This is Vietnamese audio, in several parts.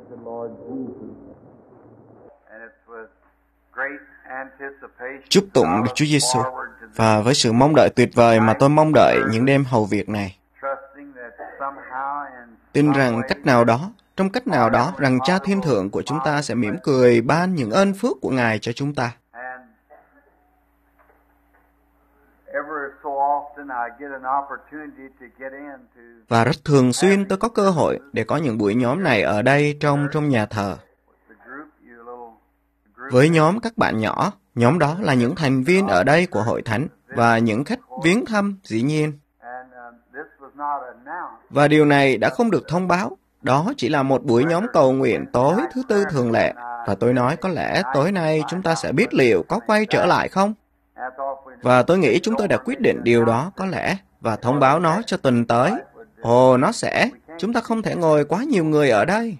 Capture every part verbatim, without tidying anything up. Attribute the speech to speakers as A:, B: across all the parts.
A: Chúc tụng Đức Chúa Giêsu. Và với sự mong đợi tuyệt vời mà tôi mong đợi những đêm hầu việc này, tin rằng cách nào đó, trong cách nào đó, rằng Cha Thiên Thượng của chúng ta sẽ mỉm cười ban những ơn phước của Ngài cho chúng ta. Và rất thường xuyên tôi có cơ hội để có những buổi nhóm này ở đây trong trong nhà thờ. Với nhóm các bạn nhỏ, nhóm đó là những thành viên ở đây của Hội Thánh và những khách viếng thăm dĩ nhiên. Và điều này đã không được thông báo. Đó chỉ là một buổi nhóm cầu nguyện tối thứ tư thường lệ. Và tôi nói có lẽ tối nay chúng ta sẽ biết liệu có quay trở lại không? Và tôi nghĩ chúng tôi đã quyết định điều đó có lẽ và thông báo nó cho tuần tới. Ồ, nó sẽ. Chúng ta không thể ngồi quá nhiều người ở đây.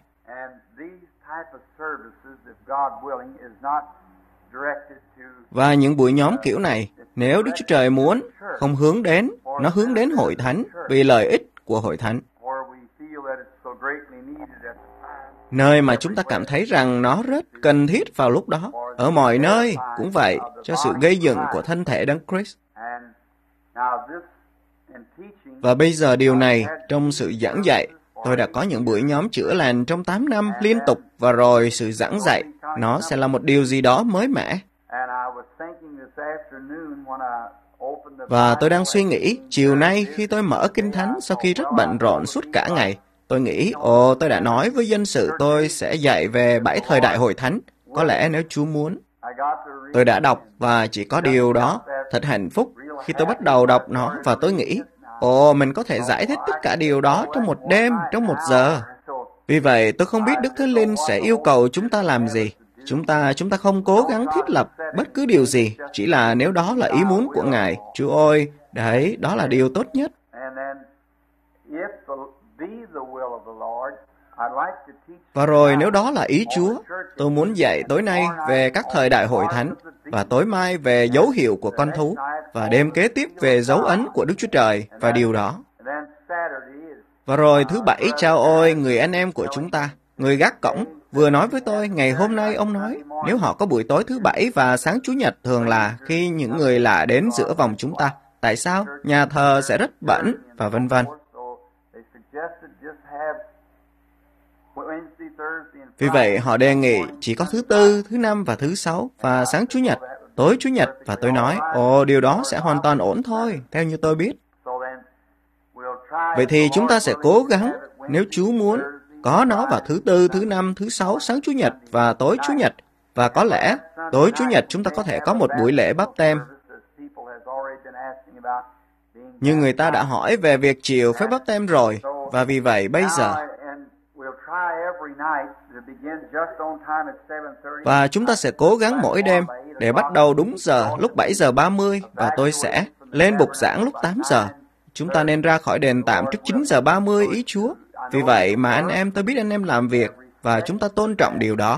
A: Và những buổi nhóm kiểu này, nếu Đức Chúa Trời muốn, không hướng đến, nó hướng đến Hội Thánh vì lợi ích của Hội Thánh. Nơi mà chúng ta cảm thấy rằng nó rất cần thiết vào lúc đó. Ở mọi nơi cũng vậy, cho sự gây dựng của thân thể Đấng Christ. Và bây giờ điều này, trong sự giảng dạy, tôi đã có những buổi nhóm chữa lành trong tám năm liên tục, và rồi sự giảng dạy, nó sẽ là một điều gì đó mới mẻ. Và tôi đang suy nghĩ, chiều nay khi tôi mở Kinh Thánh sau khi rất bận rộn suốt cả ngày, tôi nghĩ, ồ, tôi đã nói với dân sự tôi sẽ dạy về bảy thời đại Hội Thánh, có lẽ nếu Chúa muốn. Tôi đã đọc và chỉ có điều đó, thật hạnh phúc khi tôi bắt đầu đọc nó, và tôi nghĩ, ồ, mình có thể giải thích tất cả điều đó trong một đêm, trong một giờ. Vì vậy, tôi không biết Đức Thánh Linh sẽ yêu cầu chúng ta làm gì. Chúng ta, chúng ta không cố gắng thiết lập bất cứ điều gì, chỉ là nếu đó là ý muốn của Ngài. Chúa ơi, đấy, đó là điều tốt nhất. Và rồi nếu đó là ý Chúa, tôi muốn dạy tối nay về các thời đại Hội Thánh, và tối mai về dấu hiệu của con thú, và đêm kế tiếp về dấu ấn của Đức Chúa Trời và điều đó. Và rồi thứ Bảy, chao ôi, người anh em của chúng ta, người gác cổng, vừa nói với tôi, ngày hôm nay ông nói, nếu họ có buổi tối thứ Bảy và sáng Chủ nhật thường là khi những người lạ đến giữa vòng chúng ta, tại sao? Nhà thờ sẽ rất bẩn, và vân vân. Vì vậy, họ đề nghị chỉ có thứ Tư, thứ Năm và thứ Sáu, và sáng Chủ nhật, tối Chủ nhật, và tôi nói, ồ, điều đó sẽ hoàn toàn ổn thôi, theo như tôi biết. Vậy thì chúng ta sẽ cố gắng, nếu Chúa muốn, có nó vào thứ Tư, thứ Năm, thứ Sáu, sáng Chủ nhật và tối Chủ nhật. Và có lẽ, tối Chủ nhật chúng ta có thể có một buổi lễ báp têm. Nhưng người ta đã hỏi về việc chiều phép báp têm rồi, và vì vậy bây giờ. Và chúng ta sẽ cố gắng mỗi đêm để bắt đầu đúng giờ, lúc bảy giờ ba mươi, và tôi sẽ lên bục giảng lúc tám giờ. Chúng ta nên ra khỏi đền tạm trước chín giờ ba mươi, ý Chúa. Vì vậy mà anh em, tôi biết anh em làm việc, và chúng ta tôn trọng điều đó.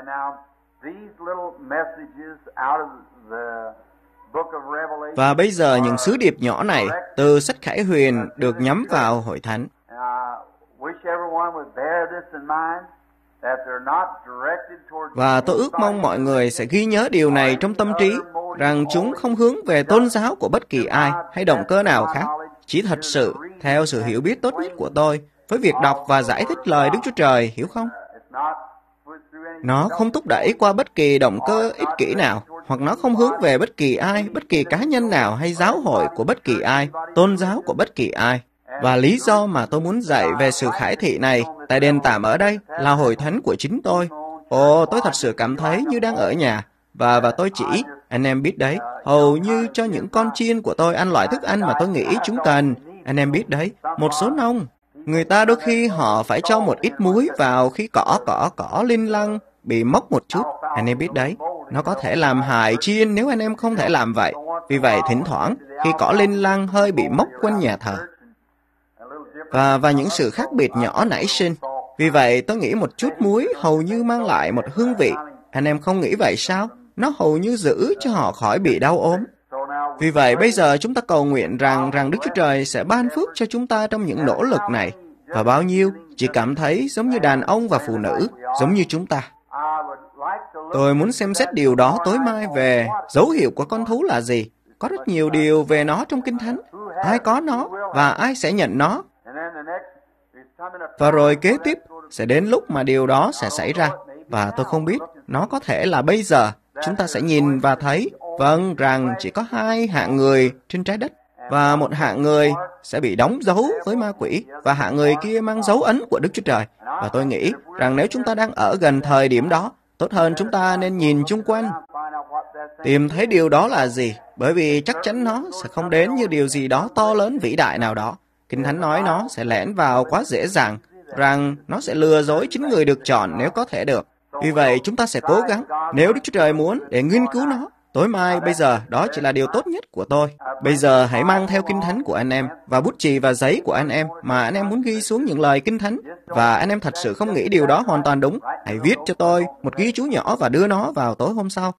A: Và bây giờ những sứ điệp nhỏ này từ sách Khải Huyền được nhắm vào Hội Thánh. Và tôi ước mong mọi người sẽ ghi nhớ điều này trong tâm trí, rằng chúng không hướng về tôn giáo của bất kỳ ai hay động cơ nào khác, chỉ thật sự theo sự hiểu biết tốt nhất của tôi, với việc đọc và giải thích lời Đức Chúa Trời, hiểu không? Nó không thúc đẩy qua bất kỳ động cơ ích kỷ nào, hoặc nó không hướng về bất kỳ ai, bất kỳ cá nhân nào hay giáo hội của bất kỳ ai, tôn giáo của bất kỳ ai. Và lý do mà tôi muốn dạy về sự khải thị này tại đền tạm ở đây là Hội Thánh của chính tôi. Ồ, tôi thật sự cảm thấy như đang ở nhà. Và và tôi chỉ, anh em biết đấy, hầu như cho những con chiên của tôi ăn loại thức ăn mà tôi nghĩ chúng cần. Anh em biết đấy, một số nông. Người ta đôi khi họ phải cho một ít muối vào khi cỏ cỏ cỏ linh lăng bị mốc một chút. Anh em biết đấy, nó có thể làm hại chiên nếu anh em không thể làm vậy. Vì vậy, thỉnh thoảng, khi cỏ linh lăng hơi bị mốc quanh nhà thờ. Và, và những sự khác biệt nhỏ nảy sinh. Vì vậy, tôi nghĩ một chút muối hầu như mang lại một hương vị. Anh em không nghĩ vậy sao? Nó hầu như giữ cho họ khỏi bị đau ốm. Vì vậy, bây giờ chúng ta cầu nguyện rằng rằng Đức Chúa Trời sẽ ban phước cho chúng ta trong những nỗ lực này. Và bao nhiêu? chỉ cảm thấy giống như đàn ông và phụ nữ, giống như chúng ta. Tôi muốn xem xét điều đó tối mai về dấu hiệu của con thú là gì. Có rất nhiều điều về nó trong Kinh Thánh. Ai có nó và ai sẽ nhận nó. Và rồi kế tiếp sẽ đến lúc mà điều đó sẽ xảy ra. Và tôi không biết, nó có thể là bây giờ. Chúng ta sẽ nhìn và thấy, vâng, rằng chỉ có hai hạng người trên trái đất. Và một hạng người sẽ bị đóng dấu với ma quỷ, và hạng người kia mang dấu ấn của Đức Chúa Trời. Và tôi nghĩ rằng nếu chúng ta đang ở gần thời điểm đó, tốt hơn chúng ta nên nhìn chung quanh, tìm thấy điều đó là gì, bởi vì chắc chắn nó sẽ không đến như điều gì đó to lớn vĩ đại nào đó. Kinh Thánh nói nó sẽ lẻn vào quá dễ dàng, rằng nó sẽ lừa dối chính người được chọn nếu có thể được. Vì vậy, chúng ta sẽ cố gắng, nếu Đức Chúa Trời muốn, để nghiên cứu nó. Tối mai, bây giờ, đó chỉ là điều tốt nhất của tôi. Bây giờ, hãy mang theo Kinh Thánh của anh em, và bút chì và giấy của anh em, mà anh em muốn ghi xuống những lời Kinh Thánh, và anh em thật sự không nghĩ điều đó hoàn toàn đúng. Hãy viết cho tôi một ghi chú nhỏ và đưa nó vào tối hôm sau.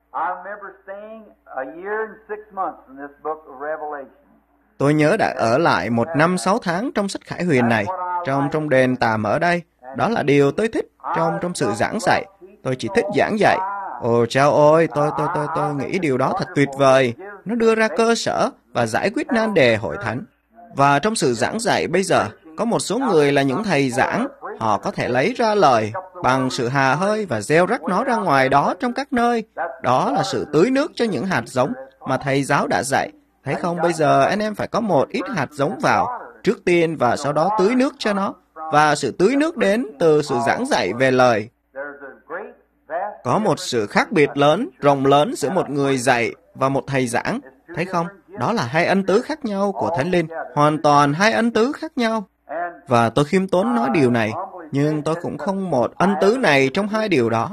A: Tôi nhớ đã ở lại một năm sáu tháng trong sách Khải Huyền này, trong trong đền tạm ở đây. Đó là điều tôi thích trong trong sự giảng dạy. Tôi chỉ thích giảng dạy. Ồ chao ôi, tôi tôi tôi tôi nghĩ điều đó thật tuyệt vời. Nó đưa ra cơ sở và giải quyết nan đề hội thánh. Và trong sự giảng dạy bây giờ, có một số người là những thầy giảng, họ có thể lấy ra lời bằng sự hà hơi và gieo rắc nó ra ngoài đó trong các nơi. Đó là sự tưới nước cho những hạt giống mà thầy giáo đã dạy. Thấy không, bây giờ anh em phải có một ít hạt giống vào trước tiên và sau đó tưới nước cho nó. Và sự tưới nước đến từ sự giảng dạy về lời. Có một sự khác biệt lớn, rộng lớn giữa một người dạy và một thầy giảng. Thấy không? Đó là hai ân tứ khác nhau của Thánh Linh. Hoàn toàn hai ân tứ khác nhau. Và tôi khiêm tốn nói điều này, nhưng tôi cũng không một ân tứ này trong hai điều đó.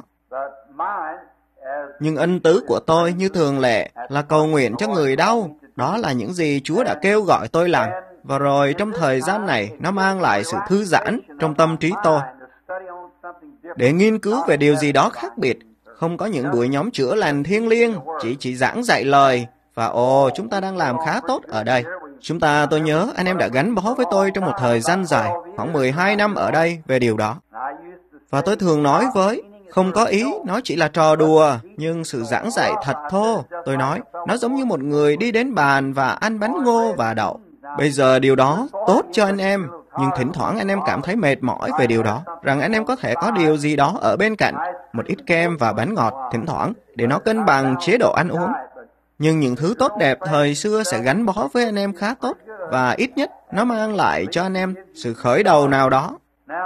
A: Nhưng ân tứ của tôi như thường lệ là cầu nguyện cho người đau. Đó là những gì Chúa đã kêu gọi tôi làm. Và rồi trong thời gian này, nó mang lại sự thư giãn trong tâm trí tôi. Để nghiên cứu về điều gì đó khác biệt, không có những buổi nhóm chữa lành thiêng liêng, chỉ chỉ giảng dạy lời. Và ồ, chúng ta đang làm khá tốt ở đây. Chúng ta, tôi nhớ, anh em đã gắn bó với tôi trong một thời gian dài, khoảng mười hai năm ở đây về điều đó. Và tôi thường nói với, không có ý, nó chỉ là trò đùa, nhưng sự giảng dạy thật thô. Tôi nói, nó giống như một người đi đến bàn và ăn bánh ngô và đậu. Bây giờ điều đó tốt cho anh em, nhưng thỉnh thoảng anh em cảm thấy mệt mỏi về điều đó, rằng anh em có thể có điều gì đó ở bên cạnh, một ít kem và bánh ngọt thỉnh thoảng, để nó cân bằng chế độ ăn uống. Nhưng những thứ tốt đẹp thời xưa sẽ gắn bó với anh em khá tốt, và ít nhất nó mang lại cho anh em sự khởi đầu nào đó.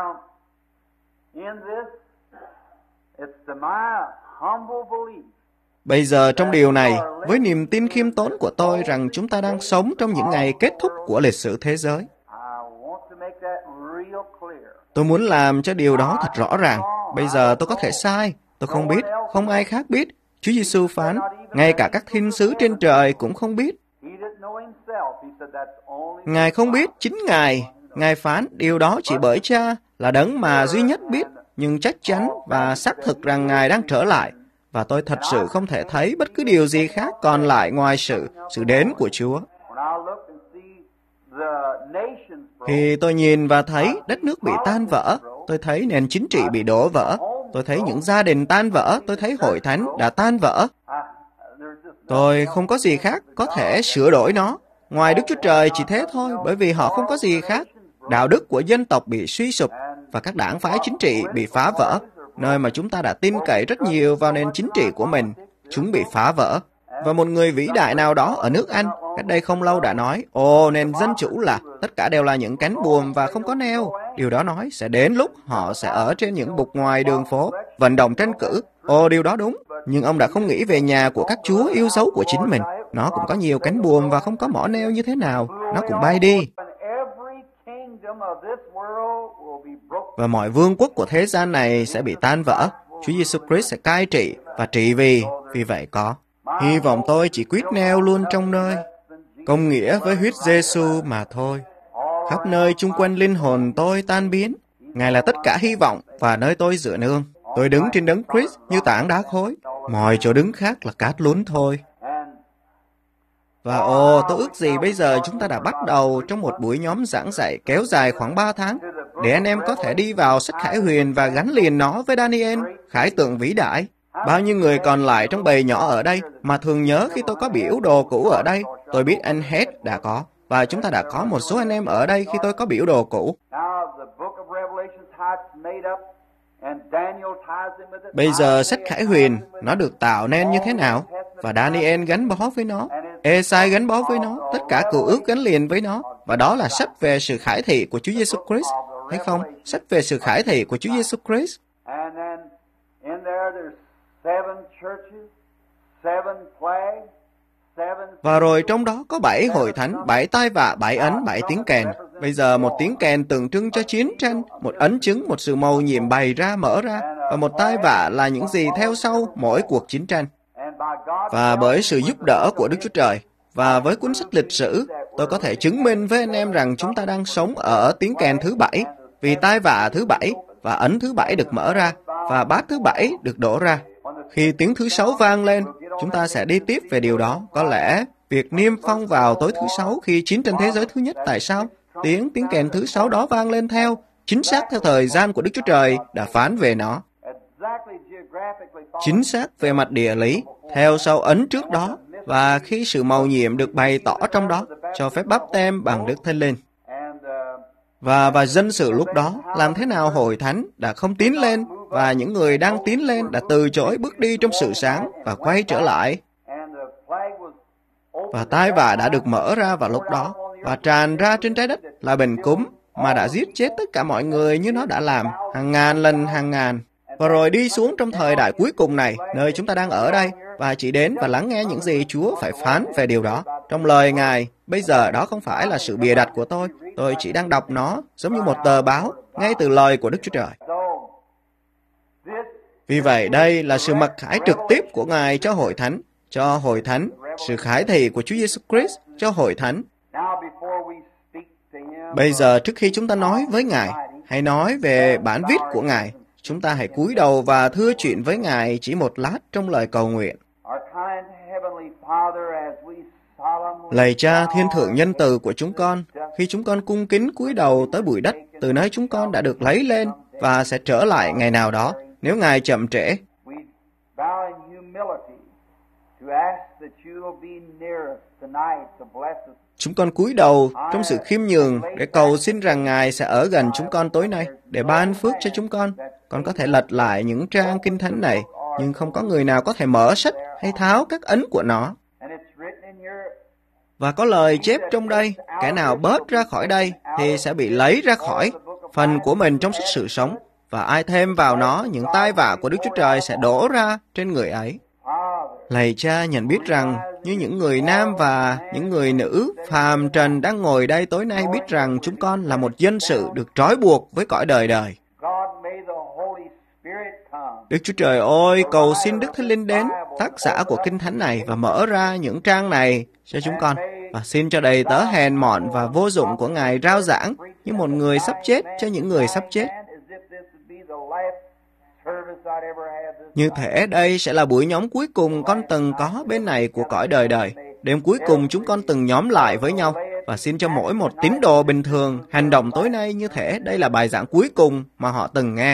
A: Bây giờ trong điều này, với niềm tin khiêm tốn của tôi rằng chúng ta đang sống trong những ngày kết thúc của lịch sử thế giới, tôi muốn làm cho điều đó thật rõ ràng. Bây giờ tôi có thể sai, tôi không biết, không ai khác biết. Chúa Giêsu phán, ngay cả các thiên sứ trên trời cũng không biết. Ngài không biết chính Ngài. Ngài phán, điều đó chỉ bởi Cha là đấng mà duy nhất biết, nhưng chắc chắn và xác thực rằng Ngài đang trở lại. Và tôi thật sự không thể thấy bất cứ điều gì khác còn lại ngoài sự, sự đến của Chúa. Khi tôi nhìn và thấy đất nước bị tan vỡ, tôi thấy nền chính trị bị đổ vỡ, tôi thấy những gia đình tan vỡ, tôi thấy hội thánh đã tan vỡ. Tôi không có gì khác có thể sửa đổi nó. Ngoài Đức Chúa Trời chỉ thế thôi, bởi vì họ không có gì khác. Đạo đức của dân tộc bị suy sụp và các đảng phái chính trị bị phá vỡ. Nơi mà chúng ta đã tin cậy rất nhiều vào nền chính trị của mình, chúng bị phá vỡ. Và một người vĩ đại nào đó ở nước Anh, cách đây không lâu đã nói, ồ, nền dân chủ là, tất cả đều là những cánh buồm và không có neo. Điều đó nói sẽ đến lúc họ sẽ ở trên những bục ngoài đường phố, vận động tranh cử. Ồ, điều đó đúng. Nhưng ông đã không nghĩ về nhà của các chúa yêu dấu của chính mình. Nó cũng có nhiều cánh buồm và không có mỏ neo như thế nào. Nó cũng bay đi. Và mọi vương quốc của thế gian này sẽ bị tan vỡ. Chúa Giêsu Christ sẽ cai trị và trị vì, vì vậy có. Hy vọng tôi chỉ quyết neo luôn trong nơi công nghĩa với huyết Giêsu mà thôi. Khắp nơi chung quanh linh hồn tôi tan biến. Ngài là tất cả hy vọng và nơi tôi dựa nương. Tôi đứng trên đấng Christ như tảng đá khối. Mọi chỗ đứng khác là cát lún thôi. Và ồ, tôi ước gì bây giờ chúng ta đã bắt đầu trong một buổi nhóm giảng dạy kéo dài khoảng ba tháng để anh em có thể đi vào sách Khải Huyền và gắn liền nó với Daniel, khải tượng vĩ đại. Bao nhiêu người còn lại trong bầy nhỏ ở đây mà thường nhớ khi tôi có biểu đồ cũ ở đây? Tôi biết anh hết đã có, và chúng ta đã có một số anh em ở đây khi tôi có biểu đồ cũ. Bây giờ sách Khải Huyền, nó được tạo nên như thế nào? Và Daniel gắn bó với nó, Esai gắn bó với nó, tất cả cựu ước gắn liền với nó. Và đó là sách về sự khải thị của Chúa Giêsu Christ, hay không? Sách về sự khải thị của Chúa Giêsu Christ. Và rồi trong đó có bảy hội thánh, bảy tai vạ, bảy ấn, bảy tiếng kèn. Bây giờ một tiếng kèn tượng trưng cho chiến tranh, một ấn chứng, một sự mầu nhiệm bày ra, mở ra, và một tai vạ là những gì theo sau mỗi cuộc chiến tranh. Và bởi sự giúp đỡ của Đức Chúa Trời, và với cuốn sách lịch sử, tôi có thể chứng minh với anh em rằng chúng ta đang sống ở tiếng kèn thứ bảy, vì tai vạ thứ bảy và ấn thứ bảy được mở ra, và bát thứ bảy được đổ ra. Khi tiếng thứ sáu vang lên, chúng ta sẽ đi tiếp về điều đó. Có lẽ việc niêm phong vào tối thứ sáu khi chiến tranh thế giới thứ nhất. Tại sao? Tiếng tiếng kèn thứ sáu đó vang lên theo, chính xác theo thời gian của Đức Chúa Trời đã phán về nó. Chính xác về mặt địa lý, theo sau ấn trước đó, và khi sự mầu nhiệm được bày tỏ trong đó, cho phép báp têm bằng Đức Thánh Linh. Và và dân sự lúc đó, làm thế nào hội thánh đã không tiến lên, và những người đang tiến lên đã từ chối bước đi trong sự sáng và quay trở lại. Và tai vạ đã được mở ra vào lúc đó, và tràn ra trên trái đất là bệnh cúm, mà đã giết chết tất cả mọi người như nó đã làm, hàng ngàn lần hàng ngàn. Và rồi đi xuống trong thời đại cuối cùng này, nơi chúng ta đang ở đây, và chỉ đến và lắng nghe những gì Chúa phải phán về điều đó. Trong lời Ngài, bây giờ đó không phải là sự bịa đặt của tôi, tôi chỉ đang đọc nó giống như một tờ báo, ngay từ lời của Đức Chúa Trời. Vì vậy, đây là sự mặc khải trực tiếp của Ngài cho hội thánh, cho hội thánh, sự khải thị của Chúa Giêsu Christ cho hội thánh. Bây giờ, trước khi chúng ta nói với Ngài, hãy nói về bản viết của Ngài. Chúng ta hãy cúi đầu và thưa chuyện với Ngài chỉ một lát trong lời cầu nguyện. Lạy Cha thiên thượng nhân từ của chúng con, khi chúng con cung kính cúi đầu tới bụi đất, từ nơi chúng con đã được lấy lên và sẽ trở lại ngày nào đó, nếu Ngài chậm trễ. Chúng con cúi đầu trong sự khiêm nhường để cầu xin rằng Ngài sẽ ở gần chúng con tối nay, để ban phước cho chúng con. Con có thể lật lại những trang kinh thánh này, nhưng không có người nào có thể mở sách hay tháo các ấn của nó. Và có lời chép trong đây, kẻ nào bớt ra khỏi đây thì sẽ bị lấy ra khỏi phần của mình trong sách sự sống, và ai thêm vào nó, những tai vạ của Đức Chúa Trời sẽ đổ ra trên người ấy. Lạy Cha, nhận biết rằng như những người nam và những người nữ phàm trần đang ngồi đây tối nay biết rằng chúng con là một dân sự được trói buộc với cõi đời đời. Đức Chúa Trời ơi, cầu xin Đức Thánh Linh đến, tác giả của Kinh Thánh này, và mở ra những trang này cho chúng con. Và xin cho đầy tớ hèn mọn và vô dụng của Ngài rao giảng như một người sắp chết cho những người sắp chết. Như thể đây sẽ là buổi nhóm cuối cùng con từng có bên này của cõi đời đời. Đêm cuối cùng chúng con từng nhóm lại với nhau. Và xin cho mỗi một tín đồ bình thường hành động tối nay như thể đây là bài giảng cuối cùng mà họ từng nghe.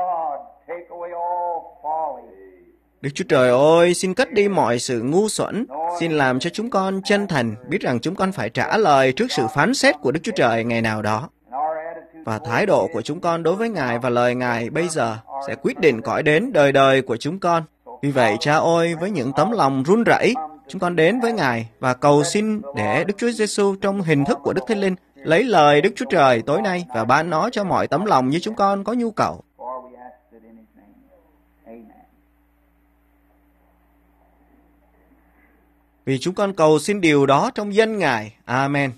A: Đức Chúa Trời ơi, xin cất đi mọi sự ngu xuẩn. Xin làm cho chúng con chân thành, biết rằng chúng con phải trả lời trước sự phán xét của Đức Chúa Trời ngày nào đó. Và thái độ của chúng con đối với Ngài và lời Ngài bây giờ sẽ quyết định cõi đến đời đời của chúng con. Vì vậy, Cha ơi, với những tấm lòng run rẩy, chúng con đến với Ngài và cầu xin để Đức Chúa Giêsu trong hình thức của Đức Thánh Linh lấy lời Đức Chúa Trời tối nay và ban nó cho mọi tấm lòng như chúng con có nhu cầu. Vì chúng con cầu xin điều đó trong danh Ngài. Amen.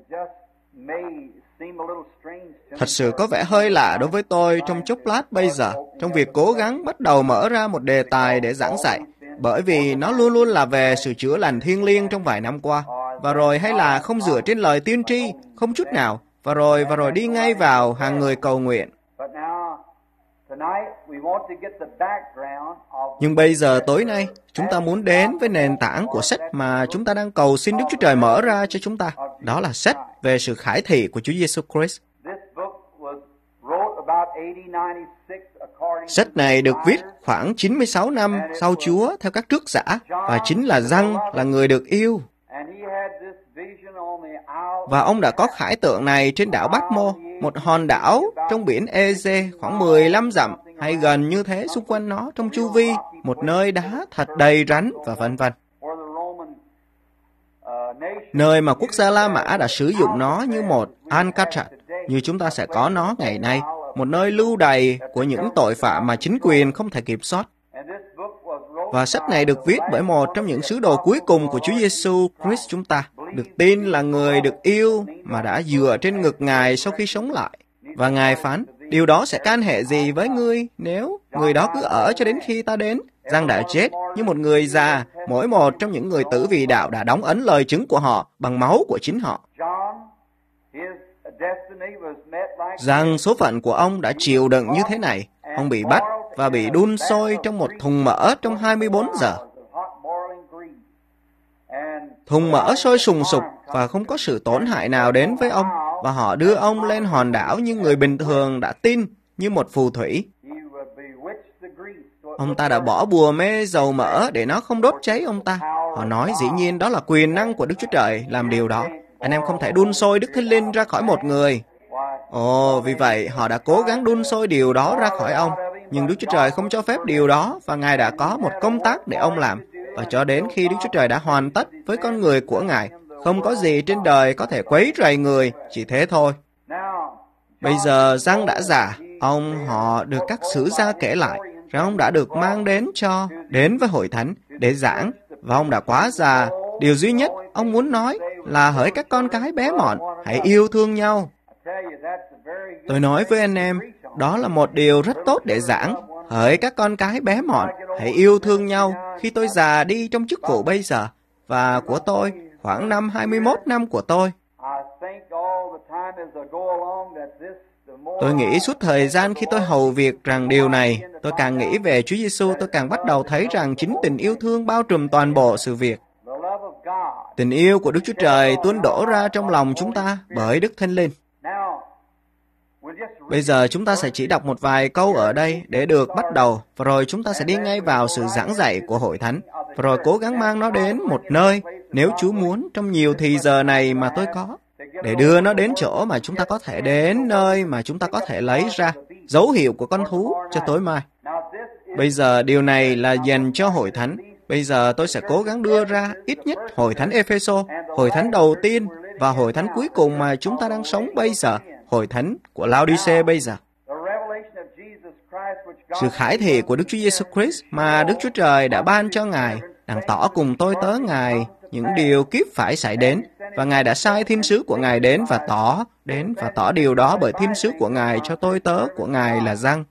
A: Thật sự có vẻ hơi lạ đối với tôi trong chốc lát bây giờ, trong việc cố gắng bắt đầu mở ra một đề tài để giảng dạy, bởi vì nó luôn luôn là về sự chữa lành thiêng liêng trong vài năm qua, và rồi hay là không dựa trên lời tiên tri, không chút nào, và rồi và rồi đi ngay vào hàng người cầu nguyện. Nhưng bây giờ tối nay, chúng ta muốn đến với nền tảng của sách mà chúng ta đang cầu xin Đức Chúa Trời mở ra cho chúng ta. Đó là sách về sự khải thị của Chúa Giêsu Christ. Sách này được viết khoảng chín mươi sáu năm sau Chúa theo các trước giả, và chính là Giăng là người được yêu. Và ông đã có khải tượng này trên đảo Bát-mô, một hòn đảo trong biển Ê-dê khoảng mười lăm dặm hay gần như thế xung quanh nó trong chu vi, một nơi đá thật đầy rắn và vân vân. Nơi mà quốc gia La Mã đã sử dụng nó như một Alcatraz, như chúng ta sẽ có nó ngày nay, một nơi lưu đày của những tội phạm mà chính quyền không thể kiểm soát. Và sách này được viết bởi một trong những sứ đồ cuối cùng của Chúa Giêsu Christ chúng ta, được tin là người được yêu mà đã dựa trên ngực Ngài sau khi sống lại. Và Ngài phán, điều đó sẽ can hệ gì với ngươi nếu người đó cứ ở cho đến khi ta đến? Giăng đã chết như một người già, mỗi một trong những người tử vì đạo đã đóng ấn lời chứng của họ bằng máu của chính họ. Giăng số phận của ông đã chịu đựng như thế này. Ông bị bắt và bị đun sôi trong một thùng mỡ trong hai mươi bốn giờ. Thùng mỡ sôi sùng sục và không có sự tổn hại nào đến với ông, và họ đưa ông lên hòn đảo như người bình thường đã tin, như một phù thủy. Ông ta đã bỏ bùa mê dầu mỡ để nó không đốt cháy ông ta. Họ nói dĩ nhiên đó là quyền năng của Đức Chúa Trời làm điều đó. Anh em không thể đun sôi Đức Thánh Linh ra khỏi một người. Ồ, vì vậy họ đã cố gắng đun sôi điều đó ra khỏi ông. Nhưng Đức Chúa Trời không cho phép điều đó, và Ngài đã có một công tác để ông làm. Và cho đến khi Đức Chúa Trời đã hoàn tất với con người của Ngài, không có gì trên đời có thể quấy rầy người, chỉ thế thôi. Bây giờ Giăng đã già, ông họ được các sử gia kể lại rằng ông đã được mang đến cho đến với hội thánh để giảng, và ông đã quá già. Điều duy nhất ông muốn nói là hỡi các con cái bé mọn, hãy yêu thương nhau. Tôi nói với anh em, đó là một điều rất tốt để giảng. Hỡi các con cái bé mọn, hãy yêu thương nhau khi tôi già đi trong chức vụ bây giờ, và của tôi, khoảng năm hai mươi mốt năm của tôi. Tôi nghĩ suốt thời gian khi tôi hầu việc rằng điều này, tôi càng nghĩ về Chúa Giêsu, tôi càng bắt đầu thấy rằng chính tình yêu thương bao trùm toàn bộ sự việc. Tình yêu của Đức Chúa Trời tuôn đổ ra trong lòng chúng ta bởi Đức Thánh Linh. Bây giờ chúng ta sẽ chỉ đọc một vài câu ở đây để được bắt đầu, và rồi chúng ta sẽ đi ngay vào sự giảng dạy của hội thánh, và rồi cố gắng mang nó đến một nơi, nếu Chúa muốn, trong nhiều thì giờ này mà tôi có, để đưa nó đến chỗ mà chúng ta có thể đến, nơi mà chúng ta có thể lấy ra dấu hiệu của con thú cho tối mai. Bây giờ điều này là dành cho hội thánh. Bây giờ tôi sẽ cố gắng đưa ra ít nhất hội thánh Epheso, hội thánh đầu tiên và hội thánh cuối cùng mà chúng ta đang sống bây giờ, hội thánh của Laodice bây giờ. Sự khải thị của Đức Chúa Giêsu Christ mà Đức Chúa Trời đã ban cho Ngài đang tỏ cùng tôi tớ Ngài những điều kiếp phải xảy đến, và Ngài đã sai thiên sứ của Ngài đến và tỏ đến và tỏ điều đó bởi thiên sứ của Ngài cho tôi tớ của Ngài là Giăng.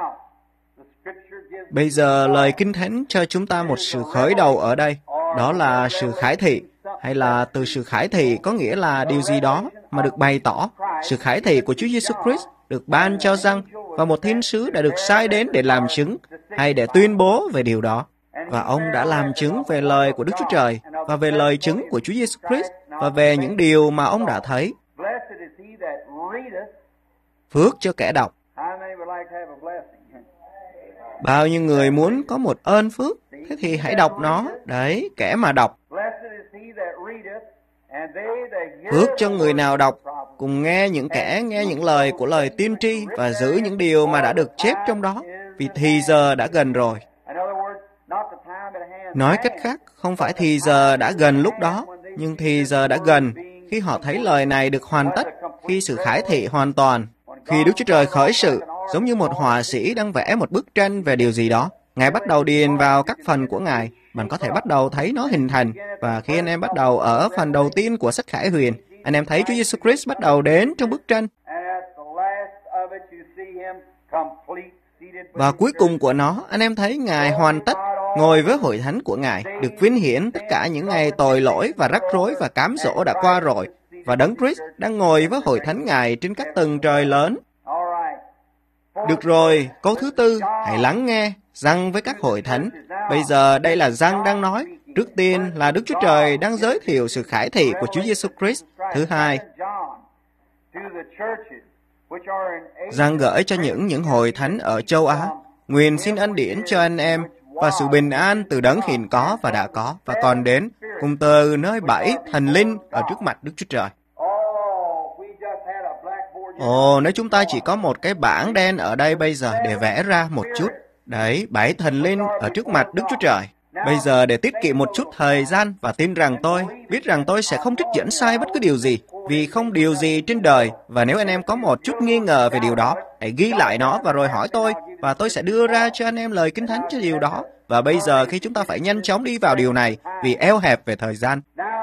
A: Bây giờ lời Kinh Thánh cho chúng ta một sự khởi đầu ở đây, đó là sự khải thị, hay là từ sự khải thị có nghĩa là điều gì đó mà được bày tỏ. Sự khải thị của Chúa Giêsu Christ được ban cho Giăng, và một thiên sứ đã được sai đến để làm chứng hay để tuyên bố về điều đó. Và ông đã làm chứng về lời của Đức Chúa Trời và về lời chứng của Chúa Giêsu Christ và về những điều mà ông đã thấy. Phước cho kẻ đọc. Bao nhiêu người muốn có một ơn phước, thế thì hãy đọc nó. Đấy, kẻ mà đọc. Phước cho người nào đọc, cùng nghe những kẻ nghe những lời của lời tiên tri và giữ những điều mà đã được chép trong đó, vì thì giờ đã gần rồi. Nói cách khác, không phải thì giờ đã gần lúc đó, nhưng thì giờ đã gần khi họ thấy lời này được hoàn tất, khi sự khải thị hoàn toàn. Khi Đức Chúa Trời khởi sự, giống như một họa sĩ đang vẽ một bức tranh về điều gì đó, Ngài bắt đầu điền vào các phần của Ngài. Bạn có thể bắt đầu thấy nó hình thành, và khi anh em bắt đầu ở phần đầu tiên của sách Khải Huyền, anh em thấy Chúa Giêsu Christ bắt đầu đến trong bức tranh. Và cuối cùng của nó, anh em thấy Ngài hoàn tất, ngồi với hội thánh của Ngài, được vinh hiển tất cả những ngày tội lỗi và rắc rối và cám dỗ đã qua rồi, và Đấng Christ đang ngồi với hội thánh Ngài trên các tầng trời lớn. Được rồi, câu thứ tư, hãy lắng nghe, Giăng với các hội thánh. Bây giờ đây là Giăng đang nói. Trước tiên là Đức Chúa Trời đang giới thiệu sự khải thị của Chúa Giêsu Christ. Thứ hai, Giăng gửi cho những những hội thánh ở châu Á, nguyện xin ân điển cho anh em và sự bình an từ đấng hiện có và đã có và còn đến, cùng từ nơi bảy thần linh ở trước mặt Đức Chúa Trời. Ồ, nếu chúng ta chỉ có một cái bảng đen ở đây bây giờ để vẽ ra một chút. Đấy, bảy thần linh ở trước mặt Đức Chúa Trời. Bây giờ để tiết kiệm một chút thời gian và tin rằng tôi, biết rằng tôi sẽ không trích dẫn sai bất cứ điều gì, vì không điều gì trên đời. Và nếu anh em có một chút nghi ngờ về điều đó, hãy ghi lại nó và rồi hỏi tôi, và tôi sẽ đưa ra cho anh em lời Kinh Thánh cho điều đó. Và bây giờ khi chúng ta phải nhanh chóng đi vào điều này, vì eo hẹp về thời gian.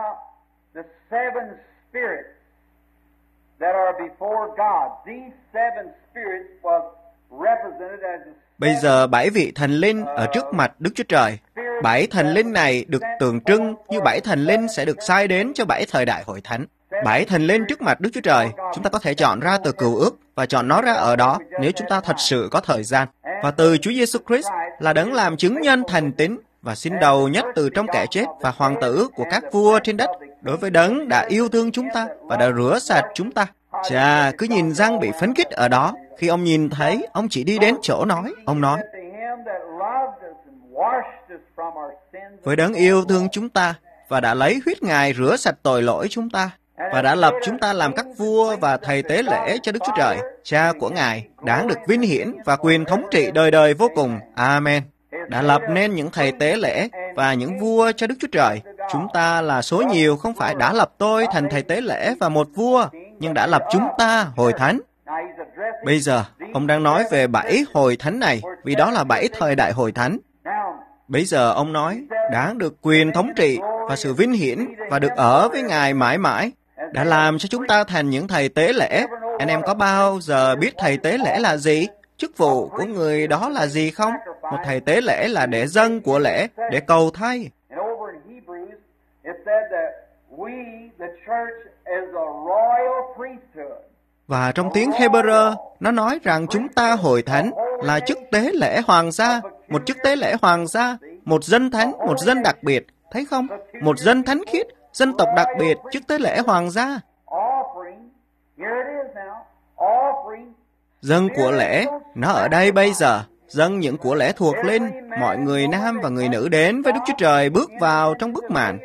A: Bây giờ bảy vị thần linh ở trước mặt Đức Chúa Trời. Bảy thần linh này được tượng trưng như bảy thần linh sẽ được sai đến cho bảy thời đại hội thánh. Bảy thần linh trước mặt Đức Chúa Trời, chúng ta có thể chọn ra từ Cựu Ước và chọn nó ra ở đó nếu chúng ta thật sự có thời gian. Và từ Chúa Giêsu Christ là đấng làm chứng nhân thành tín và sinh đầu nhất từ trong kẻ chết và hoàng tử của các vua trên đất, đối với đấng đã yêu thương chúng ta và đã rửa sạch chúng ta. Chà, cứ nhìn Giăng bị phấn khích ở đó. Khi ông nhìn thấy, ông chỉ đi đến chỗ nói. Ông nói, với đấng yêu thương chúng ta và đã lấy huyết Ngài rửa sạch tội lỗi chúng ta và đã lập chúng ta làm các vua và thầy tế lễ cho Đức Chúa Trời, Cha của Ngài, đáng được vinh hiển và quyền thống trị đời đời vô cùng. Amen. Đã lập nên những thầy tế lễ và những vua cho Đức Chúa Trời. Chúng ta là số nhiều, không phải đã lập tôi thành thầy tế lễ và một vua, nhưng đã lập chúng ta hội thánh. Bây giờ, ông đang nói về bảy hội thánh này, vì đó là bảy thời đại hội thánh. Bây giờ ông nói, đáng được quyền thống trị và sự vinh hiển và được ở với Ngài mãi mãi, đã làm cho chúng ta thành những thầy tế lễ. Anh em có bao giờ biết thầy tế lễ là gì? Chức vụ của người đó là gì không? Một thầy tế lễ là để dâng của lễ, để cầu thay. Và trong tiếng Hebrew, nó nói rằng chúng ta hội thánh là chức tế lễ hoàng gia, một chức tế lễ hoàng gia, một dân thánh, một dân đặc biệt. Thấy không? Một dân thánh khiết, dân tộc đặc biệt, chức tế lễ hoàng gia. Dâng của lễ, nó ở đây bây giờ. Dâng những của lễ thuộc linh, mọi người nam và người nữ đến với Đức Chúa Trời bước vào trong bức màn.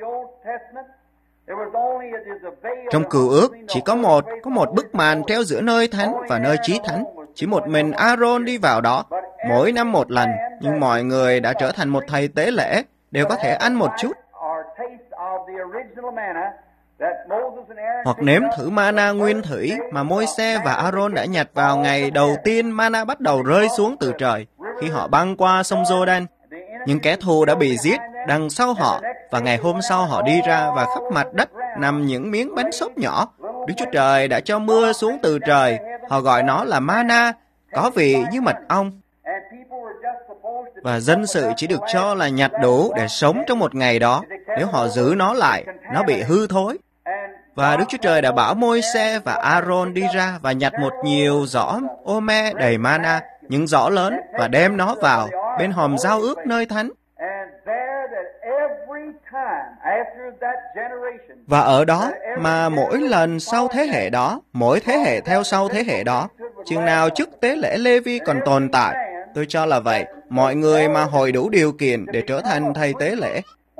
A: Trong Cựu Ước, chỉ có một, có một bức màn treo giữa nơi thánh và nơi chí thánh. Chỉ một mình Aaron đi vào đó, mỗi năm một lần, nhưng mọi người đã trở thành một thầy tế lễ, đều có thể ăn một chút. Hoặc nếm thử mana nguyên thủy mà Môi-se và Aaron đã nhặt vào ngày đầu tiên mana bắt đầu rơi xuống từ trời, khi họ băng qua sông Giô-đan. Những kẻ thù đã bị giết đằng sau họ, và ngày hôm sau họ đi ra và khắp mặt đất nằm những miếng bánh xốp nhỏ. Đức Chúa Trời đã cho mưa xuống từ trời. Họ gọi nó là mana, có vị như mật ong. Và dân sự chỉ được cho là nhặt đủ để sống trong một ngày đó. Nếu họ giữ nó lại, nó bị hư thối. Và Đức Chúa Trời đã bảo Môi-se và Aaron đi ra và nhặt một nhiều giỏ ô-me đầy mana, những giỏ lớn, và đem nó vào bên hòm giao ước nơi thánh. Và ở đó mà mỗi lần sau thế hệ đó, mỗi thế hệ theo sau thế hệ đó, chừng nào chức tế lễ Lê-vi còn tồn tại, tôi cho là vậy, mọi người mà hội đủ điều kiện để trở thành thầy tế lễ.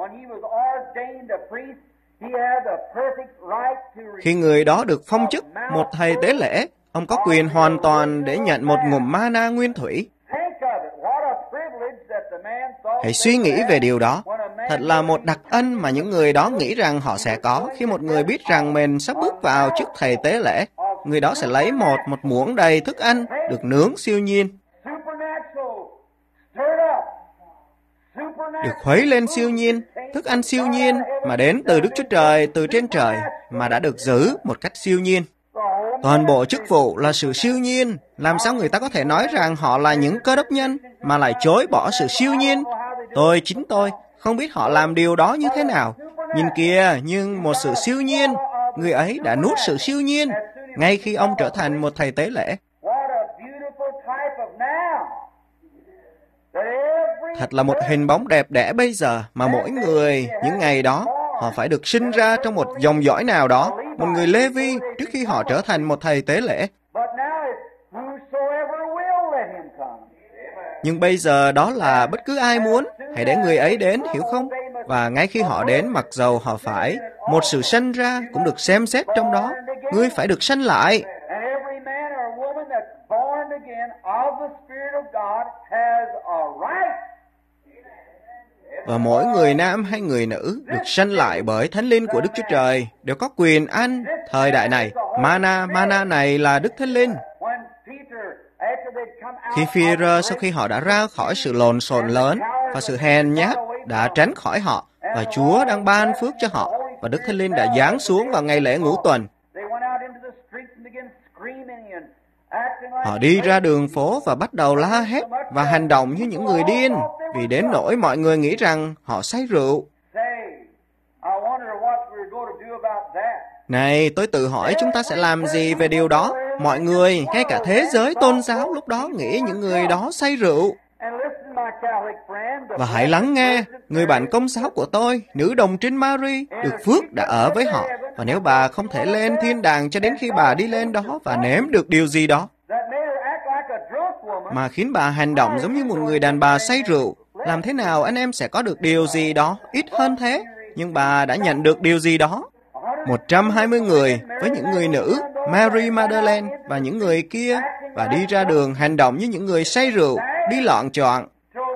A: Khi người đó được phong chức một thầy tế lễ, ông có quyền hoàn toàn để nhận một ngụm mana nguyên thủy. Hãy suy nghĩ về điều đó. Thật là một đặc ân mà những người đó nghĩ rằng họ sẽ có khi một người biết rằng mình sắp bước vào chức thầy tế lễ. Người đó sẽ lấy một một muỗng đầy thức ăn được nướng siêu nhiên, được khuấy lên siêu nhiên, thức ăn siêu nhiên mà đến từ Đức Chúa Trời, từ trên trời, mà đã được giữ một cách siêu nhiên. Toàn bộ chức vụ là sự siêu nhiên. Làm sao người ta có thể nói rằng họ là những cơ đốc nhân mà lại chối bỏ sự siêu nhiên? Tôi, chính tôi, không biết họ làm điều đó như thế nào. Nhìn kìa, nhưng một sự siêu nhiên, người ấy đã nuốt sự siêu nhiên ngay khi ông trở thành một thầy tế lễ. Thật là một hình bóng đẹp đẽ bây giờ mà mỗi người, những ngày đó, họ phải được sinh ra trong một dòng dõi nào đó, một người Lê-vi trước khi họ trở thành một thầy tế lễ. Nhưng bây giờ đó là bất cứ ai muốn, hãy để người ấy đến, hiểu không? Và ngay khi họ đến, mặc dầu họ phải một sự sanh ra cũng được xem xét trong đó. Ngươi phải được sanh lại. Và mỗi người nam hay người nữ được sanh lại bởi Thánh Linh của Đức Chúa Trời đều có quyền ăn thời đại này. Mana, mana này là Đức Thánh Linh. Khi Phi-rơ sau khi họ đã ra khỏi sự lộn xộn lớn và sự hèn nhát đã tránh khỏi họ, và Chúa đang ban phước cho họ, và Đức Thánh Linh đã giáng xuống vào ngày lễ ngũ tuần. Họ đi ra đường phố và bắt đầu la hét và hành động như những người điên, vì đến nỗi mọi người nghĩ rằng họ say rượu. Này, tôi tự hỏi chúng ta sẽ làm gì về điều đó? Mọi người, ngay cả thế giới tôn giáo lúc đó nghĩ những người đó say rượu. Và hãy lắng nghe, người bạn công giáo của tôi, nữ đồng trinh Mary, được phước đã ở với họ. Và nếu bà không thể lên thiên đàng cho đến khi bà đi lên đó và nếm được điều gì đó, mà khiến bà hành động giống như một người đàn bà say rượu, làm thế nào anh em sẽ có được điều gì đó ít hơn thế? Nhưng bà đã nhận được điều gì đó. một trăm hai mươi người với những người nữ, Mary Magdalene và những người kia, và đi ra đường hành động như những người say rượu, đi loạn choạng.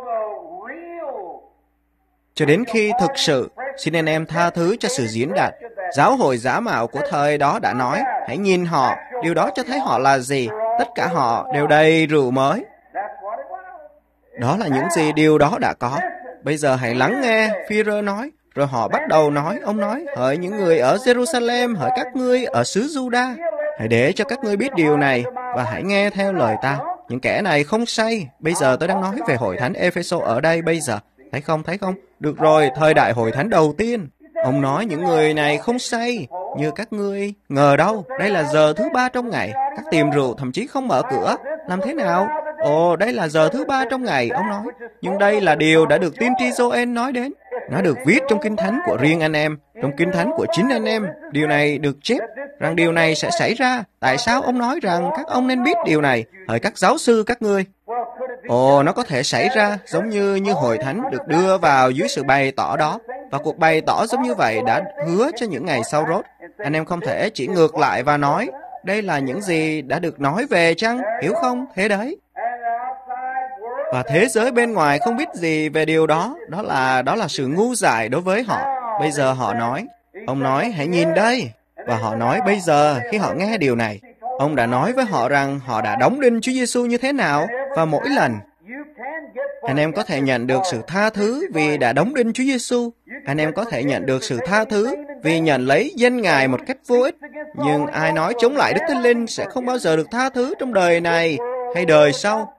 A: Cho đến khi thực sự, xin anh em tha thứ cho sự diễn đạt, giáo hội giả mạo của thời đó đã nói, hãy nhìn họ, điều đó cho thấy họ là gì? Tất cả họ đều đầy rượu mới. Đó là những gì điều đó đã có. Bây giờ hãy lắng nghe, Phi-rơ nói. Rồi họ bắt đầu nói, ông nói, hỡi những người ở Jerusalem, hỡi các ngươi ở xứ Juda, hãy để cho các ngươi biết điều này, và hãy nghe theo lời ta. Những kẻ này không say. Bây giờ tôi đang nói về hội thánh Epheso ở đây bây giờ. Thấy không, thấy không? Được rồi, thời đại hội thánh đầu tiên. Ông nói những người này không say, như các ngươi. Ngờ đâu, đây là giờ thứ ba trong ngày. Các tiệm rượu thậm chí không mở cửa. Làm thế nào? Ồ, đây là giờ thứ ba trong ngày, ông nói. Nhưng đây là điều đã được tiên tri Gioan nói đến. Nó được viết trong Kinh Thánh của riêng anh em, trong Kinh Thánh của chính anh em. Điều này được chép, rằng điều này sẽ xảy ra. Tại sao ông nói rằng các ông nên biết điều này, hỡi các giáo sư các ngươi? Ồ, nó có thể xảy ra giống như như hội thánh được đưa vào dưới sự bày tỏ đó. Và cuộc bày tỏ giống như vậy đã hứa cho những ngày sau rốt. Anh em không thể chỉ ngược lại và nói, đây là những gì đã được nói về chăng? Hiểu không? Thế đấy. Và thế giới bên ngoài không biết gì về điều đó. Đó là đó là sự ngu dại đối với họ. Bây giờ họ nói, ông nói, hãy nhìn đây. Và họ nói bây giờ, khi họ nghe điều này, ông đã nói với họ rằng họ đã đóng đinh Chúa Giêsu như thế nào. Và mỗi lần, anh em có thể nhận được sự tha thứ vì đã đóng đinh Chúa Giêsu. Anh em có thể nhận được sự tha thứ vì nhận lấy danh Ngài một cách vô ích. Nhưng ai nói chống lại Đức Thánh Linh sẽ không bao giờ được tha thứ trong đời này hay đời sau.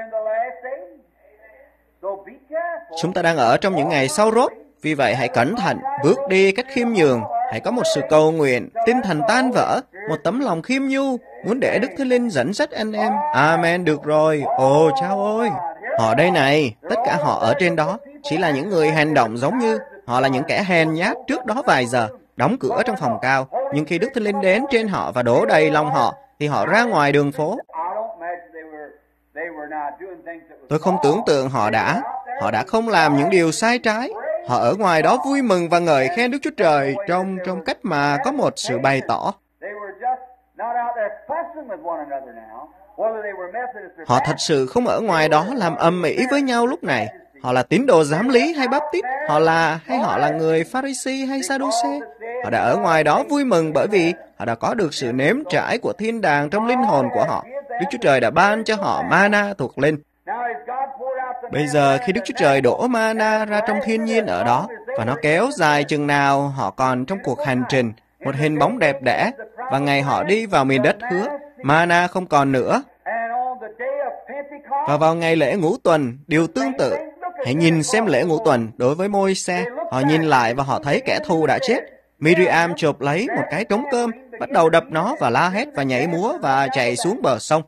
A: Chúng ta đang ở trong những ngày sau rốt. Vì vậy hãy cẩn thận, bước đi cách khiêm nhường. Hãy có một sự cầu nguyện, tinh thần tan vỡ, một tấm lòng khiêm nhu, muốn để Đức Thánh Linh dẫn dắt anh em. Amen, được rồi. Ồ, chao ơi! Họ đây này, tất cả họ ở trên đó, chỉ là những người hành động giống như, họ là những kẻ hèn nhát trước đó vài giờ, đóng cửa trong phòng cao. Nhưng khi Đức Thánh Linh đến trên họ và đổ đầy lòng họ, thì họ ra ngoài đường phố. Tôi không tưởng tượng họ đã, họ đã không làm những điều sai trái. Họ ở ngoài đó vui mừng và ngợi khen Đức Chúa Trời trong trong cách mà có một sự bày tỏ. Họ thật sự không ở ngoài đó làm ầm ĩ với nhau lúc này. Họ là tín đồ giám lý hay báp tít, họ là hay họ là người Pha-ri-si hay Sa-đu-xê. Họ đã ở ngoài đó vui mừng bởi vì họ đã có được sự nếm trải của thiên đàng trong linh hồn của họ. Đức Chúa Trời đã ban cho họ mana thuộc linh. Bây giờ khi Đức Chúa Trời đổ mana ra trong thiên nhiên ở đó, và nó kéo dài chừng nào họ còn trong cuộc hành trình, một hình bóng đẹp đẽ, và ngày họ đi vào miền đất hứa, mana không còn nữa. Và vào ngày lễ ngũ tuần, điều tương tự. Hãy nhìn xem lễ ngũ tuần đối với Môi-se. Họ nhìn lại và họ thấy kẻ thù đã chết. Miriam chộp lấy một cái trống cơm, bắt đầu đập nó và la hét và nhảy múa và chạy xuống bờ sông.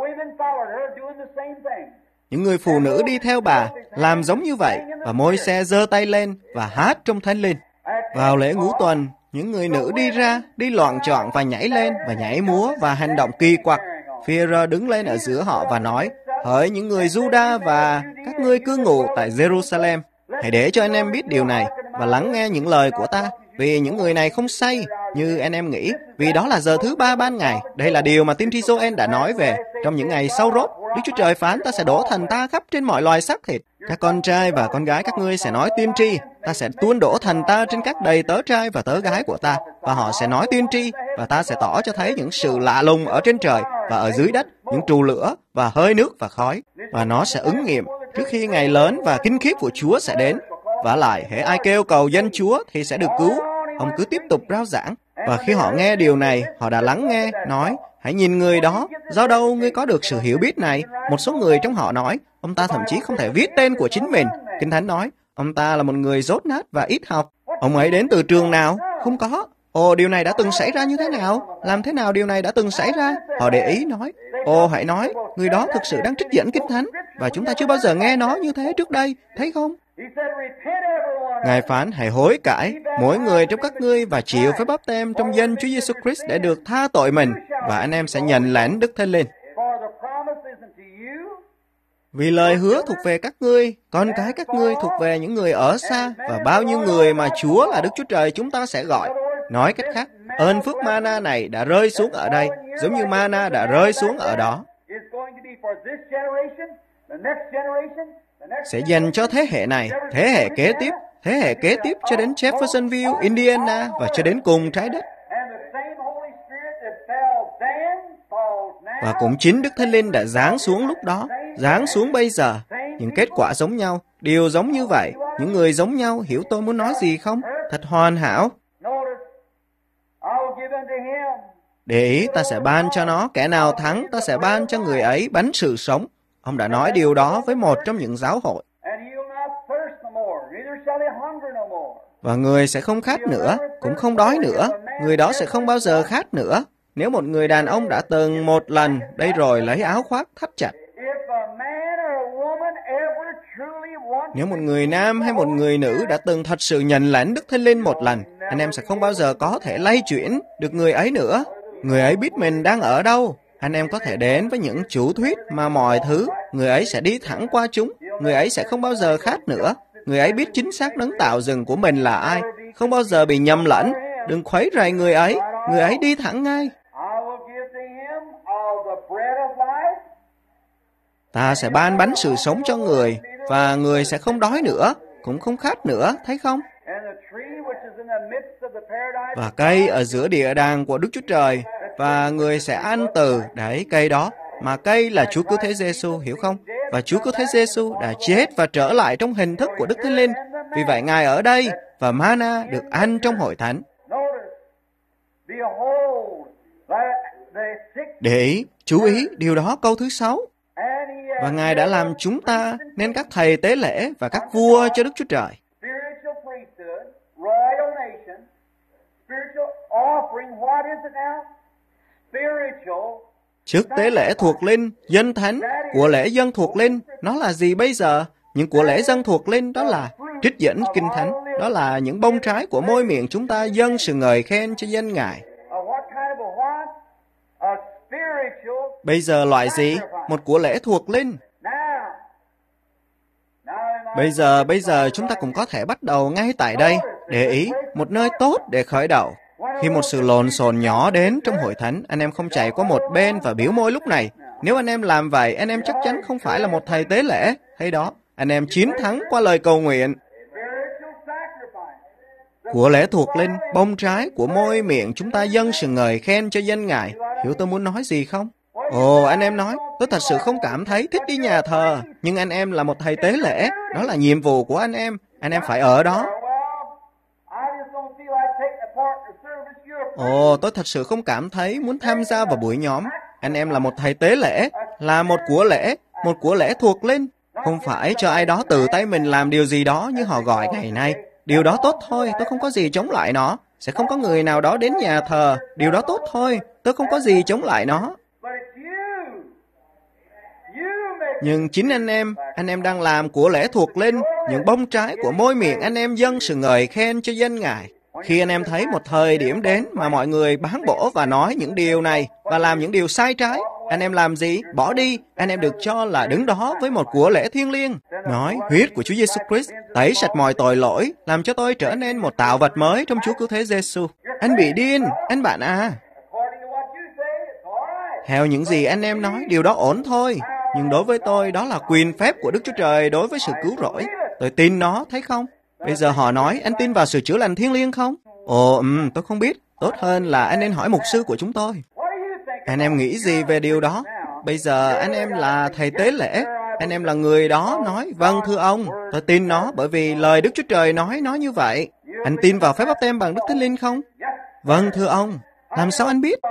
A: Những người phụ nữ đi theo bà làm giống như vậy, và Môi-se giơ tay lên và hát trong Thánh Linh. Vào lễ ngũ tuần, những người nữ đi ra, đi loạn choạng và nhảy lên và nhảy múa và hành động kỳ quặc. Phi-rơ đứng lên ở giữa họ và nói, hỡi những người Juda và các ngươi cư ngụ tại Jerusalem, hãy để cho anh em biết điều này và lắng nghe những lời của ta, vì những người này không say như anh em nghĩ, vì đó là giờ thứ ba ban ngày. Đây là điều mà tiên tri Joel đã nói về. Trong những ngày sau rốt, Đức Chúa Trời phán, ta sẽ đổ thần ta khắp trên mọi loài xác thịt. Các con trai và con gái các ngươi sẽ nói tiên tri. Ta sẽ tuôn đổ thần ta trên các đầy tớ trai và tớ gái của ta, và họ sẽ nói tiên tri, và ta sẽ tỏ cho thấy những sự lạ lùng ở trên trời và ở dưới đất, những trù lửa và hơi nước và khói, và nó sẽ ứng nghiệm trước khi ngày lớn và kinh khiếp của Chúa sẽ đến. Vả lại, hễ ai kêu cầu danh Chúa thì sẽ được cứu. Ông cứ tiếp tục rao giảng. Và khi họ nghe điều này, họ đã lắng nghe, nói, hãy nhìn người đó, do đâu ngươi có được sự hiểu biết này? Một số người trong họ nói, ông ta thậm chí không thể viết tên của chính mình. Kinh Thánh nói, ông ta là một người dốt nát và ít học. Ông ấy đến từ trường nào? Không có. Ồ, điều này đã từng xảy ra như thế nào? Làm thế nào điều này đã từng xảy ra? Họ để ý nói, ồ, hãy nói, người đó thực sự đang trích dẫn Kinh Thánh, và chúng ta chưa bao giờ nghe nói như thế trước đây, thấy không? Ngài phán, hãy hối cải, mỗi người trong các ngươi, và chịu phép báp têm trong danh Chúa Giêsu Christ để được tha tội mình, và anh em sẽ nhận lãnh Đức Thánh Linh. Vì lời hứa thuộc về các ngươi, con cái các ngươi thuộc về những người ở xa, và bao nhiêu người mà Chúa là Đức Chúa Trời chúng ta sẽ gọi. Nói cách khác, ơn phước mana này đã rơi xuống ở đây, giống như mana đã rơi xuống ở đó. Sẽ dành cho thế hệ này, thế hệ kế tiếp, thế hệ kế tiếp cho đến Jeffersonville, Indiana, và cho đến cùng trái đất. Và cũng chính Đức Thánh Linh đã giáng xuống lúc đó, giáng xuống bây giờ. Những kết quả giống nhau, điều giống như vậy, những người giống nhau, hiểu tôi muốn nói gì không? Thật hoàn hảo. Để ý, ta sẽ ban cho nó, kẻ nào thắng, ta sẽ ban cho người ấy bánh sự sống. Ông đã nói điều đó với một trong những giáo hội. Và người sẽ không khát nữa, cũng không đói nữa. Người đó sẽ không bao giờ khát nữa. Nếu một người đàn ông đã từng một lần, đây rồi lấy áo khoác thắt chặt. Nếu một người nam hay một người nữ đã từng thật sự nhận lãnh Đức Thánh Linh một lần, anh em sẽ không bao giờ có thể lay chuyển được người ấy nữa. Người ấy biết mình đang ở đâu. Anh em có thể đến với những chủ thuyết mà mọi thứ, người ấy sẽ đi thẳng qua chúng. Người ấy sẽ không bao giờ khát nữa. Người ấy biết chính xác đấng tạo dựng của mình là ai, không bao giờ bị nhầm lẫn. Đừng khuấy rầy người ấy, người ấy đi thẳng ngay. Ta sẽ ban bánh sự sống cho người, và người sẽ không đói nữa, cũng không khát nữa, thấy không? Và cây ở giữa địa đàng của Đức Chúa Trời, và người sẽ ăn từ đấy cây đó, mà cây là Chúa Cứu Thế Giêsu, hiểu không? Và Chúa Cứu Thế Giêsu đã chết và trở lại trong hình thức của Đức Thánh Linh. Vì vậy Ngài ở đây, và mana được ăn trong hội thánh. Để ý, chú ý, điều đó câu thứ sáu. Và Ngài đã làm chúng ta nên các thầy tế lễ và các vua cho Đức Chúa Trời. Chức tế lễ thuộc linh, dân thánh, của lễ dân thuộc linh, nó là gì bây giờ? Những của lễ dân thuộc linh đó là trích dẫn Kinh Thánh, đó là những bông trái của môi miệng chúng ta dâng sự ngợi khen cho danh Ngài. Bây giờ loại gì? Một của lễ thuộc linh. Bây giờ, bây giờ chúng ta cũng có thể bắt đầu ngay tại đây. Để ý, một nơi tốt để khởi đầu. Khi một sự lộn xộn nhỏ đến trong hội thánh, anh em không chạy qua một bên và biểu môi lúc này. Nếu anh em làm vậy, anh em chắc chắn không phải là một thầy tế lễ. Hay đó, anh em chiến thắng qua lời cầu nguyện. Của lễ thuộc linh, bông trái của môi miệng chúng ta dâng sự ngợi khen cho danh Ngài. Hiểu tôi muốn nói gì không? Ồ, anh em nói, tôi thật sự không cảm thấy thích đi nhà thờ, nhưng anh em là một thầy tế lễ, đó là nhiệm vụ của anh em, anh em phải ở đó. Ồ, tôi thật sự không cảm thấy muốn tham gia vào buổi nhóm. Anh em là một thầy tế lễ, là một của lễ, một của lễ thuộc linh. Không phải cho ai đó tự tay mình làm điều gì đó như họ gọi ngày nay. Điều đó tốt thôi, tôi không có gì chống lại nó. Sẽ không có người nào đó đến nhà thờ. Điều đó tốt thôi, tôi không có gì chống lại nó. Nhưng chính anh em, anh em đang làm của lễ thuộc linh, những bông trái của môi miệng anh em dâng sự ngợi khen cho danh Ngài. Khi anh em thấy một thời điểm đến mà mọi người bán bổ và nói những điều này và làm những điều sai trái, Anh em làm gì? Bỏ đi. Anh em được cho là đứng đó với một của lễ thiêng liêng. Nói, huyết của Chúa Giêsu Christ tẩy sạch mọi tội lỗi, làm cho tôi trở nên một tạo vật mới trong Chúa Cứu Thế Giêsu. Anh bị điên, anh bạn à. Theo những gì anh em nói, điều đó ổn thôi. Nhưng đối với tôi, đó là quyền phép của Đức Chúa Trời đối với sự cứu rỗi. Tôi tin nó, thấy không? Bây giờ họ nói, anh tin vào sự chữa lành thiêng liêng không? Ồ, um, tôi không biết. Tốt hơn là anh nên hỏi mục sư của chúng tôi. Anh em nghĩ gì về điều đó? Bây giờ anh em là thầy tế lễ. Anh em là người đó nói, vâng thưa ông, tôi tin nó bởi vì lời Đức Chúa Trời nói nó như vậy. Anh tin vào phép báp têm bằng Đức Thánh Linh không? Vâng thưa ông. Làm sao anh biết?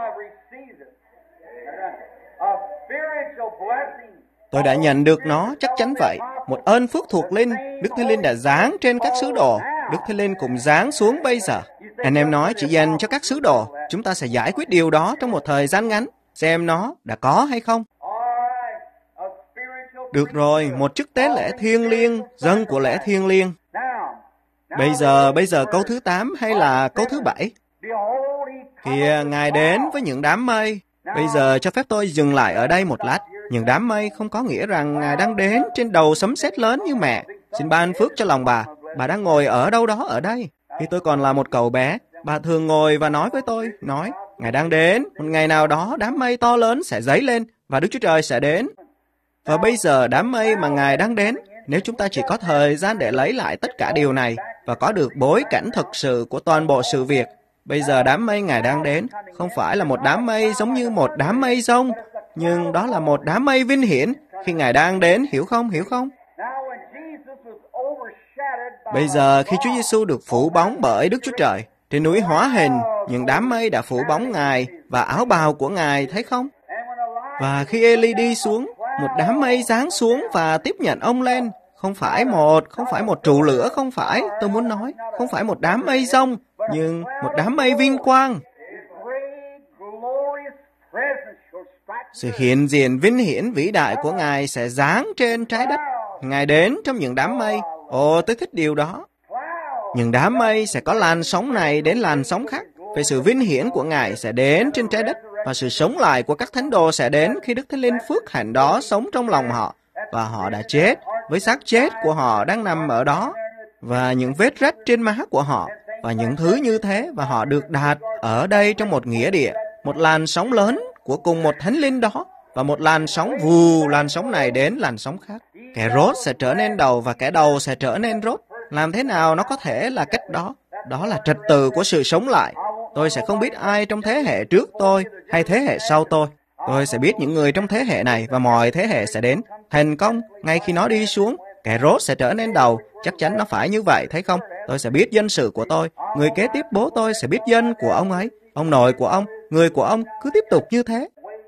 A: Tôi đã nhận được nó, chắc chắn vậy. Một ơn phước thuộc linh, Đức Thánh Linh đã giáng trên các sứ đồ. Đức Thánh Linh cũng giáng xuống bây giờ. Anh em nói chỉ dành cho các sứ đồ. Chúng ta sẽ giải quyết điều đó trong một thời gian ngắn. Xem nó đã có hay không. Được rồi, một chức tế lễ thiêng liêng, dân của lễ thiêng liêng. Bây giờ, bây giờ câu thứ tám hay là câu thứ bảy? Kìa, Ngài đến với những đám mây. Bây giờ cho phép tôi dừng lại ở đây một lát. Những đám mây không có nghĩa rằng Ngài đang đến trên đầu sấm sét lớn như mẹ. Xin ban phước cho lòng bà. Bà đang ngồi ở đâu đó ở đây. Khi tôi còn là một cậu bé, bà thường ngồi và nói với tôi, nói, Ngài đang đến, một ngày nào đó đám mây to lớn sẽ dấy lên và Đức Chúa Trời sẽ đến. Và bây giờ đám mây mà Ngài đang đến, nếu chúng ta chỉ có thời gian để lấy lại tất cả điều này và có được bối cảnh thực sự của toàn bộ sự việc, bây giờ đám mây Ngài đang đến không phải là một đám mây giống như một đám mây giông, nhưng đó là một đám mây vinh hiển khi Ngài đang đến, hiểu không, hiểu không? Bây giờ khi Chúa Giêsu được phủ bóng bởi Đức Chúa Trời, trên núi Hóa Hình, những đám mây đã phủ bóng Ngài và áo bào của Ngài, thấy không? Và khi Eli đi xuống, một đám mây giáng xuống và tiếp nhận ông lên. Không phải một, không phải một trụ lửa, không phải, tôi muốn nói, không phải một đám mây giông, nhưng một đám mây vinh quang. Sự hiện diện vinh hiển vĩ đại của Ngài sẽ giáng trên trái đất. Ngài đến trong những đám mây. Ồ, tôi thích điều đó. Những đám mây sẽ có làn sóng này đến làn sóng khác. Về sự vinh hiển của Ngài sẽ đến trên trái đất, và sự sống lại của các thánh đồ sẽ đến khi Đức Thánh Linh phước hạnh đó sống trong lòng họ. Và họ đã chết, với xác chết của họ đang nằm ở đó, và những vết rách trên má của họ, và những thứ như thế, và họ được đặt ở đây trong một nghĩa địa, một làn sóng lớn của cùng một Thánh Linh đó, và một làn sóng vù, làn sóng này đến làn sóng khác. Kẻ rốt sẽ trở nên đầu và kẻ đầu sẽ trở nên rốt. Làm thế nào nó có thể là cách đó? Đó là trật tự của sự sống lại. Tôi sẽ không biết ai trong thế hệ trước tôi hay thế hệ sau tôi. Tôi sẽ biết những người trong thế hệ này và mọi thế hệ sẽ đến. Thành công, ngay khi nó đi xuống, kẻ rốt sẽ trở nên đầu. Chắc chắn nó phải như vậy, thấy không? Tôi sẽ biết dân sự của tôi. Người kế tiếp bố tôi sẽ biết dân của ông ấy. Ông nội của ông, người của ông, cứ tiếp tục như thế.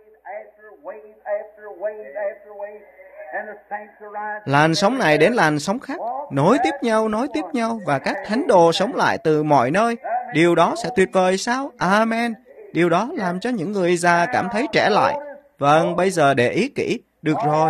A: Làn sóng này đến làn sóng khác, nối tiếp nhau, nối tiếp nhau, và các thánh đồ sống lại từ mọi nơi. Điều đó sẽ tuyệt vời sao? Amen. Điều đó làm cho những người già cảm thấy trẻ lại. Vâng, bây giờ để ý kỹ. Được rồi.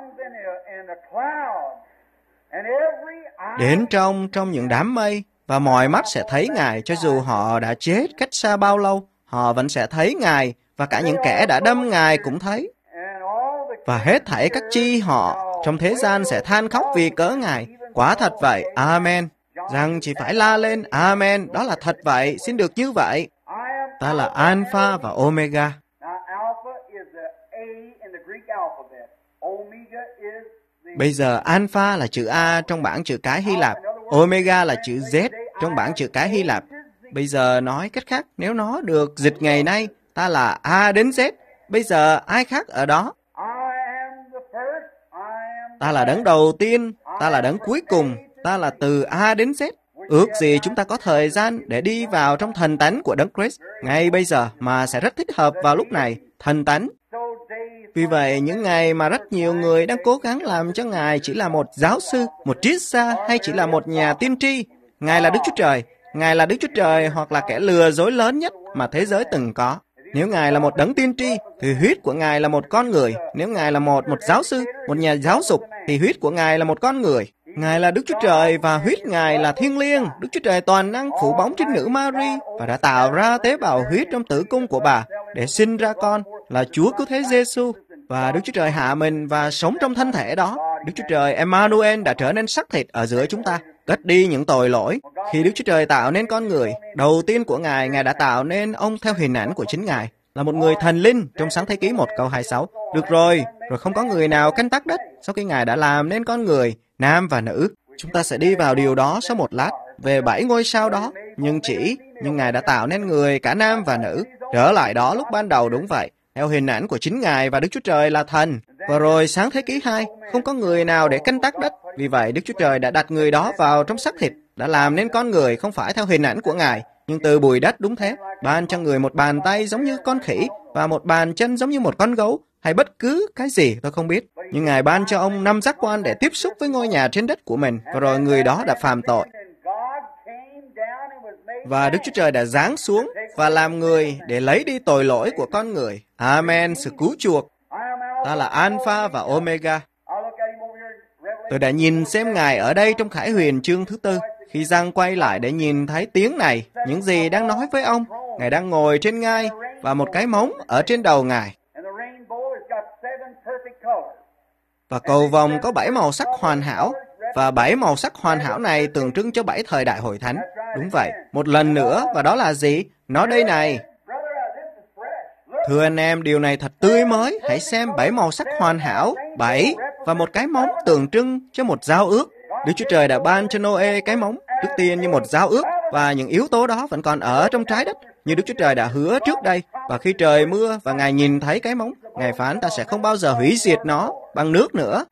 A: Đến trong, trong những đám mây, và mọi mắt sẽ thấy Ngài, cho dù họ đã chết cách xa bao lâu, họ vẫn sẽ thấy Ngài, và cả những kẻ đã đâm Ngài cũng thấy. Và hết thảy các chi họ trong thế gian sẽ than khóc vì cớ Ngài. Quả thật vậy, amen. Rằng chỉ phải la lên, amen, đó là thật vậy, xin được như vậy. Ta là Alpha và Omega. Bây giờ Alpha là chữ A trong bảng chữ cái Hy Lạp, Omega là chữ Z trong bảng chữ cái Hy Lạp. Bây giờ nói cách khác, nếu nó được dịch ngày nay, ta là A đến Z. Bây giờ ai khác ở đó? Ta là đấng đầu tiên, ta là đấng cuối cùng, ta là từ A đến Z. Ước gì chúng ta có thời gian để đi vào trong thần tánh của Đấng Christ ngay bây giờ, mà sẽ rất thích hợp vào lúc này, thần tánh. Vì vậy, những ngày mà rất nhiều người đang cố gắng làm cho Ngài chỉ là một giáo sư, một triết gia, hay chỉ là một nhà tiên tri, Ngài là Đức Chúa Trời, Ngài là Đức Chúa Trời hoặc là kẻ lừa dối lớn nhất mà thế giới từng có. Nếu Ngài là một đấng tiên tri, thì huyết của Ngài là một con người. Nếu Ngài là một một giáo sư, một nhà giáo dục, thì huyết của Ngài là một con người. Ngài là Đức Chúa Trời và huyết Ngài là thiêng liêng. Đức Chúa Trời toàn năng phủ bóng trên nữ Mary và đã tạo ra tế bào huyết trong tử cung của bà để sinh ra con. là Chúa Cứu Thế Giêsu, và Đức Chúa Trời hạ mình và sống trong thân thể đó. Đức Chúa Trời Emmanuel đã trở nên xác thịt ở giữa chúng ta, cất đi những tội lỗi. Khi Đức Chúa Trời tạo nên con người, đầu tiên của Ngài, Ngài đã tạo nên ông theo hình ảnh của chính Ngài, là một người thần linh trong Sáng Thế Ký một câu hai mươi sáu. Được rồi, rồi không có người nào canh tác đất sau khi Ngài đã làm nên con người, nam và nữ. Chúng ta sẽ đi vào điều đó sau một lát, về bảy ngôi sao đó, nhưng chỉ, nhưng Ngài đã tạo nên người cả nam và nữ. Trở lại đó lúc ban đầu đúng vậy, theo hình ảnh của chính Ngài và Đức Chúa Trời là thần. Và rồi Sáng Thế Ký hai, không có người nào để canh tác đất. Vì vậy Đức Chúa Trời đã đặt người đó vào trong xác thịt, đã làm nên con người không phải theo hình ảnh của Ngài, nhưng từ bụi đất. Đúng thế, ban cho người một bàn tay giống như con khỉ và một bàn chân giống như một con gấu, hay bất cứ cái gì tôi không biết. Nhưng Ngài ban cho ông năm giác quan để tiếp xúc với ngôi nhà trên đất của mình, và rồi người đó đã phạm tội. Và Đức Chúa Trời đã giáng xuống và làm người để lấy đi tội lỗi của con người. Amen, sự cứu chuộc. Ta là Alpha và Omega. Tôi đã nhìn xem Ngài ở đây trong Khải Huyền chương thứ tư. Khi Giăng quay lại để nhìn thấy tiếng này, những gì đang nói với ông, Ngài đang ngồi trên ngai và một cái móng ở trên đầu Ngài. Và cầu vồng có bảy màu sắc hoàn hảo, và bảy màu sắc hoàn hảo này tượng trưng cho bảy thời đại hội thánh. Đúng vậy, một lần nữa, và đó là gì? Nó đây này. Thưa anh em, điều này thật tươi mới. Hãy xem bảy màu sắc hoàn hảo, bảy, và một cái móng tượng trưng cho một giao ước. Đức Chúa Trời đã ban cho Noe cái móng, trước tiên như một giao ước, và những yếu tố đó vẫn còn ở trong trái đất, như Đức Chúa Trời đã hứa trước đây. Và khi trời mưa và Ngài nhìn thấy cái móng, Ngài phán ta sẽ không bao giờ hủy diệt nó bằng nước nữa.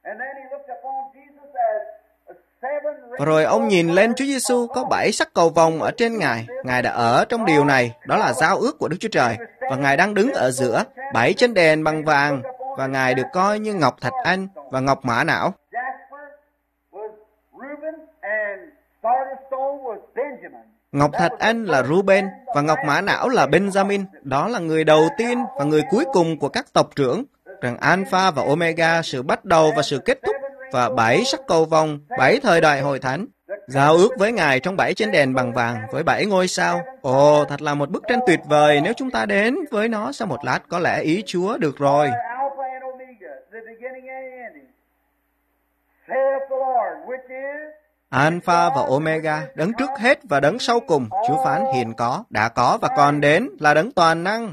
A: Và rồi ông nhìn lên Chúa Giêsu có bảy sắc cầu vồng ở trên Ngài. Ngài đã ở trong điều này, đó là giao ước của Đức Chúa Trời. Và Ngài đang đứng ở giữa bảy chân đèn bằng vàng, và Ngài được coi như ngọc thạch anh và ngọc mã não. Ngọc thạch anh là Reuben và ngọc mã não là Benjamin. Đó là người đầu tiên và người cuối cùng của các tộc trưởng. Rằng Alpha và Omega, sự bắt đầu và sự kết thúc, và bảy sắc cầu vồng, bảy thời đại hội thánh. Giao ước với Ngài trong bảy trên đèn bằng vàng với bảy ngôi sao. Ồ, thật là một bức tranh tuyệt vời. Nếu chúng ta đến với nó sau một lát, có lẽ ý Chúa được rồi. Alpha và Omega, đấng trước hết và đấng sau cùng. Chúa phán hiện có, đã có và còn đến, là đấng toàn năng.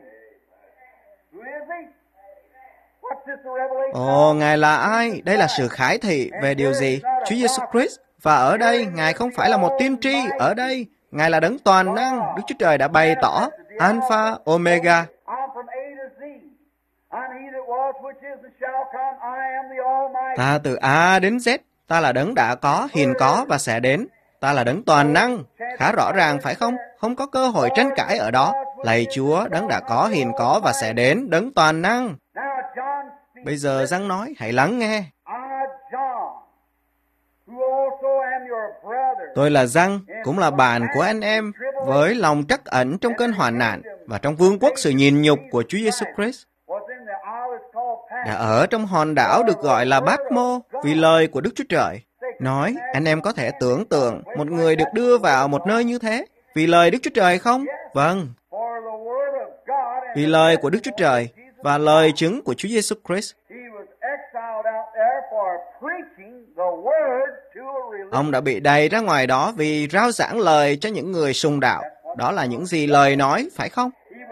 A: Ồ, Ngài là ai? Đây là sự khải thị về điều gì? Chúa Giêsu Christ. Và ở đây, Ngài không phải là một tiên tri. Ở đây, Ngài là đấng toàn năng. Đức Chúa Trời đã bày tỏ Alpha, Omega. Ta từ A đến Z. Ta là đấng đã có, hiện có và sẽ đến. Ta là đấng toàn năng. Khá rõ ràng phải không? Không có cơ hội tranh cãi ở đó. Lạy Chúa, đấng đã có, hiện có và sẽ đến, đấng toàn năng. Bây giờ Giăng nói, hãy lắng nghe. Tôi là Giăng, cũng là bạn của anh em, với lòng trắc ẩn trong cơn hoạn nạn và trong vương quốc sự nhịn nhục của Chúa Giêsu Christ. Đã ở trong hòn đảo được gọi là Bát-mô vì lời của Đức Chúa Trời. Nói, anh em có thể tưởng tượng một người được đưa vào một nơi như thế vì lời Đức Chúa Trời không? Vâng. Vì lời của Đức Chúa Trời và lời chứng của Chúa Giêsu Christ. Ông đã bị đày ra ngoài đó vì rao giảng lời cho những người sùng đạo. Đó là những gì lời nói, phải không?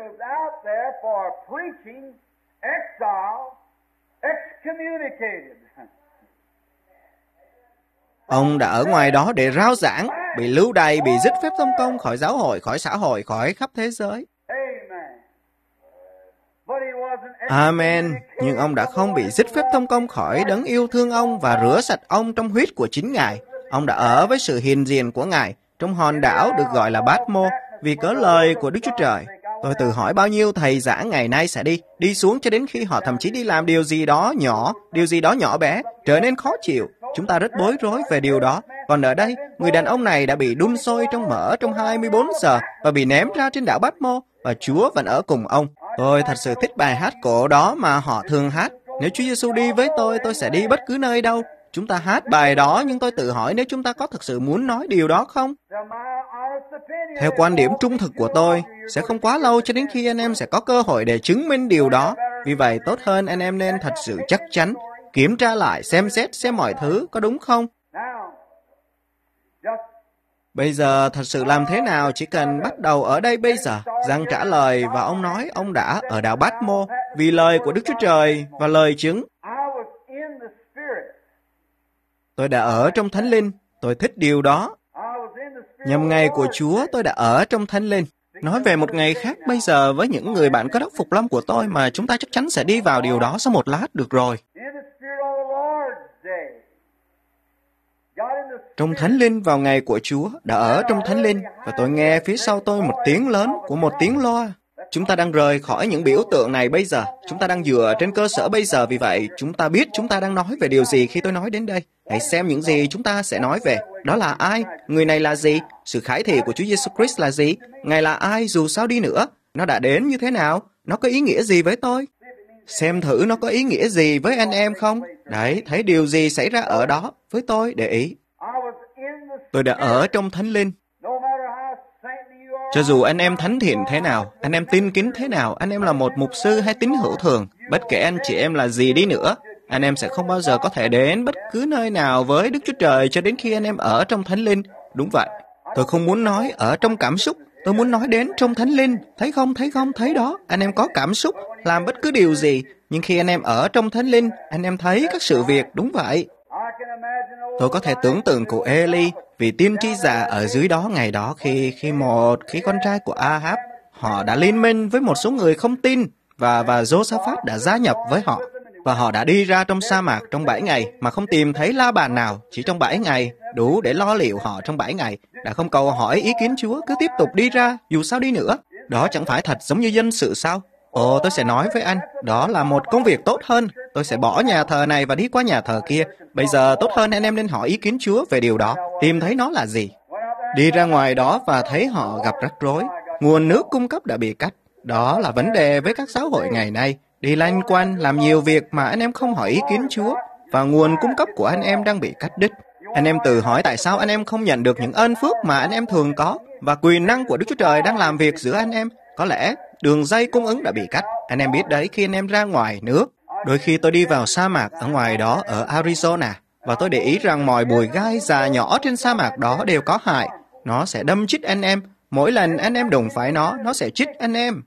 A: Ông đã ở ngoài đó để rao giảng, bị lưu đày, bị dứt phép thông công khỏi giáo hội, khỏi xã hội, khỏi khắp thế giới. Amen. Nhưng ông đã không bị dứt phép thông công khỏi đấng yêu thương ông và rửa sạch ông trong huyết của chính Ngài. Ông đã ở với sự hiện diện của Ngài trong hòn đảo được gọi là Bát-mô vì cớ lời của Đức Chúa Trời. Tôi tự hỏi bao nhiêu thầy giảng ngày nay sẽ đi, đi xuống cho đến khi họ thậm chí đi làm điều gì đó nhỏ, điều gì đó nhỏ bé, trở nên khó chịu. Chúng ta rất bối rối về điều đó. Còn ở đây, người đàn ông này đã bị đun sôi trong mỡ trong hai mươi bốn giờ và bị ném ra trên đảo Bát-mô, và Chúa vẫn ở cùng ông. Tôi thật sự thích bài hát cổ đó mà họ thường hát. Nếu Chúa Giêsu đi với tôi, tôi sẽ đi bất cứ nơi đâu. Chúng ta hát bài đó, nhưng tôi tự hỏi nếu chúng ta có thực sự muốn nói điều đó không? Theo quan điểm trung thực của tôi, sẽ không quá lâu cho đến khi anh em sẽ có cơ hội để chứng minh điều đó. Vì vậy, tốt hơn anh em nên thật sự chắc chắn, kiểm tra lại, xem xét xem mọi thứ có đúng không. Bây giờ thật sự làm thế nào, chỉ cần bắt đầu ở đây bây giờ. Giăng trả lời và ông nói ông đã ở đảo Bát-mô vì lời của Đức Chúa Trời và lời chứng. Tôi đã ở trong Thánh Linh, tôi thích điều đó. Nhằm ngày của Chúa tôi đã ở trong Thánh Linh. Nói về một ngày khác bây giờ với những người bạn Cơ Đốc phục lâm của tôi mà chúng ta chắc chắn sẽ đi vào điều đó sau một lát được rồi. Trong Thánh Linh vào ngày của Chúa, đã ở trong Thánh Linh, và tôi nghe phía sau tôi một tiếng lớn của một tiếng loa. Chúng ta đang rời khỏi những biểu tượng này bây giờ. Chúng ta đang dựa trên cơ sở bây giờ, vì vậy chúng ta biết chúng ta đang nói về điều gì khi tôi nói đến đây. Hãy xem những gì chúng ta sẽ nói về. Đó là ai? Người này là gì? Sự khải thị của Chúa Giêsu Christ là gì? Ngài là ai dù sao đi nữa? Nó đã đến như thế nào? Nó có ý nghĩa gì với tôi? Xem thử nó có ý nghĩa gì với anh em không? Đấy, thấy điều gì xảy ra ở đó với tôi, để ý. Tôi đã ở trong Thánh Linh. Cho dù anh em thánh thiện thế nào, anh em tin kính thế nào, anh em là một mục sư hay tín hữu thường, bất kể anh chị em là gì đi nữa, anh em sẽ không bao giờ có thể đến bất cứ nơi nào với Đức Chúa Trời cho đến khi anh em ở trong Thánh Linh. Đúng vậy. Tôi không muốn nói ở trong cảm xúc, tôi muốn nói đến trong Thánh Linh. Thấy không, thấy không, thấy đó. Anh em có cảm xúc, làm bất cứ điều gì, nhưng khi anh em ở trong Thánh Linh, anh em thấy các sự việc. Đúng vậy. Tôi có thể tưởng tượng cụ Eli, vì tiên tri già ở dưới đó ngày đó khi khi một khi con trai của Ahab, họ đã liên minh với một số người không tin, và và Josaphat đã gia nhập với họ, và họ đã đi ra trong sa mạc trong bảy ngày mà không tìm thấy la bàn nào. Chỉ trong bảy ngày đủ để lo liệu họ. Trong bảy ngày đã không cầu hỏi ý kiến Chúa, cứ tiếp tục đi ra dù sao đi nữa. Đó chẳng phải thật giống như dân sự sao? Ồ, tôi sẽ nói với anh, đó là một công việc tốt hơn. Tôi sẽ bỏ nhà thờ này và đi qua nhà thờ kia. Bây giờ tốt hơn anh em nên hỏi ý kiến Chúa về điều đó, tìm thấy nó là gì. Đi ra ngoài đó và thấy họ gặp rắc rối. Nguồn nước cung cấp đã bị cắt. Đó là vấn đề với các giáo hội ngày nay. Đi lanh quanh, làm nhiều việc mà anh em không hỏi ý kiến Chúa, và nguồn cung cấp của anh em đang bị cắt đứt. Anh em tự hỏi tại sao anh em không nhận được những ơn phước mà anh em thường có, và quyền năng của Đức Chúa Trời đang làm việc giữa anh em. Có lẽ đường dây cung ứng đã bị cắt. Anh em biết đấy, khi anh em ra ngoài nước, đôi khi tôi đi vào sa mạc ở ngoài đó ở Arizona, và tôi để ý rằng mọi bụi gai già nhỏ trên sa mạc đó đều có hại. Nó sẽ đâm chích anh em. Mỗi lần anh em đụng phải nó, nó sẽ chích anh em.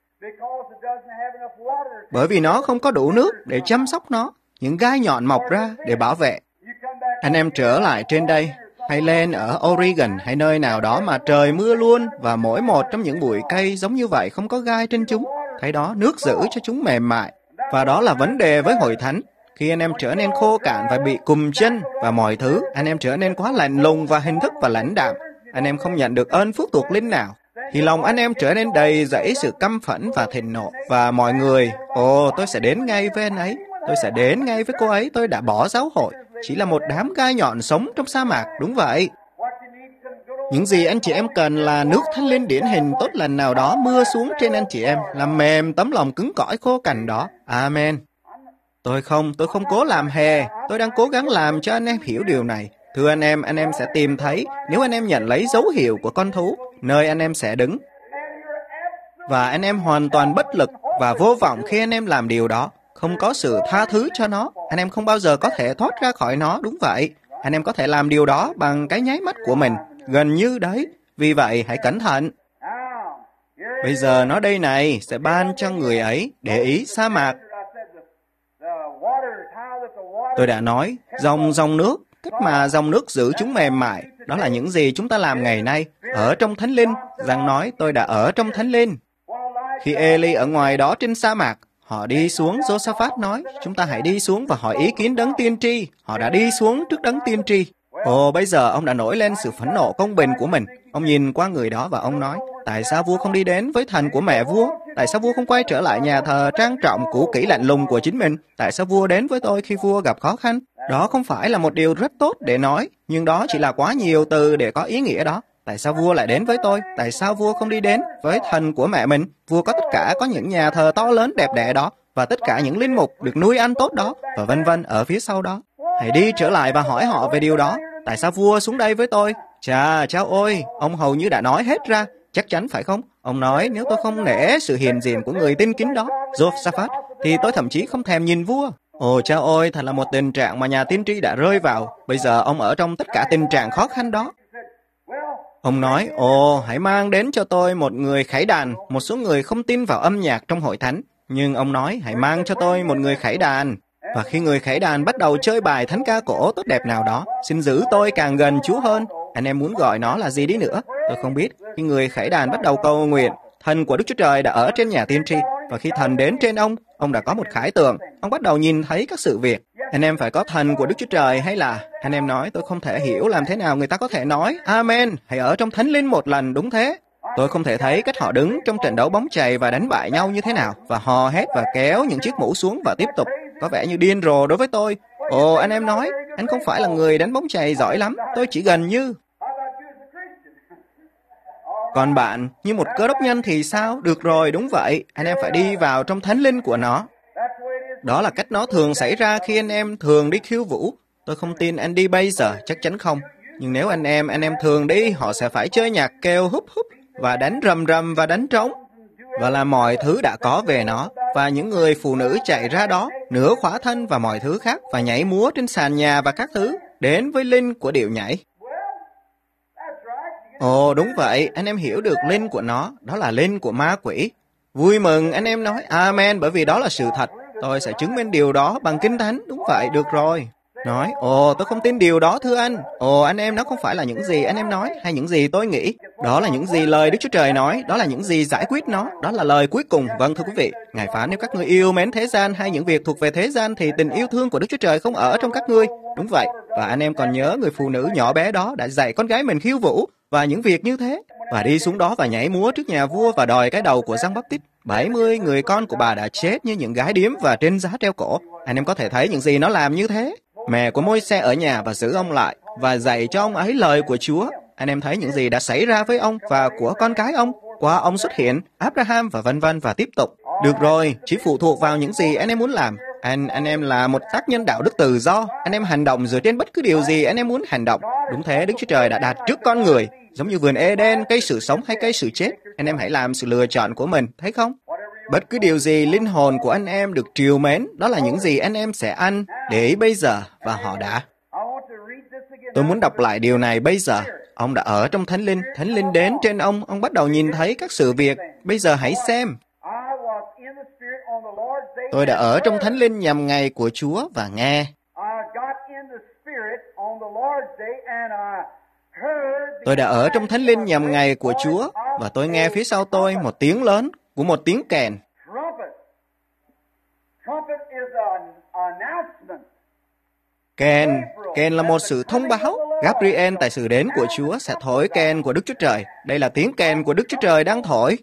A: Bởi vì nó không có đủ nước để chăm sóc nó. Những gai nhọn mọc ra để bảo vệ. Anh em trở lại trên đây, hay lên ở Oregon hay nơi nào đó mà trời mưa luôn, và mỗi một trong những bụi cây giống như vậy không có gai trên chúng. Thấy đó, nước giữ cho chúng mềm mại. Và đó là vấn đề với hội thánh. Khi anh em trở nên khô cạn và bị cùm chân và mọi thứ, anh em trở nên quá lạnh lùng và hình thức và lãnh đạm. Anh em không nhận được ơn phước thuộc linh nào. Thì lòng anh em trở nên đầy dẫy sự căm phẫn và thịnh nộ. Và mọi người, ồ, tôi sẽ đến ngay với anh ấy. Tôi sẽ đến ngay với cô ấy. Tôi đã bỏ giáo hội. Chỉ là một đám gai nhọn sống trong sa mạc. Đúng vậy. Những gì anh chị em cần là nước Thánh Linh điển hình tốt lành nào đó mưa xuống trên anh chị em, làm mềm tấm lòng cứng cỏi khô cằn đó. Amen. Tôi không, tôi không cố làm hề. Tôi đang cố gắng làm cho anh em hiểu điều này. Thưa anh em, anh em sẽ tìm thấy, nếu anh em nhận lấy dấu hiệu của con thú, nơi anh em sẽ đứng. Và anh em hoàn toàn bất lực và vô vọng khi anh em làm điều đó. Không có sự tha thứ cho nó. Anh em không bao giờ có thể thoát ra khỏi nó. Đúng vậy. Anh em có thể làm điều đó bằng cái nháy mắt của mình. Gần như đấy. Vì vậy, hãy cẩn thận. Bây giờ nó đây này, sẽ ban cho người ấy, để ý sa mạc. Tôi đã nói, dòng dòng nước, cách mà dòng nước giữ chúng mềm mại, đó là những gì chúng ta làm ngày nay, ở trong Thánh Linh. Rằng nói, tôi đã ở trong Thánh Linh. Khi Eli ở ngoài đó trên sa mạc, họ đi xuống, Josaphat nói, chúng ta hãy đi xuống và hỏi ý kiến đấng tiên tri. Họ đã đi xuống trước đấng tiên tri. Ồ, bây giờ ông đã nổi lên sự phẫn nộ công bình của mình. Ông nhìn qua người đó và ông nói, tại sao vua không đi đến với thần của mẹ vua? Tại sao vua không quay trở lại nhà thờ trang trọng, cũ kỹ lạnh lùng của chính mình? Tại sao vua đến với tôi khi vua gặp khó khăn? Đó không phải là một điều rất tốt để nói, nhưng đó chỉ là quá nhiều từ để có ý nghĩa đó. Tại sao vua lại đến với tôi? Tại sao vua không đi đến với thần của mẹ mình? Vua có tất cả, có những nhà thờ to lớn đẹp đẽ đó, và tất cả những linh mục được nuôi ăn tốt đó, và vân vân ở phía sau đó. Hãy đi trở lại và hỏi họ về điều đó. Tại sao vua xuống đây với tôi? Chà, cháu ơi, ông hầu như đã nói hết ra. Chắc chắn phải không? Ông nói nếu tôi không nể sự hiền diện của người tin kính đó, Josaphat, thì tôi thậm chí không thèm nhìn vua. Ồ cháu ơi, thật là một tình trạng mà nhà tiên tri đã rơi vào. Bây giờ ông ở trong tất cả tình trạng khó khăn đó. Ông nói, ồ, hãy mang đến cho tôi một người khải đàn. Một số người không tin vào âm nhạc trong hội thánh. Nhưng ông nói, hãy mang cho tôi một người khải đàn. Và khi người khải đàn bắt đầu chơi bài thánh ca cổ tốt đẹp nào đó, xin giữ tôi càng gần Chúa hơn. Anh em muốn gọi nó là gì đi nữa? Tôi không biết. Khi người khải đàn bắt đầu cầu nguyện, thần của Đức Chúa Trời đã ở trên nhà tiên tri. Và khi thần đến trên ông, ông đã có một khải tượng. Ông bắt đầu nhìn thấy các sự việc. Anh em phải có thần của Đức Chúa Trời hay là... Anh em nói, tôi không thể hiểu làm thế nào người ta có thể nói Amen, hãy ở trong thánh linh một lần, đúng thế. Tôi không thể thấy cách họ đứng trong trận đấu bóng chày và đánh bại nhau như thế nào, và hò hét và kéo những chiếc mũ xuống và tiếp tục. Có vẻ như điên rồ đối với tôi. Ồ, anh em nói, anh không phải là người đánh bóng chày giỏi lắm, tôi chỉ gần như... Còn bạn, như một cơ đốc nhân thì sao? Được rồi, đúng vậy, anh em phải đi vào trong thánh linh của nó. Đó là cách nó thường xảy ra khi anh em thường đi khiêu vũ. Tôi không tin anh đi bây giờ, chắc chắn không. Nhưng nếu anh em, anh em thường đi, họ sẽ phải chơi nhạc kêu húp húp, và đánh rầm rầm và đánh trống, và là mọi thứ đã có về nó. Và những người phụ nữ chạy ra đó, nửa khỏa thân và mọi thứ khác, và nhảy múa trên sàn nhà và các thứ, đến với linh của điệu nhảy. Ồ, đúng vậy, anh em hiểu được linh của nó, đó là linh của ma quỷ. Vui mừng, anh em nói Amen, bởi vì đó là sự thật. Tôi sẽ chứng minh điều đó bằng Kinh Thánh, đúng vậy, được rồi. Nói, ồ, tôi không tin điều đó thưa anh. Ồ, anh em, nó không phải là những gì anh em nói, hay những gì tôi nghĩ. Đó là những gì lời Đức Chúa Trời nói, đó là những gì giải quyết nó, đó là lời cuối cùng. Vâng, thưa quý vị, Ngài phán nếu các ngươi yêu mến thế gian hay những việc thuộc về thế gian thì tình yêu thương của Đức Chúa Trời không ở trong các ngươi. Đúng vậy, và anh em còn nhớ người phụ nữ nhỏ bé đó đã dạy con gái mình khiêu vũ và những việc như thế, và đi xuống đó và nhảy múa trước nhà vua và đòi cái đầu của Giăng Báp-tít. bảy mươi người con của bà đã chết như những gái điếm và trên giá treo cổ. Anh em có thể thấy những gì nó làm như thế. Mẹ của Môi-se ở nhà và giữ ông lại và dạy cho ông ấy lời của Chúa. Anh em thấy những gì đã xảy ra với ông và của con cái ông qua ông xuất hiện, Abraham và vân vân và tiếp tục. Được rồi, chỉ phụ thuộc vào những gì anh em muốn làm. Anh anh em là một tác nhân đạo đức tự do. Anh em hành động dựa trên bất cứ điều gì anh em muốn hành động. Đúng thế, Đức Chúa Trời đã đặt trước con người, giống như vườn Eden, cây sự sống hay cây sự chết. Anh em hãy làm sự lựa chọn của mình, thấy không? Bất cứ điều gì linh hồn của anh em được trìu mến, đó là những gì anh em sẽ ăn, để ý bây giờ, và họ đã. Tôi muốn đọc lại điều này bây giờ. Ông đã ở trong Thánh Linh, Thánh Linh đến trên ông, ông bắt đầu nhìn thấy các sự việc. Bây giờ hãy xem. Tôi đã ở trong Thánh Linh nhằm ngày của Chúa và nghe. Tôi đã ở trong Thánh Linh nhằm ngày của Chúa, và tôi nghe phía sau tôi một tiếng lớn của một tiếng kèn. Kèn, kèn là một sự thông báo. Gabriel tại sự đến của Chúa sẽ thổi kèn của Đức Chúa Trời. Đây là tiếng kèn của Đức Chúa Trời đang thổi.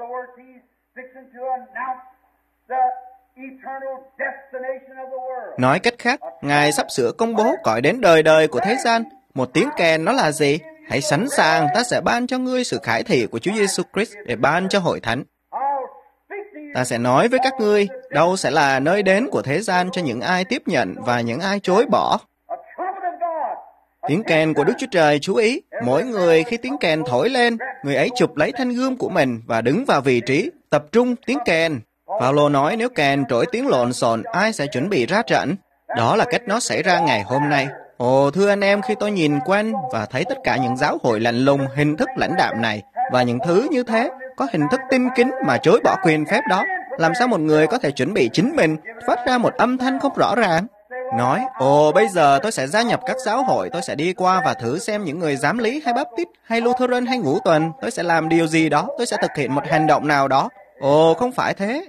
A: Nói cách khác, Ngài sắp sửa công bố cõi đến đời đời của thế gian. Một tiếng kèn nó là gì? Hãy sẵn sàng, ta sẽ ban cho ngươi sự khải thị của Chúa Giêsu Christ để ban cho hội thánh. Ta sẽ nói với các ngươi, đâu sẽ là nơi đến của thế gian cho những ai tiếp nhận và những ai chối bỏ. Tiếng kèn của Đức Chúa Trời, chú ý, mỗi người khi tiếng kèn thổi lên, người ấy chụp lấy thanh gươm của mình và đứng vào vị trí, tập trung tiếng kèn. Phaolô nói nếu kèn trỗi tiếng lộn xộn, ai sẽ chuẩn bị ra trận? Đó là cách nó xảy ra ngày hôm nay. Ồ, thưa anh em, khi tôi nhìn quanh và thấy tất cả những giáo hội lạnh lùng, hình thức lãnh đạm này, và những thứ như thế, có hình thức tinh kính mà chối bỏ quyền phép đó, làm sao một người có thể chuẩn bị chính mình, phát ra một âm thanh không rõ ràng? Nói, ồ, bây giờ tôi sẽ gia nhập các giáo hội, tôi sẽ đi qua và thử xem những người giám lý hay Baptist, hay Lutheran hay Ngũ Tuần, tôi sẽ làm điều gì đó, tôi sẽ thực hiện một hành động nào đó. Ồ, không phải thế.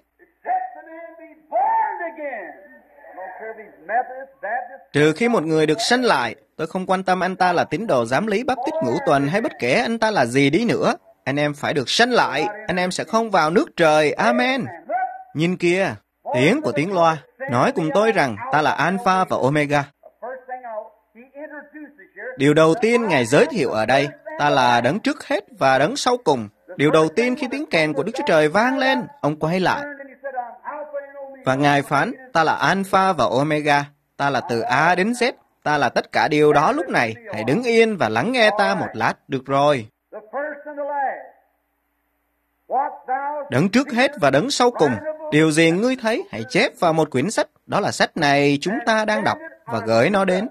A: Trừ khi một người được sanh lại, tôi không quan tâm anh ta là tín đồ giám lý Baptist Ngũ Tuần hay bất kể anh ta là gì đi nữa. Anh em phải được sanh lại, anh em sẽ không vào nước trời. Amen. Nhìn kia, tiếng của tiếng loa, nói cùng tôi rằng ta là Alpha và Omega. Điều đầu tiên Ngài giới thiệu ở đây, ta là đấng trước hết và đấng sau cùng. Điều đầu tiên khi tiếng kèn của Đức Chúa Trời vang lên, ông quay lại. Và Ngài phán, ta là Alpha và Omega, ta là từ A đến Z, Ta là tất cả điều đó lúc này. Hãy đứng yên và lắng nghe ta một lát. Được rồi. Đấng trước hết và đấng sau cùng. Điều gì ngươi thấy, hãy chép vào một quyển sách. Đó là sách này chúng ta đang đọc và gửi nó đến.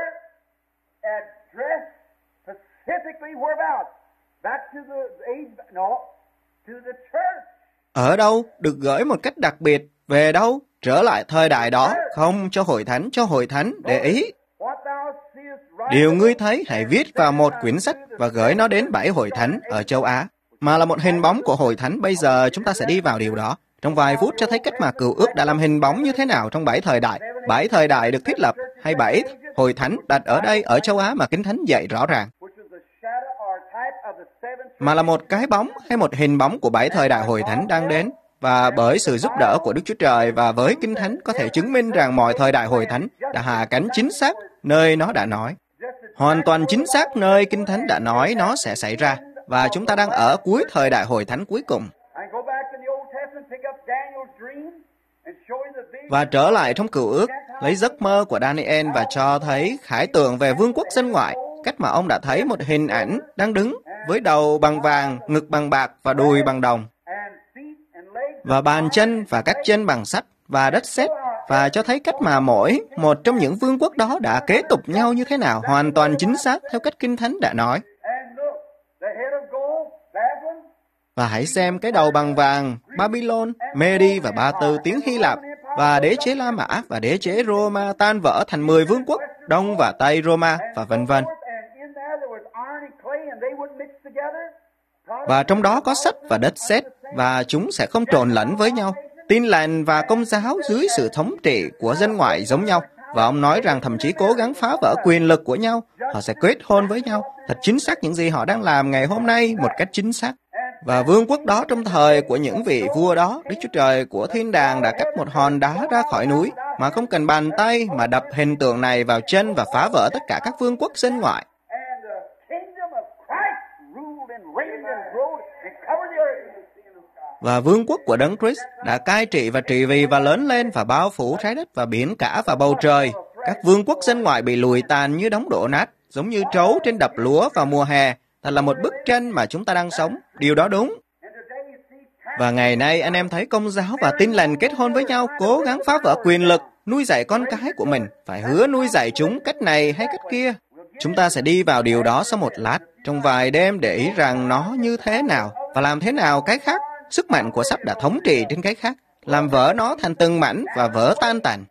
A: Ở đâu? Được gửi một cách đặc biệt. Về đâu? Trở lại thời đại đó. Không cho hội thánh, cho hội thánh. Để ý. Điều ngươi thấy, hãy viết vào một quyển sách và gửi nó đến bảy hội thánh ở châu Á. Mà là một hình bóng của hội thánh. Bây giờ chúng ta sẽ đi vào điều đó. Trong vài phút cho thấy cách mà Cựu Ước đã làm hình bóng như thế nào trong bảy thời đại. Bảy thời đại được thiết lập, hay bảy hội thánh đặt ở đây, ở châu Á mà Kinh Thánh dạy rõ ràng. Mà là một cái bóng hay một hình bóng của bảy thời đại hội thánh đang đến. Và bởi sự giúp đỡ của Đức Chúa Trời và với Kinh Thánh có thể chứng minh rằng mọi thời đại hội thánh đã hạ cánh chính xác nơi nó đã nói. Hoàn toàn chính xác nơi Kinh Thánh đã nói nó sẽ xảy ra. Và chúng ta đang ở cuối thời đại hội thánh cuối cùng. Và trở lại trong Cựu Ước, lấy giấc mơ của Daniel và cho thấy khải tượng về vương quốc dân ngoại, cách mà ông đã thấy một hình ảnh đang đứng với đầu bằng vàng, ngực bằng bạc và đùi bằng đồng, và bàn chân và các chân bằng sắt và đất sét, và cho thấy cách mà mỗi một trong những vương quốc đó đã kế tục nhau như thế nào, hoàn toàn chính xác theo cách Kinh Thánh đã nói. Và hãy xem cái đầu bằng vàng, Babylon, Medi và Ba Tư tiếng Hy Lạp, và đế chế La Mã và đế chế Roma tan vỡ thành mười vương quốc, Đông và Tây Roma, và vân vân. Và trong đó có sắt và đất sét, và chúng sẽ không trộn lẫn với nhau. Tin lành và Công giáo dưới sự thống trị của dân ngoại giống nhau. Và ông nói rằng thậm chí cố gắng phá vỡ quyền lực của nhau, họ sẽ kết hôn với nhau. Thật chính xác những gì họ đang làm ngày hôm nay một cách chính xác. Và vương quốc đó trong thời của những vị vua đó, Đức Chúa Trời của thiên đàng đã cắt một hòn đá ra khỏi núi, mà không cần bàn tay mà đập hình tượng này vào chân và phá vỡ tất cả các vương quốc dân ngoại. Và vương quốc của Đấng Christ đã cai trị và trị vì và lớn lên và bao phủ trái đất và biển cả và bầu trời. Các vương quốc dân ngoại bị lùi tàn như đống đổ nát, giống như trấu trên đập lúa vào mùa hè. Thật là một bức tranh mà chúng ta đang sống. Điều đó đúng. Và ngày nay anh em thấy Công giáo và Tin lành kết hôn với nhau, cố gắng phá vỡ quyền lực, nuôi dạy con cái của mình, phải hứa nuôi dạy chúng cách này hay cách kia. Chúng ta sẽ đi vào điều đó sau một lát, trong vài đêm để ý rằng nó như thế nào và làm thế nào cái khác. Sức mạnh của sắp đã thống trị trên cái khác, làm vỡ nó thành từng mảnh và vỡ tan tành.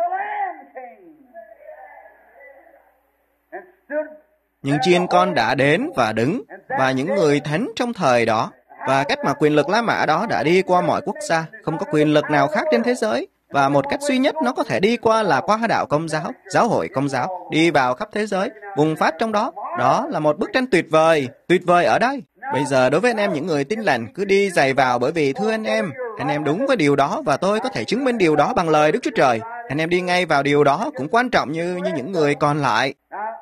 A: Nhưng chiên con đã đến và đứng, và những người thánh trong thời đó, và cách mà quyền lực La Mã đó đã đi qua mọi quốc gia, không có quyền lực nào khác trên thế giới. Và một cách duy nhất nó có thể đi qua là qua đạo Công giáo, giáo hội Công giáo, đi vào khắp thế giới, bùng phát trong đó. Đó là một bức tranh tuyệt vời, tuyệt vời ở đây. Bây giờ đối với anh em những người tin lành, cứ đi giày vào, bởi vì thưa anh em, anh em đúng với điều đó và tôi có thể chứng minh điều đó bằng lời Đức Chúa Trời. Anh em đi ngay vào điều đó cũng quan trọng như như những người còn lại.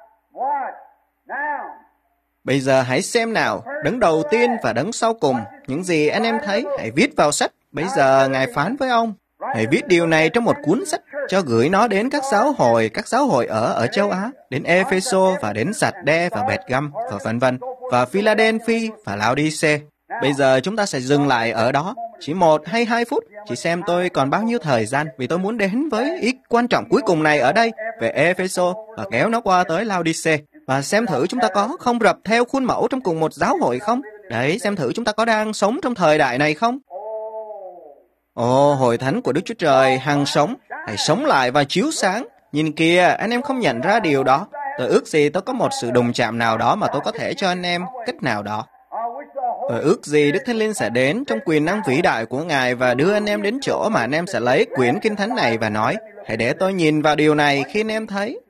A: Bây giờ hãy xem nào, đấng đầu tiên và đấng sau cùng, những gì anh em thấy, hãy viết vào sách. Bây giờ Ngài phán với ông, hãy viết điều này trong một cuốn sách, cho gửi nó đến các giáo hội, các giáo hội ở ở châu Á, đến Epheso và đến Sạt-đe và Bệt-găm và vân vân, và Philadelphia và Laodice. Bây giờ chúng ta sẽ dừng lại ở đó, chỉ một hay hai phút, chỉ xem tôi còn bao nhiêu thời gian, vì tôi muốn đến với ý quan trọng cuối cùng này ở đây, về Epheso và kéo nó qua tới Laodice, và xem thử chúng ta có không rập theo khuôn mẫu trong cùng một giáo hội không? Đấy, xem thử chúng ta có đang sống trong thời đại này không? Ồ, hội thánh của Đức Chúa Trời hằng sống, hãy sống lại và chiếu sáng. Nhìn kìa, anh em không nhận ra điều đó. Tôi ước gì tôi có một sự đụng chạm nào đó mà tôi có thể cho anh em cách nào đó. Tôi ước gì Đức Thánh Linh sẽ đến trong quyền năng vĩ đại của Ngài và đưa anh em đến chỗ mà anh em sẽ lấy quyển Kinh Thánh này và nói, hãy để tôi nhìn vào điều này khi anh em thấy.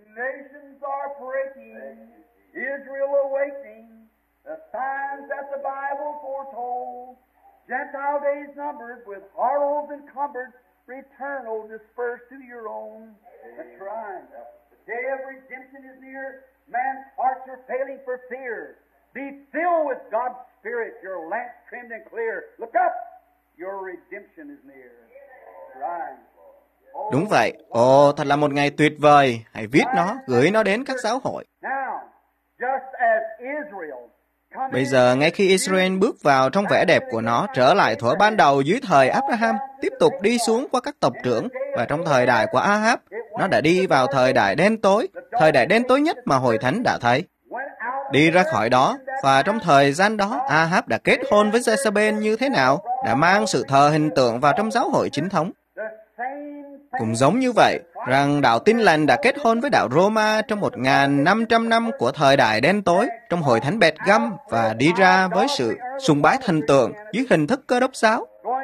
B: Gentile days numbered, with horrors encumbered, returnal dispersed to your own. That's right. The day of redemption is near. Man's hearts are failing for fear. Be filled with God's Spirit, your lamp trimmed and clear. Look up, your redemption is near. Right.
A: Đúng vậy. Ồ, thật là một ngày tuyệt vời. Hãy viết nó, gửi nó đến các giáo hội. Bây giờ, ngay khi Israel bước vào trong vẻ đẹp của nó, trở lại thuở ban đầu dưới thời Abraham, tiếp tục đi xuống qua các tộc trưởng, và trong thời đại của Ahab, nó đã đi vào thời đại đen tối, thời đại đen tối nhất mà Hội Thánh đã thấy. Đi ra khỏi đó, và trong thời gian đó, Ahab đã kết hôn với Jezebel như thế nào, đã mang sự thờ hình tượng vào trong giáo hội chính thống. Cũng giống như vậy, rằng đạo Tin Lành đã kết hôn với đạo Roma trong một nghìn năm trăm năm của thời đại đen tối, trong hội thánh Bệt Găm, và đi ra với sự sùng bái thần tượng dưới hình thức Cơ Đốc giáo.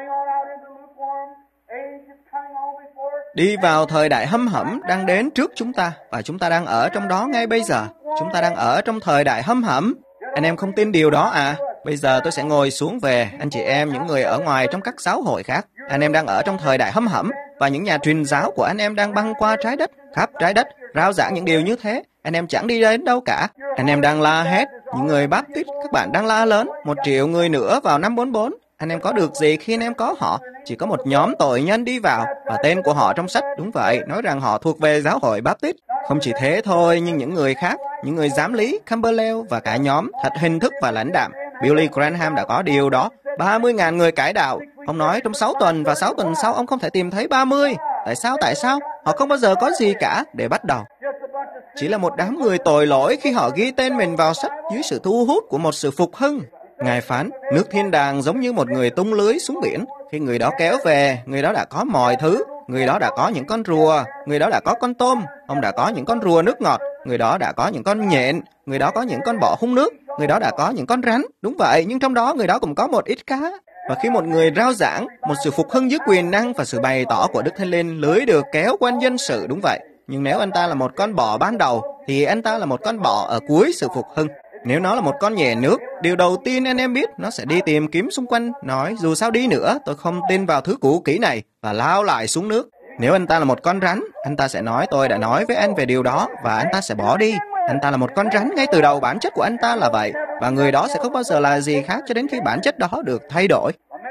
A: Đi vào thời đại hâm hẩm đang đến trước chúng ta, và chúng ta đang ở trong đó ngay bây giờ. Chúng ta đang ở trong thời đại hâm hẩm. Anh em không tin điều đó à? Bây giờ tôi sẽ ngồi xuống về, anh chị em, những người ở ngoài trong các giáo hội khác. Anh em đang ở trong thời đại hâm hẩm, và những nhà truyền giáo của anh em đang băng qua trái đất, khắp trái đất, rao giảng những điều như thế. Anh em chẳng đi đến đâu cả. Anh em đang la hét. Những người Baptist, các bạn đang la lớn. Một triệu người nữa vào năm bốn bốn. Anh em có được gì khi anh em có họ? Chỉ có một nhóm tội nhân đi vào, và tên của họ trong sách, đúng vậy, nói rằng họ thuộc về giáo hội Baptist. Không chỉ thế thôi, nhưng những người khác, những người giám lý, Campbell và cả nhóm, thật hình thức và lãnh đạm. Billy Graham đã có điều đó. ba mươi nghìn người cải đạo. Ông nói trong sáu tuần, và sáu tuần sau ông không thể tìm thấy ba mươi. Tại sao? Tại sao? Họ không bao giờ có gì cả để bắt đầu. Chỉ là một đám người tội lỗi khi họ ghi tên mình vào sách dưới sự thu hút của một sự phục hưng. Ngài phán, nước thiên đàng giống như một người tung lưới xuống biển. Khi người đó kéo về, người đó đã có mọi thứ. Người đó đã có những con rùa, người đó đã có con tôm, ông đã có những con rùa nước ngọt, người đó đã có những con nhện, người đó có những con bọ hung nước, người đó đã có những con rắn. Đúng vậy, nhưng trong đó người đó cũng có một ít cá. Và khi một người rao giảng, một sự phục hưng dưới quyền năng và sự bày tỏ của Đức Thánh Linh, lưới được kéo quanh dân sự, đúng vậy. Nhưng nếu anh ta là một con bọ ban đầu, thì anh ta là một con bọ ở cuối sự phục hưng. Nếu nó là một con nhện nước, điều đầu tiên anh em biết, nó sẽ đi tìm kiếm xung quanh, nói dù sao đi nữa, tôi không tin vào thứ cũ kỹ này, và lao lại xuống nước. Nếu anh ta là một con rắn, anh ta sẽ nói tôi đã nói với anh về điều đó, và anh ta sẽ bỏ đi. Anh ta là một con rắn, ngay từ đầu bản chất của anh ta là vậy, và người đó sẽ không bao giờ là gì khác cho đến khi bản chất đó được thay đổi.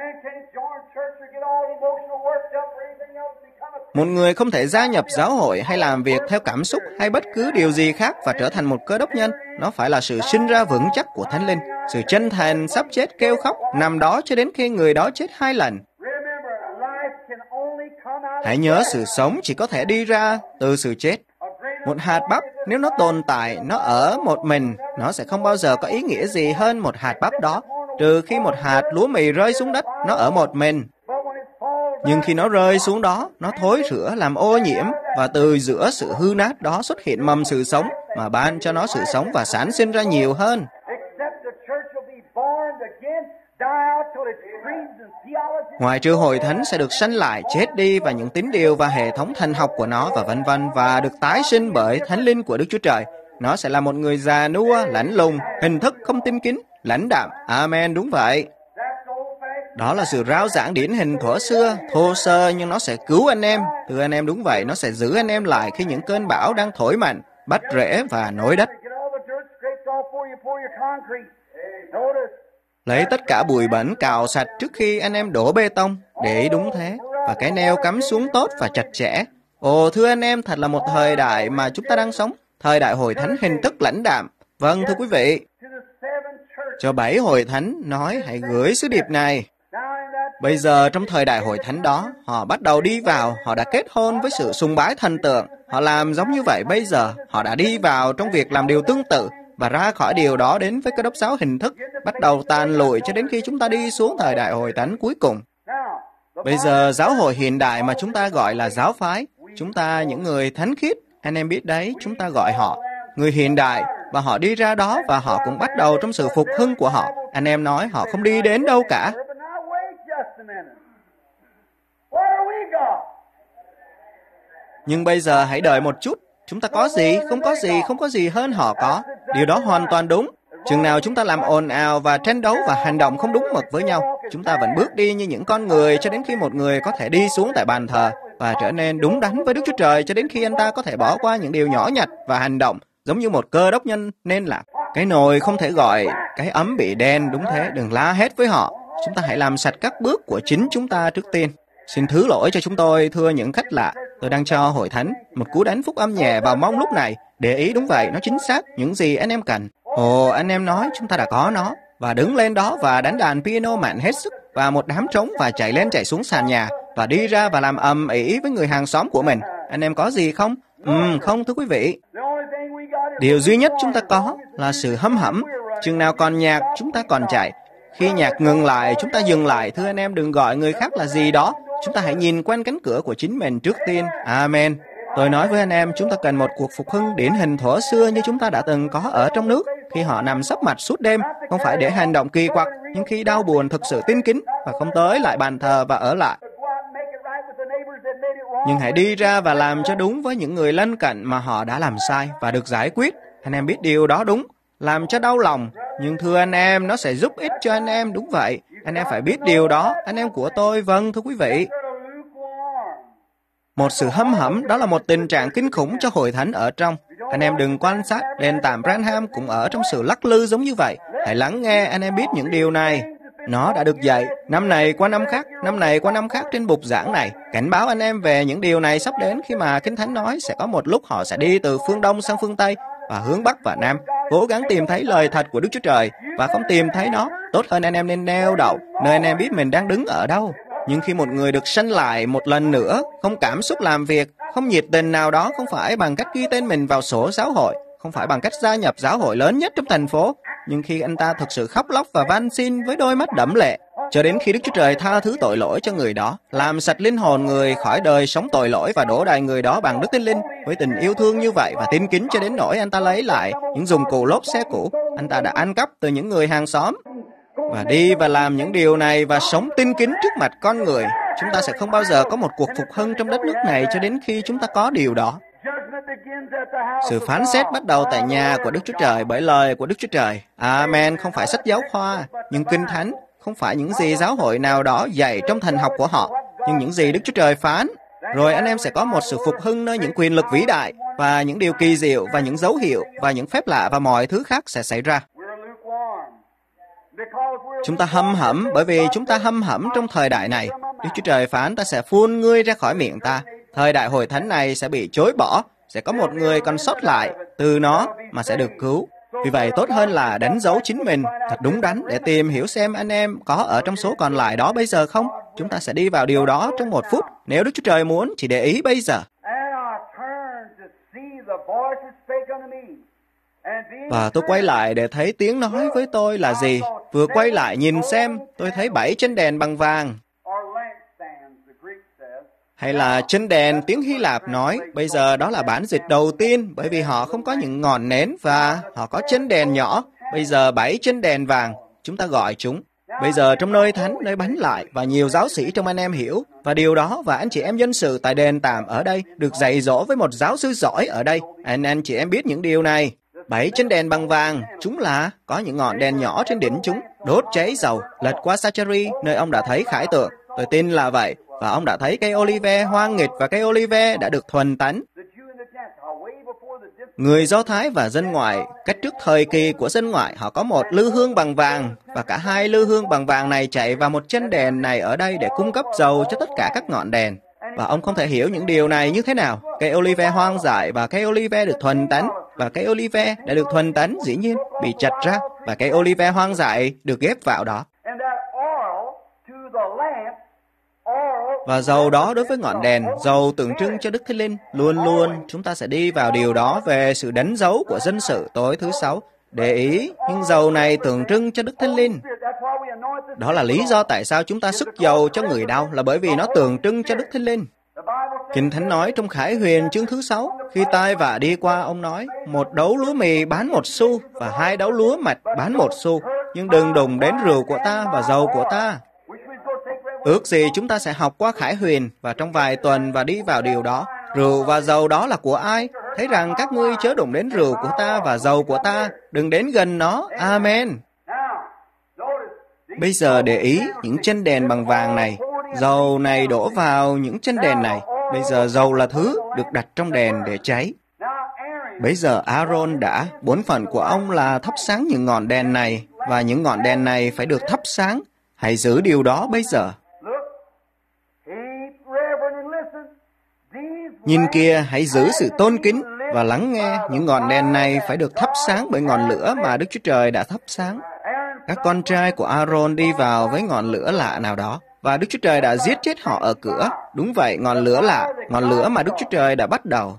A: Một người không thể gia nhập giáo hội hay làm việc theo cảm xúc hay bất cứ điều gì khác và trở thành một cơ đốc nhân. Nó phải là sự sinh ra vững chắc của Thánh Linh, sự chân thành sắp chết kêu khóc, nằm đó cho đến khi người đó chết hai lần. Hãy nhớ, sự sống chỉ có thể đi ra từ sự chết. Một hạt bắp, nếu nó tồn tại, nó ở một mình, nó sẽ không bao giờ có ý nghĩa gì hơn một hạt bắp đó, trừ khi một hạt lúa mì rơi xuống đất, nó ở một mình. Nhưng khi nó rơi xuống đó, nó thối rữa làm ô nhiễm, và từ giữa sự hư nát đó xuất hiện mầm sự sống, mà ban cho nó sự sống và sản sinh ra nhiều hơn. Ngoại trừ hội thánh sẽ được sanh lại, chết đi, và những tín điều và hệ thống thần học của nó, và vân vân, và được tái sinh bởi Thánh Linh của Đức Chúa Trời. Nó sẽ là một người già nua, lạnh lùng, hình thức không tin kính, lãnh đạm. Amen, đúng vậy. Đó là sự rao giảng điển hình thuở xưa, thô sơ, nhưng nó sẽ cứu anh em. Thưa anh em, đúng vậy, nó sẽ giữ anh em lại khi những cơn bão đang thổi mạnh, bắt rễ và nổi đất. Lấy tất cả bụi bẩn cào sạch trước khi anh em đổ bê tông, để ý đúng thế, và cái neo cắm xuống tốt và chặt chẽ. Ồ, thưa anh em, thật là một thời đại mà chúng ta đang sống, thời đại hội thánh hình thức lãnh đạm. Vâng, thưa quý vị, cho bảy hội thánh nói hãy gửi sứ điệp này. Bây giờ trong thời đại hội thánh đó, họ bắt đầu đi vào, họ đã kết hôn với sự sùng bái thần tượng. Họ làm giống như vậy bây giờ, họ đã đi vào trong việc làm điều tương tự, và ra khỏi điều đó đến với Cơ Đốc giáo hình thức, bắt đầu tàn lụi cho đến khi chúng ta đi xuống thời đại hội thánh cuối cùng. Bây giờ giáo hội hiện đại mà chúng ta gọi là giáo phái, chúng ta những người thánh khiết, anh em biết đấy, chúng ta gọi họ người hiện đại, và họ đi ra đó và họ cũng bắt đầu trong sự phục hưng của họ. Anh em nói họ không đi đến đâu cả. Nhưng bây giờ hãy đợi một chút. Chúng ta có gì? Không có gì, không có gì hơn họ có. Điều đó hoàn toàn đúng. Chừng nào chúng ta làm ồn ào và tranh đấu và hành động không đúng mực với nhau, chúng ta vẫn bước đi như những con người cho đến khi một người có thể đi xuống tại bàn thờ và trở nên đúng đắn với Đức Chúa Trời, cho đến khi anh ta có thể bỏ qua những điều nhỏ nhặt và hành động giống như một cơ đốc nhân nên làm. Cái nồi không thể gọi cái ấm bị đen, đúng thế, đừng la hét với họ. Chúng ta hãy làm sạch các bước của chính chúng ta trước tiên. Xin thứ lỗi cho chúng tôi, thưa những khách lạ. Tôi đang cho hội thánh một cú đánh phúc âm nhẹ vào mong lúc này. Để ý, đúng vậy, nó chính xác những gì anh em cần. Ồ, anh em nói chúng ta đã có nó. Và đứng lên đó và đánh đàn piano mạnh hết sức, và một đám trống, và chạy lên chạy xuống sàn nhà, và đi ra và làm ầm ĩ với người hàng xóm của mình. Anh em có gì không? Ừm, không thưa quý vị. Điều duy nhất chúng ta có là sự hâm hẩm. Chừng nào còn nhạc, chúng ta còn chạy. Khi nhạc ngừng lại, chúng ta dừng lại. Thưa anh em, đừng gọi người khác là gì đó. Chúng ta hãy nhìn quanh cánh cửa của chính mình trước tiên. Amen. Tôi nói với anh em, chúng ta cần một cuộc phục hưng điển hình thuở xưa như chúng ta đã từng có ở trong nước, khi họ nằm sấp mặt suốt đêm, không phải để hành động kỳ quặc, nhưng khi đau buồn thực sự tín kính và không tới lại bàn thờ và ở lại. Nhưng hãy đi ra và làm cho đúng với những người lân cận mà họ đã làm sai và được giải quyết. Anh em biết điều đó đúng, làm cho đau lòng. Nhưng thưa anh em, nó sẽ giúp ích cho anh em, đúng vậy. Anh em phải biết điều đó, anh em của tôi. Vâng, thưa quý vị. Một sự hâm hẩm, đó là một tình trạng kinh khủng cho hội thánh ở trong. Anh em đừng quan sát, đền tạm Branham cũng ở trong sự lắc lư giống như vậy. Hãy lắng nghe, anh em biết những điều này. Nó đã được dạy, năm này qua năm khác, năm này qua năm khác trên bục giảng này. Cảnh báo anh em về những điều này sắp đến khi mà Kinh Thánh nói sẽ có một lúc họ sẽ đi từ phương Đông sang phương Tây và hướng Bắc và Nam, cố gắng tìm thấy lời thật của Đức Chúa Trời, và không tìm thấy nó. Tốt hơn anh em nên neo đậu nơi anh em biết mình đang đứng ở đâu. Nhưng khi một người được sanh lại một lần nữa, không cảm xúc làm việc, không nhiệt tình nào đó, không phải bằng cách ghi tên mình vào sổ giáo hội, không phải bằng cách gia nhập giáo hội lớn nhất trong thành phố, nhưng khi anh ta thực sự khóc lóc và van xin với đôi mắt đẫm lệ, cho đến khi Đức Chúa Trời tha thứ tội lỗi cho người đó, làm sạch linh hồn người khỏi đời sống tội lỗi và đổ đầy người đó bằng Đức Thánh Linh với tình yêu thương như vậy và tín kính cho đến nỗi anh ta lấy lại những dụng cụ lốp xe cũ anh ta đã ăn cắp từ những người hàng xóm, và đi và làm những điều này và sống tín kính trước mặt con người. Chúng ta sẽ không bao giờ có một cuộc phục hưng trong đất nước này cho đến khi chúng ta có điều đó. Sự phán xét bắt đầu tại nhà của Đức Chúa Trời bởi lời của Đức Chúa Trời. Amen. Không phải sách giáo khoa, nhưng Kinh Thánh. Không phải những gì giáo hội nào đó dạy trong thành học của họ, nhưng những gì Đức Chúa Trời phán. Rồi anh em sẽ có một sự phục hưng nơi những quyền lực vĩ đại và những điều kỳ diệu và những dấu hiệu và những phép lạ và mọi thứ khác sẽ xảy ra. Chúng ta hâm hẩm bởi vì chúng ta hâm hẩm trong thời đại này. Đức Chúa Trời phán ta sẽ phun ngươi ra khỏi miệng ta. Thời đại hội thánh này sẽ bị chối bỏ. Sẽ có một người còn sót lại từ nó mà sẽ được cứu. Vì vậy tốt hơn là đánh dấu chính mình thật đúng đắn để tìm hiểu xem anh em có ở trong số còn lại đó bây giờ không. Chúng ta sẽ đi vào điều đó trong một phút. Nếu Đức Chúa Trời muốn, chỉ để ý bây giờ. Và tôi quay lại để thấy tiếng nói với tôi là gì. Vừa quay lại nhìn xem, tôi thấy bảy chân đèn bằng vàng. Hay là chân đèn, tiếng Hy Lạp nói, bây giờ đó là bản dịch đầu tiên, bởi vì họ không có những ngọn nến và họ có chân đèn nhỏ. Bây giờ bảy chân đèn vàng, chúng ta gọi chúng. Bây giờ trong nơi thánh, nơi bánh lại, và nhiều giáo sĩ trong anh em hiểu, và điều đó, và anh chị em dân sự tại đền tạm ở đây, được dạy dỗ với một giáo sư giỏi ở đây. Anh anh chị em biết những điều này. Bảy chân đèn bằng vàng, chúng là có những ngọn đèn nhỏ trên đỉnh chúng, đốt cháy dầu, lật qua Sacheri, nơi ông đã thấy khải tượng. Tôi tin là vậy. Và ông đã thấy cây olive hoang nghịch và cây olive đã được thuần tánh. Người Do Thái và dân ngoại, cách trước thời kỳ của dân ngoại, họ có một lư hương bằng vàng, và cả hai lư hương bằng vàng này chạy vào một chân đèn này ở đây để cung cấp dầu cho tất cả các ngọn đèn. Và ông không thể hiểu những điều này như thế nào. Cây olive hoang dại và cây olive được thuần tánh, và cây olive đã được thuần tánh dĩ nhiên bị chặt ra, và cây olive hoang dại được ghép vào đó. Và dầu đó đối với ngọn đèn, dầu tượng trưng cho Đức Thánh Linh. Luôn luôn chúng ta sẽ đi vào điều đó về sự đánh dấu của dân sự tối thứ sáu. Để ý, nhưng dầu này tượng trưng cho Đức Thánh Linh. Đó là lý do tại sao chúng ta sức dầu cho người đau, là bởi vì nó tượng trưng cho Đức Thánh Linh. Kinh Thánh nói trong Khải Huyền chương thứ sáu, khi tai vạ đi qua, ông nói, một đấu lúa mì bán một xu, và hai đấu lúa mạch bán một xu, nhưng đừng đụng đến rượu của ta và dầu của ta. Ước gì chúng ta sẽ học qua Khải Huyền và trong vài tuần và đi vào điều đó. Rượu và dầu đó là của ai? Thấy rằng các ngươi chớ đụng đến rượu của ta và dầu của ta, đừng đến gần nó. Amen. Bây giờ để ý những chân đèn bằng vàng này, dầu này đổ vào những chân đèn này. Bây giờ dầu là thứ được đặt trong đèn để cháy. Bây giờ Aaron đã, bổn phận của ông là thắp sáng những ngọn đèn này, và những ngọn đèn này phải được thắp sáng. Hãy giữ điều đó bây giờ. Nhìn kia, hãy giữ sự tôn kính và lắng nghe. Những ngọn đèn này phải được thắp sáng bởi ngọn lửa mà Đức Chúa Trời đã thắp sáng. Các con trai của Aaron đi vào với ngọn lửa lạ nào đó, và Đức Chúa Trời đã giết chết họ ở cửa. Đúng vậy, ngọn lửa lạ, ngọn lửa mà Đức Chúa Trời đã bắt đầu.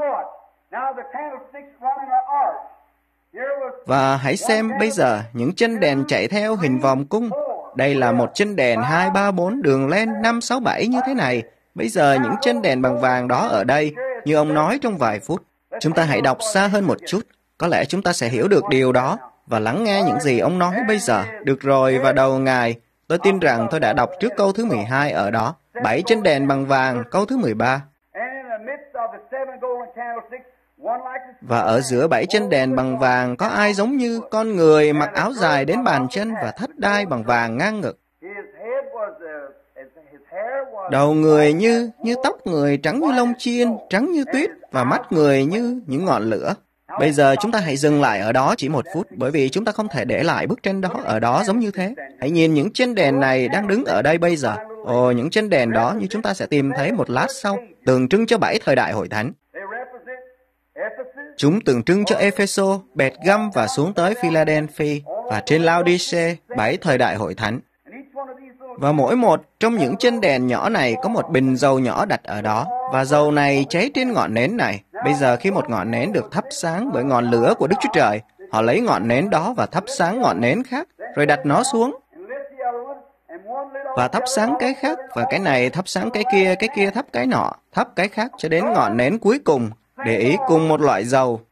A: Và hãy xem bây giờ, những chân đèn chạy theo hình vòm cung. Đây là một chân đèn hai, ba, bốn, đường len năm, sáu, bảy như thế này. Bây giờ những chân đèn bằng vàng đó ở đây, như ông nói trong vài phút. Chúng ta hãy đọc xa hơn một chút. Có lẽ chúng ta sẽ hiểu được điều đó và lắng nghe những gì ông nói bây giờ. Được rồi, và đầu Ngài, tôi tin rằng tôi đã đọc trước câu thứ mười hai ở đó. Bảy chân đèn bằng vàng, câu thứ mười ba. Và ở giữa bảy chân đèn bằng vàng có ai giống như con người mặc áo dài đến bàn chân và thắt đai bằng vàng ngang ngực. Đầu người như như tóc người trắng như lông chiên, trắng như tuyết, và mắt người như những ngọn lửa. Bây giờ chúng ta hãy dừng lại ở đó chỉ một phút, bởi vì chúng ta không thể để lại bức tranh đó ở đó giống như thế. Hãy nhìn những chân đèn này đang đứng ở đây bây giờ. Ồ, những chân đèn đó như chúng ta sẽ tìm thấy một lát sau, tượng trưng cho bảy thời đại hội thánh. Chúng tượng trưng cho Epheso, Bệt Găm và xuống tới Philadelphia, và trên Laodice, bảy thời đại hội thánh. Và mỗi một trong những chân đèn nhỏ này có một bình dầu nhỏ đặt ở đó, và dầu này cháy trên ngọn nến này. Bây giờ khi một ngọn nến được thắp sáng bởi ngọn lửa của Đức Chúa Trời, họ lấy ngọn nến đó và thắp sáng ngọn nến khác, rồi đặt nó xuống. Và thắp sáng cái khác, và cái này thắp sáng cái kia, cái kia thắp cái nọ, thắp cái khác cho đến ngọn nến cuối cùng. Để ý cùng một loại dầu.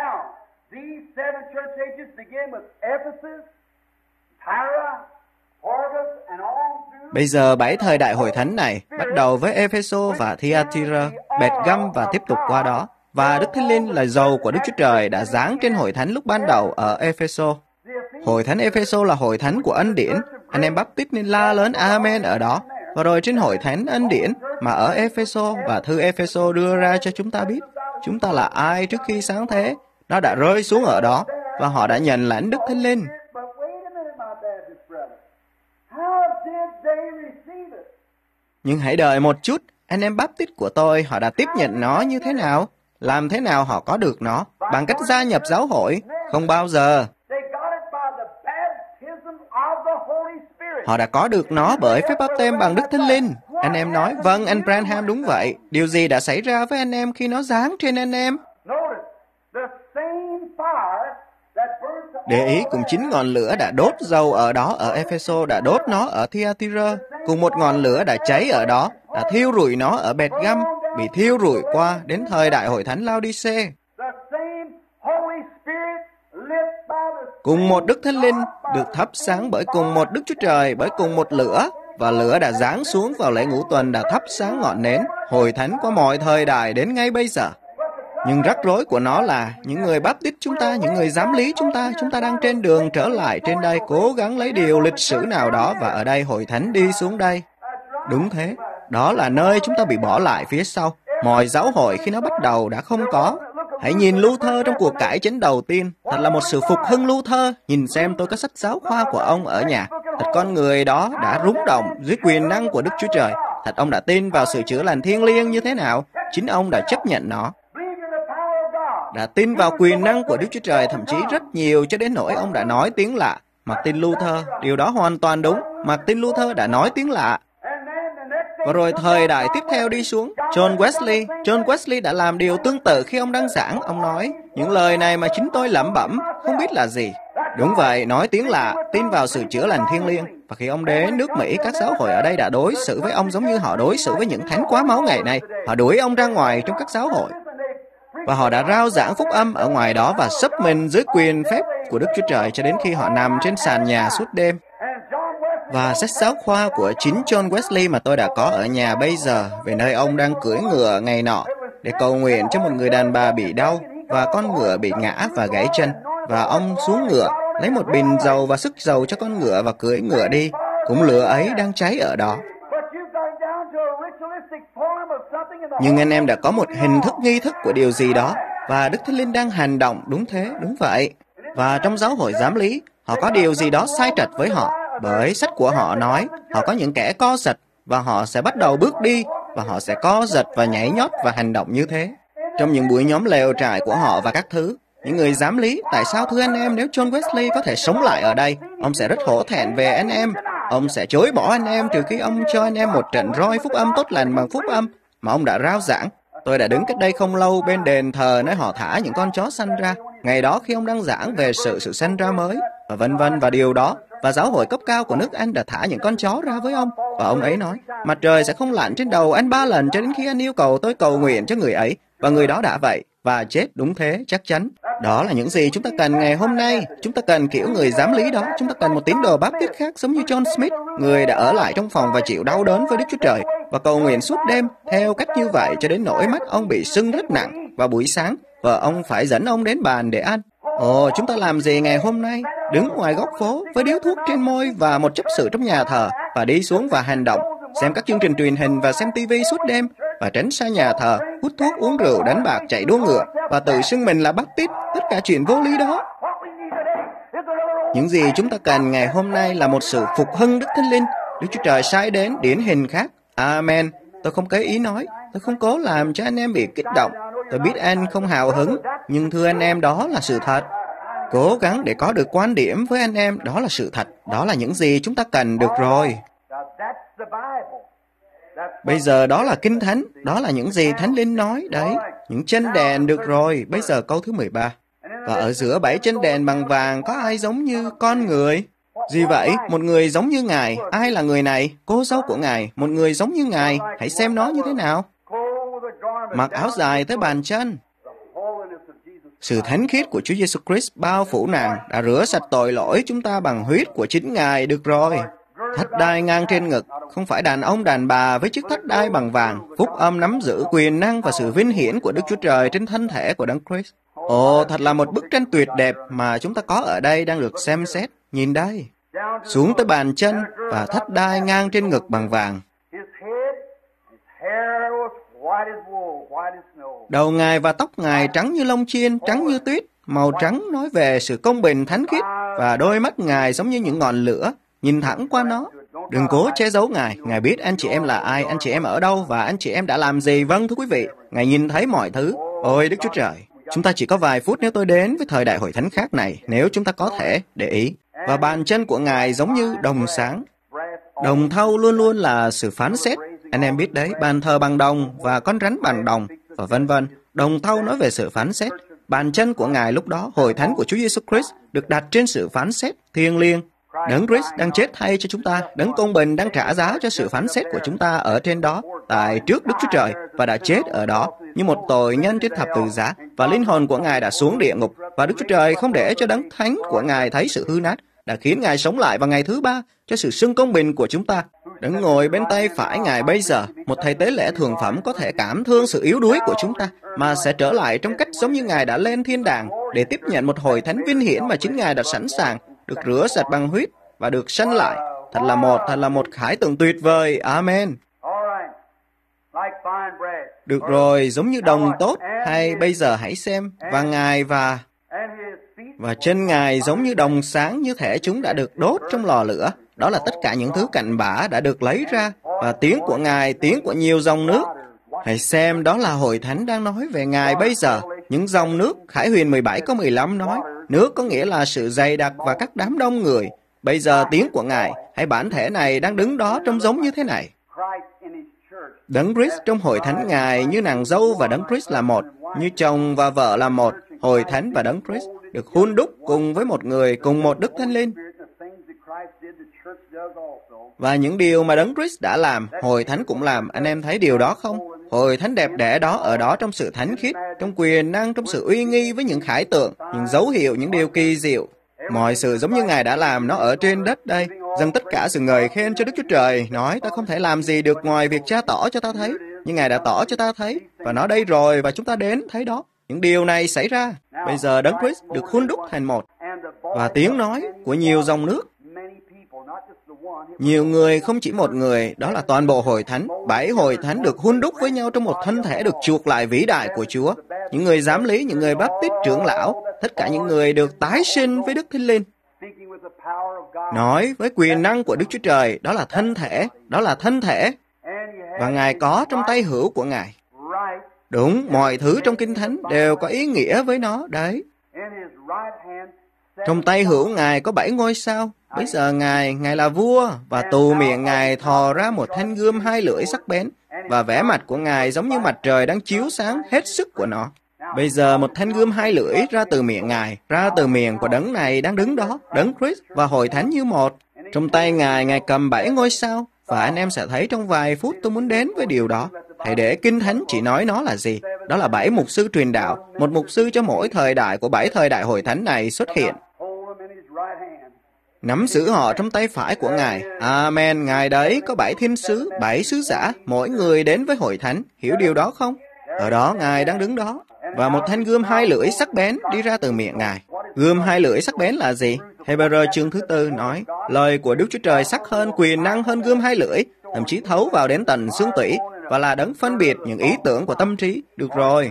A: Bây giờ bảy thời đại hội thánh này bắt đầu với Epheso và Thyatira, Bệt Găm và tiếp tục qua đó. Và Đức Thánh Linh là dầu của Đức Chúa Trời đã giáng trên hội thánh lúc ban đầu ở Epheso. Hội thánh Epheso là hội thánh của ân điển. Anh em Baptist nên la lớn Amen ở đó. Và rồi trên hội thánh ân điển mà ở Epheso, và thư Epheso đưa ra cho chúng ta biết chúng ta là ai trước khi sáng thế, nó đã rơi xuống ở đó, và họ đã nhận lãnh Đức Thánh Linh. Nhưng hãy đợi một chút, anh em Baptist của tôi, họ đã tiếp nhận nó như thế nào? Làm thế nào họ có được nó? Bằng cách gia nhập giáo hội? Không bao giờ. Họ đã có được nó bởi phép báp têm bằng Đức Thánh Linh. Anh em nói, vâng, anh Branham đúng vậy. Điều gì đã xảy ra với anh em khi nó giáng trên anh em? Để ý, cùng chính ngọn lửa đã đốt dầu ở đó ở Epheso, đã đốt nó ở Thyatira. Cùng một ngọn lửa đã cháy ở đó, đã thiêu rụi nó ở Bệt Găm, bị thiêu rụi qua đến thời đại hội thánh Laodice. Cùng một Đức Thánh Linh được thắp sáng bởi cùng một Đức Chúa Trời, bởi cùng một lửa, và lửa đã giáng xuống vào lễ ngũ tuần đã thắp sáng ngọn nến, hội thánh qua mọi thời đại đến ngay bây giờ. Nhưng rắc rối của nó là những người Baptist chúng ta, những người giám lý chúng ta, chúng ta đang trên đường trở lại trên đây, cố gắng lấy điều lịch sử nào đó, và ở đây hội thánh đi xuống đây. Đúng thế, đó là nơi chúng ta bị bỏ lại phía sau. Mọi giáo hội khi nó bắt đầu đã không có. Hãy nhìn Luther trong cuộc cải chính đầu tiên. Thật là một sự phục hưng Luther. Nhìn xem tôi có sách giáo khoa của ông ở nhà. Thật con người đó đã rúng động dưới quyền năng của Đức Chúa Trời. Thật ông đã tin vào sự chữa lành thiêng liêng như thế nào. Chính ông đã chấp nhận nó. Đã tin vào quyền năng của Đức Chúa Trời, thậm chí rất nhiều, cho đến nỗi ông đã nói tiếng lạ. Martin Luther, điều đó hoàn toàn đúng. Martin Luther đã nói tiếng lạ. Và rồi thời đại tiếp theo đi xuống, John Wesley. John Wesley đã làm điều tương tự khi ông đăng giảng. Ông nói, những lời này mà chính tôi lẩm bẩm, không biết là gì. Đúng vậy, nói tiếng lạ, tin vào sự chữa lành thiêng liêng. Và khi ông đến nước Mỹ, các giáo hội ở đây đã đối xử với ông giống như họ đối xử với những thánh quá máu ngày nay. Họ đuổi ông ra ngoài trong các giáo hội. Và họ đã rao giảng phúc âm ở ngoài đó và sấp mình dưới quyền phép của Đức Chúa Trời cho đến khi họ nằm trên sàn nhà suốt đêm. Và sách giáo khoa của chính John Wesley mà tôi đã có ở nhà bây giờ, về nơi ông đang cưỡi ngựa ngày nọ để cầu nguyện cho một người đàn bà bị đau và con ngựa bị ngã và gãy chân. Và ông xuống ngựa, lấy một bình dầu và sức dầu cho con ngựa và cưỡi ngựa đi. Cũng lửa ấy đang cháy ở đó. Nhưng anh em đã có một hình thức nghi thức của điều gì đó, và Đức Thánh Linh đang hành động. Đúng thế, đúng vậy. Và trong giáo hội giám lý, họ có điều gì đó sai trật với họ, bởi sách của họ nói họ có những kẻ co giật, và họ sẽ bắt đầu bước đi, và họ sẽ co giật và nhảy nhót và hành động như thế. Trong những buổi nhóm lều trại của họ và các thứ, những người giám lý, tại sao thưa anh em, nếu John Wesley có thể sống lại ở đây, ông sẽ rất hổ thẹn về anh em. Ông sẽ chối bỏ anh em trừ khi ông cho anh em một trận roi phúc âm tốt lành bằng phúc âm mà ông đã rao giảng. Tôi đã đứng cách đây không lâu bên đền thờ nơi họ thả những con chó săn ra, ngày đó khi ông đang giảng về sự sự sanh ra mới, và vân vân và điều đó. Và giáo hội cấp cao của nước Anh đã thả những con chó ra với ông. Và ông ấy nói, mặt trời sẽ không lặn trên đầu anh ba lần cho đến khi anh yêu cầu tôi cầu nguyện cho người ấy. Và người đó đã vậy, và chết đúng thế, chắc chắn. Đó là những gì chúng ta cần ngày hôm nay. Chúng ta cần kiểu người giám lý đó. Chúng ta cần một tín đồ Baptist khác giống như John Smith, người đã ở lại trong phòng và chịu đau đớn với Đức Chúa Trời và cầu nguyện suốt đêm theo cách như vậy cho đến nỗi mắt ông bị sưng rất nặng. Và buổi sáng, vợ ông phải dẫn ông đến bàn để ăn. Ồ, chúng ta làm gì ngày hôm nay? Đứng ngoài góc phố với điếu thuốc trên môi và một chấp sự trong nhà thờ, và đi xuống và hành động, xem các chương trình truyền hình và xem tivi suốt đêm, và tránh xa nhà thờ, hút thuốc, uống rượu, đánh bạc, chạy đua ngựa, và tự xưng mình là Baptist. Tất cả chuyện vô lý đó. Những gì chúng ta cần ngày hôm nay là một sự phục hưng Đức Thánh Linh. Đức Chúa Trời sai đến điển hình khác. Amen. Tôi không có ý nói, tôi không cố làm cho anh em bị kích động. Tôi biết anh không hào hứng, nhưng thưa anh em, đó là sự thật. Cố gắng để có được quan điểm với anh em, đó là sự thật. Đó là những gì chúng ta cần được rồi. Bây giờ đó là Kinh Thánh, đó là những gì Thánh Linh nói, đấy. Những chân đèn được rồi. Bây giờ câu thứ mười ba. Và ở giữa bảy chân đèn bằng vàng có ai giống như con người? Gì vậy? Một người giống như Ngài. Ai là người này? Cô dâu của Ngài. Một người giống như Ngài. Hãy xem nó như thế nào. Mặc áo dài tới bàn chân. Sự thánh khiết của Chúa Giêsu Christ bao phủ nàng, đã rửa sạch tội lỗi chúng ta bằng huyết của chính Ngài. Được rồi. Thắt đai ngang trên ngực, không phải đàn ông đàn bà với chiếc thắt đai bằng vàng. Phúc âm nắm giữ quyền năng và sự vinh hiển của Đức Chúa Trời trên thân thể của Đấng Christ. Ồ, thật là một bức tranh tuyệt đẹp mà chúng ta có ở đây đang được xem xét. Nhìn đây. Xuống tới bàn chân và thắt đai ngang trên ngực bằng vàng. Đầu Ngài và tóc Ngài trắng như lông chiên, trắng như tuyết. Màu trắng nói về sự công bình thánh khiết, và đôi mắt Ngài giống như những ngọn lửa. Nhìn thẳng qua nó. Đừng cố che giấu Ngài. Ngài biết anh chị em là ai, anh chị em ở đâu và anh chị em đã làm gì. Vâng, thưa quý vị, Ngài nhìn thấy mọi thứ. Ôi Đức Chúa Trời. Chúng ta chỉ có vài phút nếu tôi đến với thời đại hội thánh khác này, nếu chúng ta có thể để ý. Và bàn chân của Ngài giống như đồng sáng. Đồng thau luôn luôn là sự phán xét. Anh em biết đấy, bàn thờ bằng đồng và con rắn bằng đồng, và vân vân. Đồng thau nói về sự phán xét. Bàn chân của Ngài lúc đó, hội thánh của Chúa Giêsu Christ, được đặt trên sự phán xét thiêng liêng. Đấng Christ đang chết thay cho chúng ta, Đấng công bình đang trả giá cho sự phán xét của chúng ta ở trên đó, tại trước Đức Chúa Trời, và đã chết ở đó như một tội nhân trên thập tự giá, và linh hồn của Ngài đã xuống địa ngục, và Đức Chúa Trời không để cho Đấng Thánh của Ngài thấy sự hư nát, đã khiến Ngài sống lại vào ngày thứ ba cho sự xưng công bình của chúng ta. Đấng ngồi bên tay phải Ngài bây giờ, một thầy tế lễ thường phẩm có thể cảm thương sự yếu đuối của chúng ta, mà sẽ trở lại trong cách giống như Ngài đã lên thiên đàng để tiếp nhận một hội thánh vinh hiển mà chính Ngài đã sẵn sàng, được rửa sạch bằng huyết và được sanh lại. Thật là một, thật là một khải tượng tuyệt vời. Amen. Được rồi, giống như đồng tốt. Hay bây giờ hãy xem. Và Ngài và và chân Ngài giống như đồng sáng, như thể chúng đã được đốt trong lò lửa. Đó là tất cả những thứ cặn bã đã được lấy ra. Và tiếng của Ngài, tiếng của nhiều dòng nước. Hãy xem, đó là hội thánh đang nói về Ngài bây giờ. Những dòng nước, Khải Huyền mười bảy câu mười lăm nói, nước có nghĩa là sự dày đặc và các đám đông người. Bây giờ tiếng của Ngài, hay bản thể này đang đứng đó trông giống như thế này. Đấng Christ trong hội thánh Ngài như nàng dâu và Đấng Christ là một, như chồng và vợ là một. Hội thánh và Đấng Christ được hun đúc cùng với một người, cùng một Đức Thánh Linh. Và những điều mà Đấng Christ đã làm, hội thánh cũng làm. Anh em thấy điều đó không? Hội thánh đẹp đẽ đó ở đó trong sự thánh khiết, trong quyền năng, trong sự uy nghi với những khải tượng, những dấu hiệu, những điều kỳ diệu. Mọi sự giống như Ngài đã làm, nó ở trên đất đây. Dâng tất cả sự ngợi khen cho Đức Chúa Trời, nói ta không thể làm gì được ngoài việc Cha tỏ cho ta thấy, nhưng Ngài đã tỏ cho ta thấy, và nó đây rồi, và chúng ta đến thấy đó. Những điều này xảy ra. Bây giờ Đấng Christ được hun đúc thành một, và tiếng nói của nhiều dòng nước. Nhiều người, không chỉ một người, đó là toàn bộ hội thánh. Bảy hội thánh được hun đúc với nhau trong một thân thể được chuộc lại vĩ đại của Chúa. Những người giám lý, những người Baptist trưởng lão, tất cả những người được tái sinh với Đức Thánh Linh. Nói với quyền năng của Đức Chúa Trời, đó là thân thể, đó là thân thể. và Ngài có trong tay hữu của Ngài. Đúng, mọi thứ trong Kinh Thánh đều có ý nghĩa với nó, đấy. Trong tay hữu Ngài có bảy ngôi sao. Bây giờ Ngài, Ngài là vua, và từ miệng Ngài thò ra một thanh gươm hai lưỡi sắc bén, và vẻ mặt của Ngài giống như mặt trời đang chiếu sáng hết sức của nó. Bây giờ một thanh gươm hai lưỡi ra từ miệng Ngài, ra từ miệng của đấng này đang đứng đó, đấng Christ và hội thánh như một. Trong tay Ngài, Ngài cầm bảy ngôi sao, và anh em sẽ thấy trong vài phút tôi muốn đến với điều đó. Hãy để Kinh Thánh chỉ nói nó là gì. Đó là bảy mục sư truyền đạo, một mục sư cho mỗi thời đại của bảy thời đại hội thánh này xuất hiện. Nắm giữ họ trong tay phải của Ngài. Amen. Ngài đấy có bảy thiên sứ, bảy sứ giả, mỗi người đến với hội thánh. Hiểu điều đó không? Ở đó Ngài đang đứng đó. Và một thanh gươm hai lưỡi sắc bén đi ra từ miệng Ngài. Gươm hai lưỡi sắc bén là gì? Hebrew chương thứ tư nói, lời của Đức Chúa Trời sắc hơn, quyền năng hơn gươm hai lưỡi, thậm chí thấu vào đến tận xương tủy, và là đấng phân biệt những ý tưởng của tâm trí. Được rồi.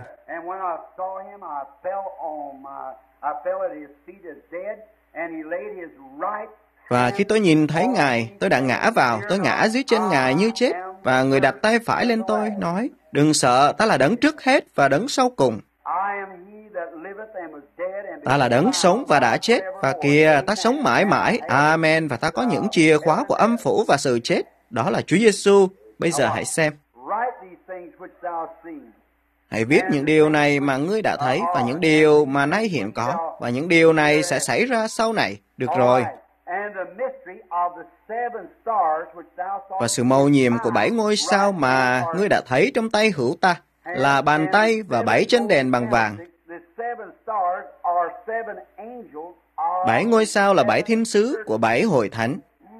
A: Và khi tôi nhìn thấy Ngài, tôi đã ngã vào, tôi ngã dưới chân Ngài như chết, và người đặt tay phải lên tôi, nói, đừng sợ, ta là đấng trước hết và đấng sau cùng. Ta là đấng sống và đã chết, và kìa, ta sống mãi mãi, amen, và ta có những chìa khóa của âm phủ và sự chết. Đó là Chúa Giêsu. Bây giờ hãy xem. Hãy viết những điều này mà ngươi đã thấy, và những điều mà nay hiện có, và những điều này sẽ xảy ra sau này. Được rồi. Và sự mầu nhiệm của bảy ngôi sao mà ngươi đã thấy trong tay hữu ta là bàn tay và bảy chân đèn bằng vàng. Bảy ngôi sao là bảy thiên sứ của bảy hội thánh.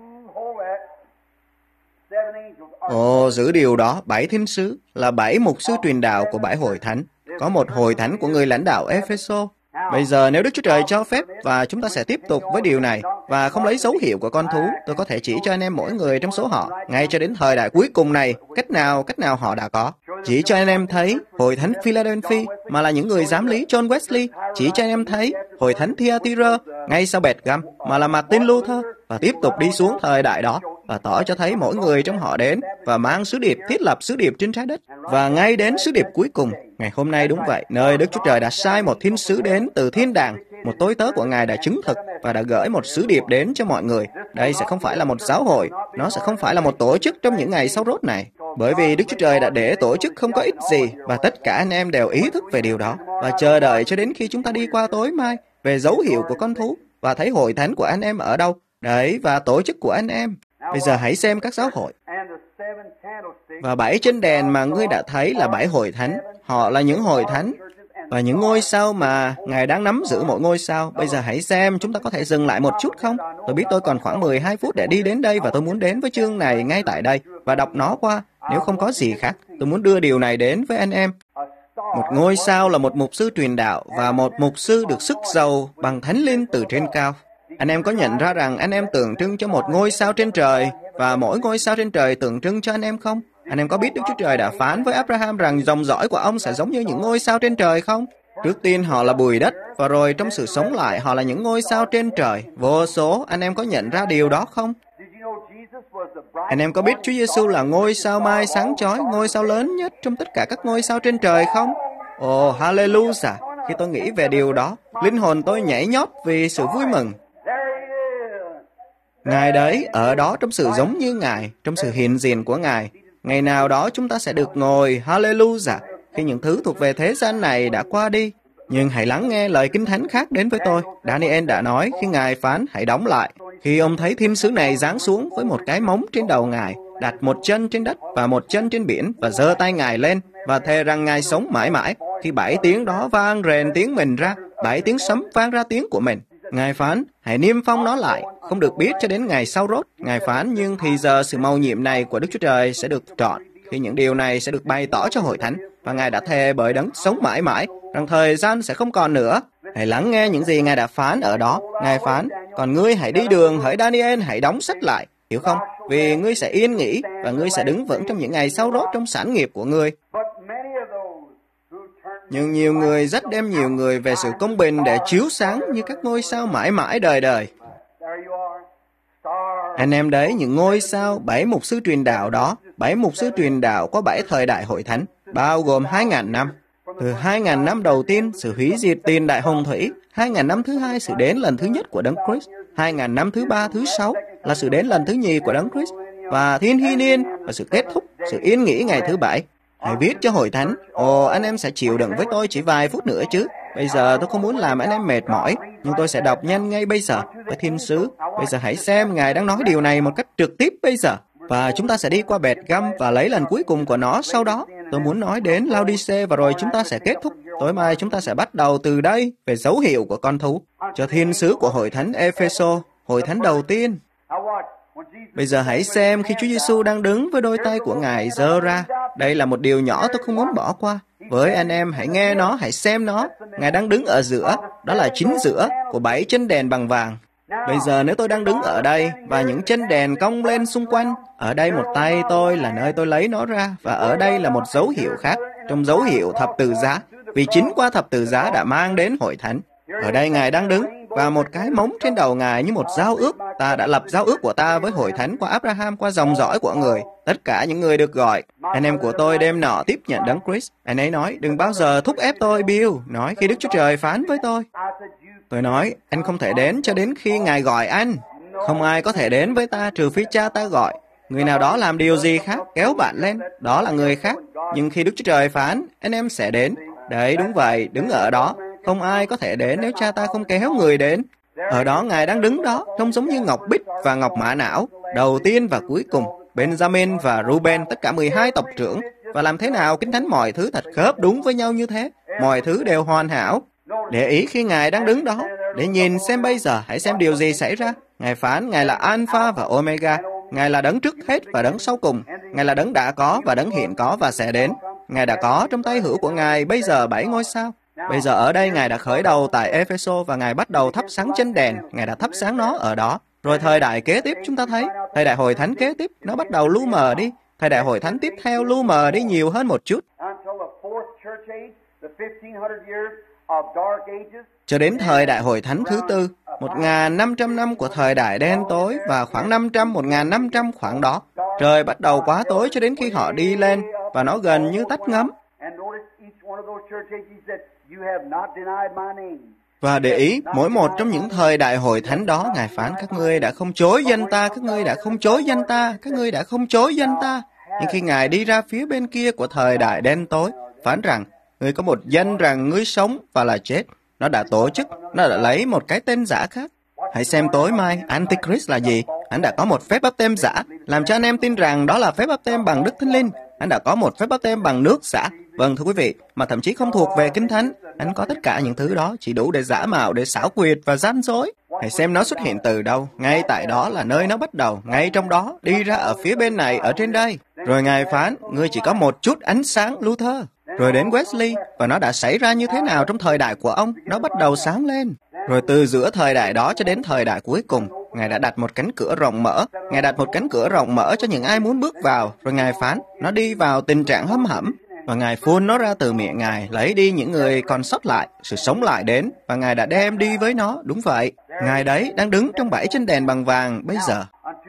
A: Ồ, giữ điều đó, bảy thiên sứ là bảy mục sư truyền đạo của bảy hội thánh. Có một hội thánh của người lãnh đạo Epheso. Bây giờ nếu Đức Chúa Trời cho phép, và chúng ta sẽ tiếp tục với điều này, và không lấy dấu hiệu của con thú, tôi có thể chỉ cho anh em mỗi người trong số họ, ngay cho đến thời đại cuối cùng này, cách nào, cách nào họ đã có. Chỉ cho anh em thấy hội thánh Philadelphia, mà là những người giám lý John Wesley. Chỉ cho anh em thấy hội thánh Thyatira, ngay sau Bệt Găm, mà là Martin Luther, và tiếp tục đi xuống thời đại đó, và tỏ cho thấy mỗi người trong họ đến, và mang sứ điệp, thiết lập sứ điệp trên trái đất, và ngay đến sứ điệp cuối cùng. Ngày hôm nay đúng vậy, nơi Đức Chúa Trời đã sai một thiên sứ đến từ thiên đàng, một tối tớ của Ngài đã chứng thực và đã gửi một sứ điệp đến cho mọi người. Đây sẽ không phải là một giáo hội, nó sẽ không phải là một tổ chức trong những ngày sau rốt này, bởi vì Đức Chúa Trời đã để tổ chức không có ích gì, và tất cả anh em đều ý thức về điều đó, và chờ đợi cho đến khi chúng ta đi qua tối mai về dấu hiệu của con thú, và thấy hội thánh của anh em ở đâu, đấy, và tổ chức của anh em. Bây giờ hãy xem các giáo hội. Và bảy chân đèn mà ngươi đã thấy là bảy hội thánh. Họ là những hội thánh. Và những ngôi sao mà Ngài đang nắm giữ mỗi ngôi sao. Bây giờ hãy xem, chúng ta có thể dừng lại một chút không? Tôi biết tôi còn khoảng mười hai phút để đi đến đây, và tôi muốn đến với chương này ngay tại đây và đọc nó qua. Nếu không có gì khác, tôi muốn đưa điều này đến với anh em. Một ngôi sao là một mục sư truyền đạo, và một mục sư được sức giàu bằng thánh linh từ trên cao. Anh em có nhận ra rằng anh em tượng trưng cho một ngôi sao trên trời, và mỗi ngôi sao trên trời tượng trưng cho anh em không? Anh em có biết Đức Chúa Trời đã phán với Abraham rằng dòng dõi của ông sẽ giống như những ngôi sao trên trời không? Trước tiên họ là bụi đất, và rồi trong sự sống lại họ là những ngôi sao trên trời. Vô số, anh em có nhận ra điều đó không? Anh em có biết Chúa Giêsu là ngôi sao mai sáng chói, ngôi sao lớn nhất trong tất cả các ngôi sao trên trời không? Ồ, oh, hallelujah! Khi tôi nghĩ về điều đó, linh hồn tôi nhảy nhót vì sự vui mừng. Ngài đấy, ở đó trong sự giống như Ngài, trong sự hiện diện của Ngài. Ngày nào đó chúng ta sẽ được ngồi, hallelujah, khi những thứ thuộc về thế gian này đã qua đi. Nhưng hãy lắng nghe lời Kinh Thánh khác đến với tôi. Daniel đã nói khi Ngài phán hãy đóng lại. Khi ông thấy thiên sứ này giáng xuống với một cái móng trên đầu Ngài, đặt một chân trên đất và một chân trên biển, và giơ tay Ngài lên và thề rằng Ngài sống mãi mãi. Khi bảy tiếng đó vang rền tiếng mình ra, bảy tiếng sấm vang ra tiếng của mình, Ngài phán hãy niêm phong nó lại, không được biết cho đến ngày sau rốt. Ngài phán nhưng thì giờ sự mầu nhiệm này của Đức Chúa Trời sẽ được trọn, khi những điều này sẽ được bày tỏ cho hội thánh, và Ngài đã thề bởi đấng sống mãi mãi rằng thời gian sẽ không còn nữa. Hãy lắng nghe những gì Ngài đã phán ở đó. Ngài phán, còn ngươi hãy đi đường, hỡi Daniel, hãy đóng sách lại, hiểu không? Vì ngươi sẽ yên nghỉ, và ngươi sẽ đứng vững trong những ngày sau rốt trong sản nghiệp của ngươi. Nhưng nhiều người rất đem nhiều người về sự công bình để chiếu sáng như các ngôi sao mãi mãi đời đời. Anh em đấy, những ngôi sao, bảy mục sư truyền đạo đó, bảy mục sư truyền đạo có bảy thời đại hội thánh, bao gồm hai ngàn năm. Từ hai ngàn năm đầu tiên, sự hủy diệt tiền đại hồng thủy. hai ngàn năm thứ hai, sự đến lần thứ nhất của Đấng Christ. hai ngàn năm thứ ba, thứ sáu là sự đến lần thứ nhì của Đấng Christ. Và thiên hy niên là sự kết thúc, sự yên nghỉ ngày thứ bảy. Hãy viết cho hội thánh, ồ, anh em sẽ chịu đựng với tôi chỉ vài phút nữa chứ. Bây giờ tôi không muốn làm anh em mệt mỏi, nhưng tôi sẽ đọc nhanh ngay bây giờ với thiên sứ. Bây giờ hãy xem Ngài đang nói điều này một cách trực tiếp bây giờ. Và chúng ta sẽ đi qua bệt găm và lấy lần cuối cùng của nó sau đó. Tôi muốn nói đến Laodice và rồi chúng ta sẽ kết thúc. Tối mai chúng ta sẽ bắt đầu từ đây về dấu hiệu của con thú. Cho thiên sứ của hội thánh Epheso, hội thánh đầu tiên. Bây giờ hãy xem khi Chúa Giêsu đang đứng với đôi tay của Ngài giơ ra. Đây là một điều nhỏ tôi không muốn bỏ qua. Với anh em, hãy nghe nó, hãy xem nó. Ngài đang đứng ở giữa, đó là chính giữa của bảy chân đèn bằng vàng. Bây giờ nếu tôi đang đứng ở đây và những chân đèn cong lên xung quanh, ở đây một tay tôi là nơi tôi lấy nó ra, và ở đây là một dấu hiệu khác, trong dấu hiệu thập tự giá, vì chính qua thập tự giá đã mang đến hội thánh. Ở đây Ngài đang đứng, và một cái móng trên đầu Ngài như một giao ước. Ta đã lập giao ước của ta với hội thánh qua Abraham, qua dòng dõi của người, tất cả những người được gọi. Anh em của tôi đêm nọ tiếp nhận Đấng Christ. Anh ấy nói, đừng bao giờ thúc ép tôi, Bill, nói khi Đức Chúa Trời phán với tôi. Tôi nói, anh không thể đến cho đến khi Ngài gọi anh. Không ai có thể đến với ta trừ phi Cha ta gọi. Người nào đó làm điều gì khác, kéo bạn lên, đó là người khác. Nhưng khi Đức Chúa Trời phán, anh em sẽ đến. Đấy, đúng vậy, đứng ở đó. Không ai có thể đến nếu Cha ta không kéo người đến. Ở đó Ngài đang đứng đó, trông giống như ngọc bích và ngọc mã não, đầu tiên và cuối cùng, Benjamin và Ruben, tất cả mười hai tộc trưởng. Và làm thế nào Kinh Thánh mọi thứ thật khớp đúng với nhau như thế? Mọi thứ đều hoàn hảo. Để ý khi Ngài đang đứng đó, để nhìn xem bây giờ, hãy xem điều gì xảy ra. Ngài phán, Ngài là Alpha và Omega. Ngài là đấng trước hết và đấng sau cùng. Ngài là đấng đã có và đấng hiện có và sẽ đến. Ngài đã có trong tay hữu của Ngài bây giờ bảy ngôi sao. Bây giờ ở đây Ngài đã khởi đầu tại Epheso và Ngài bắt đầu thắp sáng chân đèn. Ngài đã thắp sáng nó ở đó. Rồi thời đại kế tiếp chúng ta thấy, thời đại hội thánh kế tiếp, nó bắt đầu lu mờ đi. Thời đại hội thánh tiếp theo lu mờ đi nhiều hơn một chút. Cho đến thời đại hội thánh thứ tư, một nghìn năm trăm năm của thời đại đen tối và khoảng năm trăm, một nghìn năm trăm khoảng đó. Trời bắt đầu quá tối cho đến khi họ đi lên và nó gần như tắt ngấm. Và để ý, mỗi một trong những thời đại hội thánh đó, Ngài phán, các ngươi đã không chối danh ta, các ngươi đã không chối danh ta, các ngươi đã không chối danh ta. Nhưng khi Ngài đi ra phía bên kia của thời đại đen tối, phán rằng, ngươi có một danh rằng ngươi sống và là chết. Nó đã tổ chức, nó đã lấy một cái tên giả khác. Hãy xem tối mai, Antichrist là gì? Hắn đã có một phép báp têm giả, làm cho anh em tin rằng đó là phép báp têm bằng Đức Thánh Linh. Hắn đã có một phép báp têm bằng nước giả. Vâng, thưa quý vị, mà thậm chí không thuộc về Kinh Thánh. Hắn có tất cả những thứ đó, chỉ đủ để giả mạo, để xảo quyệt và gian dối. Hãy xem nó xuất hiện từ đâu. Ngay tại đó là nơi nó bắt đầu, ngay trong đó, đi ra ở phía bên này, ở trên đây. Rồi Ngài phán, ngươi chỉ có một chút ánh sáng, Luther. Rồi đến Wesley, và nó đã xảy ra như thế nào trong thời đại của ông? Nó bắt đầu sáng lên. Rồi từ giữa thời đại đó cho đến thời đại cuối cùng, Ngài đã đặt một cánh cửa rộng mở. Ngài đặt một cánh cửa rộng mở cho những ai muốn bước vào. Rồi Ngài phán, nó đi vào tình trạng hâm hẩm. Và Ngài phun nó ra từ miệng Ngài, lấy đi những người còn sót lại, sự sống lại đến. Và Ngài đã đem đi với nó, đúng vậy. Ngài đấy đang đứng trong bảy chân đèn bằng vàng bây giờ.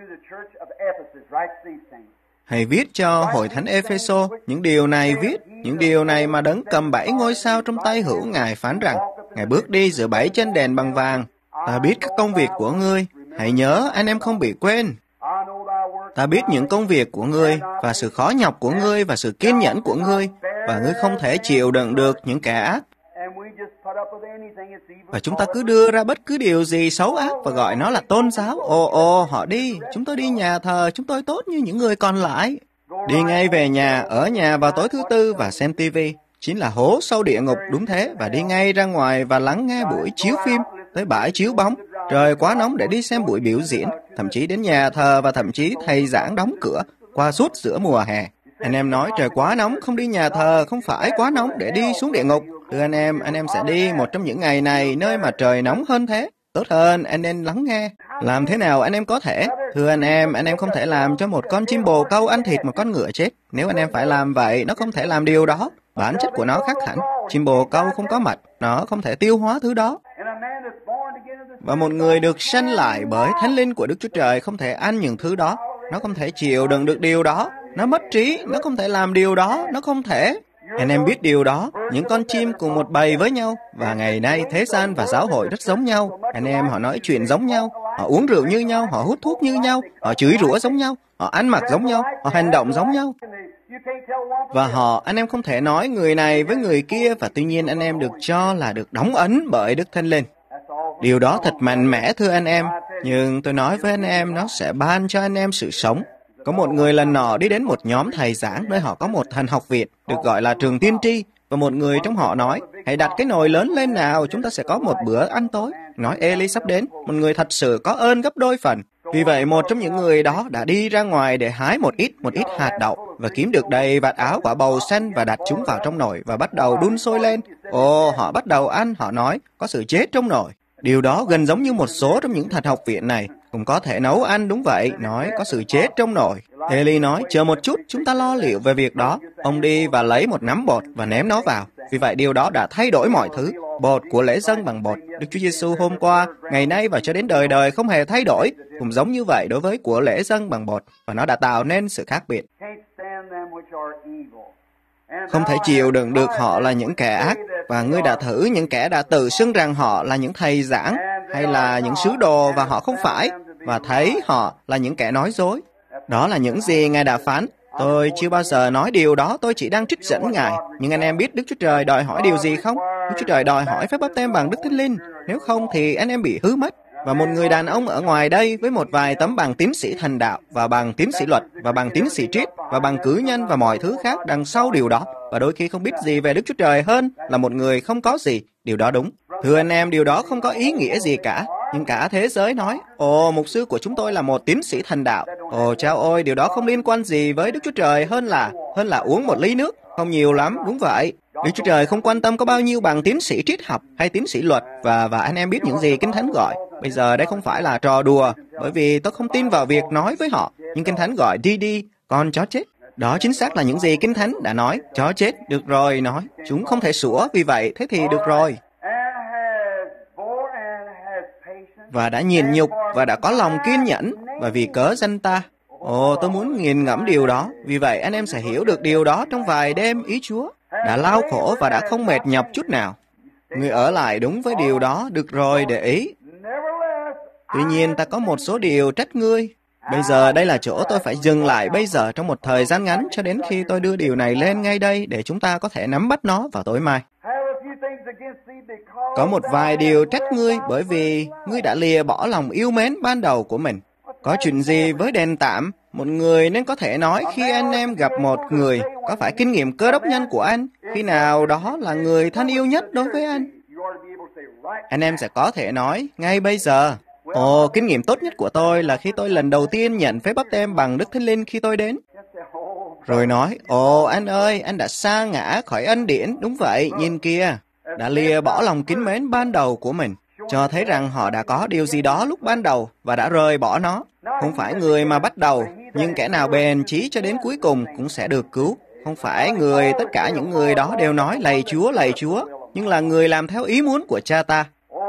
A: Hãy viết cho hội thánh Epheso những điều này viết, những điều này mà đấng cầm bảy ngôi sao trong tay hữu Ngài phán rằng, Ngài bước đi giữa bảy chân đèn bằng vàng. Ta biết các công việc của ngươi, hãy nhớ anh em không bị quên. Ta biết những công việc của ngươi, và sự khó nhọc của ngươi, và sự kiên nhẫn của ngươi, và ngươi không thể chịu đựng được những kẻ ác. Và chúng ta cứ đưa ra bất cứ điều gì xấu ác và gọi nó là tôn giáo. Ồ ồ, họ đi, chúng tôi đi nhà thờ, chúng tôi tốt như những người còn lại. Đi ngay về nhà, ở nhà vào tối thứ tư và xem tivi. Chính là hố sâu địa ngục, đúng thế. Và đi ngay ra ngoài và lắng nghe buổi chiếu phim, tới bãi chiếu bóng. Trời quá nóng để đi xem buổi biểu diễn, thậm chí đến nhà thờ và thậm chí thầy giảng đóng cửa qua suốt giữa mùa hè. Anh em nói trời quá nóng, không đi nhà thờ, không phải quá nóng để đi xuống địa ngục. Thưa anh em, anh em sẽ đi một trong những ngày này nơi mà trời nóng hơn thế. Tốt hơn, anh em lắng nghe. Làm thế nào anh em có thể? Thưa anh em, anh em không thể làm cho một con chim bồ câu ăn thịt một con ngựa chết. Nếu anh em phải làm vậy, nó không thể làm điều đó. Bản chất của nó khác hẳn. Chim bồ câu không có mạch, nó không thể tiêu hóa thứ đó. Và một người được sanh lại bởi Thánh Linh của Đức Chúa Trời không thể ăn những thứ đó. Nó không thể chịu đựng được điều đó. Nó mất trí, nó không thể làm điều đó, nó không thể. Anh em biết điều đó, những con chim cùng một bầy với nhau, và ngày nay thế gian và giáo hội rất giống nhau. Anh em họ nói chuyện giống nhau, họ uống rượu như nhau, họ hút thuốc như nhau, họ chửi rủa giống nhau, họ ăn mặc giống nhau, họ hành động giống nhau. Và họ, anh em không thể nói người này với người kia, và tuy nhiên anh em được cho là được đóng ấn bởi Đức Thánh Linh. Điều đó thật mạnh mẽ thưa anh em, nhưng tôi nói với anh em nó sẽ ban cho anh em sự sống. Có một người lần nọ đi đến một nhóm thầy giảng nơi họ có một thần học viện được gọi là trường tiên tri, và một người trong họ nói, hãy đặt cái nồi lớn lên nào, chúng ta sẽ có một bữa ăn tối. Nói Eli sắp đến, một người thật sự có ơn gấp đôi phần. Vì vậy một trong những người đó đã đi ra ngoài để hái một ít, một ít hạt đậu và kiếm được đầy vạt áo quả bầu xanh và đặt chúng vào trong nồi và bắt đầu đun sôi lên. Ồ, họ bắt đầu ăn, họ nói, có sự chết trong nồi. Điều đó gần giống như một số trong những thần học viện này cũng có thể nấu ăn, đúng vậy, nói có sự chết trong nồi. Eli nói, chờ một chút, chúng ta lo liệu về việc đó. Ông đi và lấy một nắm bột và ném nó vào. Vì vậy điều đó đã thay đổi mọi thứ. Bột của lễ dâng bằng bột. Đức Chúa Giêsu hôm qua, ngày nay và cho đến đời đời không hề thay đổi. Cũng giống như vậy đối với của lễ dâng bằng bột. Và nó đã tạo nên sự khác biệt. Không thể chịu đựng được họ là những kẻ ác. Và ngươi đã thử những kẻ đã tự xưng rằng họ là những thầy giảng hay là những sứ đồ và họ không phải, và thấy họ là những kẻ nói dối. Đó là những gì Ngài đã phán. Tôi chưa bao giờ nói điều đó, tôi chỉ đang trích dẫn Ngài. Nhưng anh em biết Đức Chúa Trời đòi hỏi điều gì không? Đức Chúa Trời đòi hỏi phép báp têm bằng Đức Thánh Linh. Nếu không thì anh em bị hư mất. Và một người đàn ông ở ngoài đây với một vài tấm bằng tiến sĩ thần đạo và bằng tiến sĩ luật và bằng tiến sĩ triết và bằng cử nhân và mọi thứ khác đằng sau điều đó, và đôi khi không biết gì về Đức Chúa Trời hơn là một người không có gì. Điều đó đúng. Thưa anh em, điều đó không có ý nghĩa gì cả. Nhưng cả thế giới nói, ồ, mục sư của chúng tôi là một tiến sĩ thần đạo. Ồ, chao ôi, điều đó không liên quan gì với Đức Chúa Trời hơn là hơn là uống một ly nước. Không nhiều lắm, đúng vậy. Đức Chúa Trời không quan tâm có bao nhiêu bằng tiến sĩ triết học hay tiến sĩ luật, và và anh em biết những gì Kinh Thánh gọi. Bây giờ đây không phải là trò đùa, bởi vì tôi không tin vào việc nói với họ. Nhưng Kinh Thánh gọi đi đi, con chó chết. Đó chính xác là những gì Kinh Thánh đã nói. Chó chết, được rồi, nói. Chúng không thể sủa, vì vậy, thế thì được rồi. Và đã nhịn nhục, và đã có lòng kiên nhẫn, và vì cớ danh ta. Ồ, tôi muốn nghiền ngẫm điều đó. Vì vậy, anh em sẽ hiểu được điều đó trong vài đêm ý Chúa. Đã lao khổ và đã không mệt nhọc chút nào. Người ở lại đúng với điều đó, được rồi, để ý. Tuy nhiên, ta có một số điều trách ngươi. Bây giờ, đây là chỗ tôi phải dừng lại bây giờ trong một thời gian ngắn cho đến khi tôi đưa điều này lên ngay đây để chúng ta có thể nắm bắt nó vào tối mai. Có một vài điều trách ngươi bởi vì ngươi đã lìa bỏ lòng yêu mến ban đầu của mình. Có chuyện gì với đền tạm? Một người nên có thể nói khi anh em gặp một người có phải kinh nghiệm cơ đốc nhân của anh, khi nào đó là người thân yêu nhất đối với anh. Anh em sẽ có thể nói ngay bây giờ, ồ, kinh nghiệm tốt nhất của tôi là khi tôi lần đầu tiên nhận phép báp têm bằng Đức Thánh Linh khi tôi đến. Rồi nói, ồ anh ơi, anh đã sa ngã khỏi ân điển, đúng vậy, nhìn kia, đã lìa bỏ lòng kính mến ban đầu của mình, cho thấy rằng họ đã có điều gì đó lúc ban đầu và đã rời bỏ nó. Không phải người mà bắt đầu, nhưng kẻ nào bền chí cho đến cuối cùng cũng sẽ được cứu. Không phải người, tất cả những người đó đều nói lạy Chúa, lạy Chúa, nhưng là người làm theo ý muốn của Cha ta.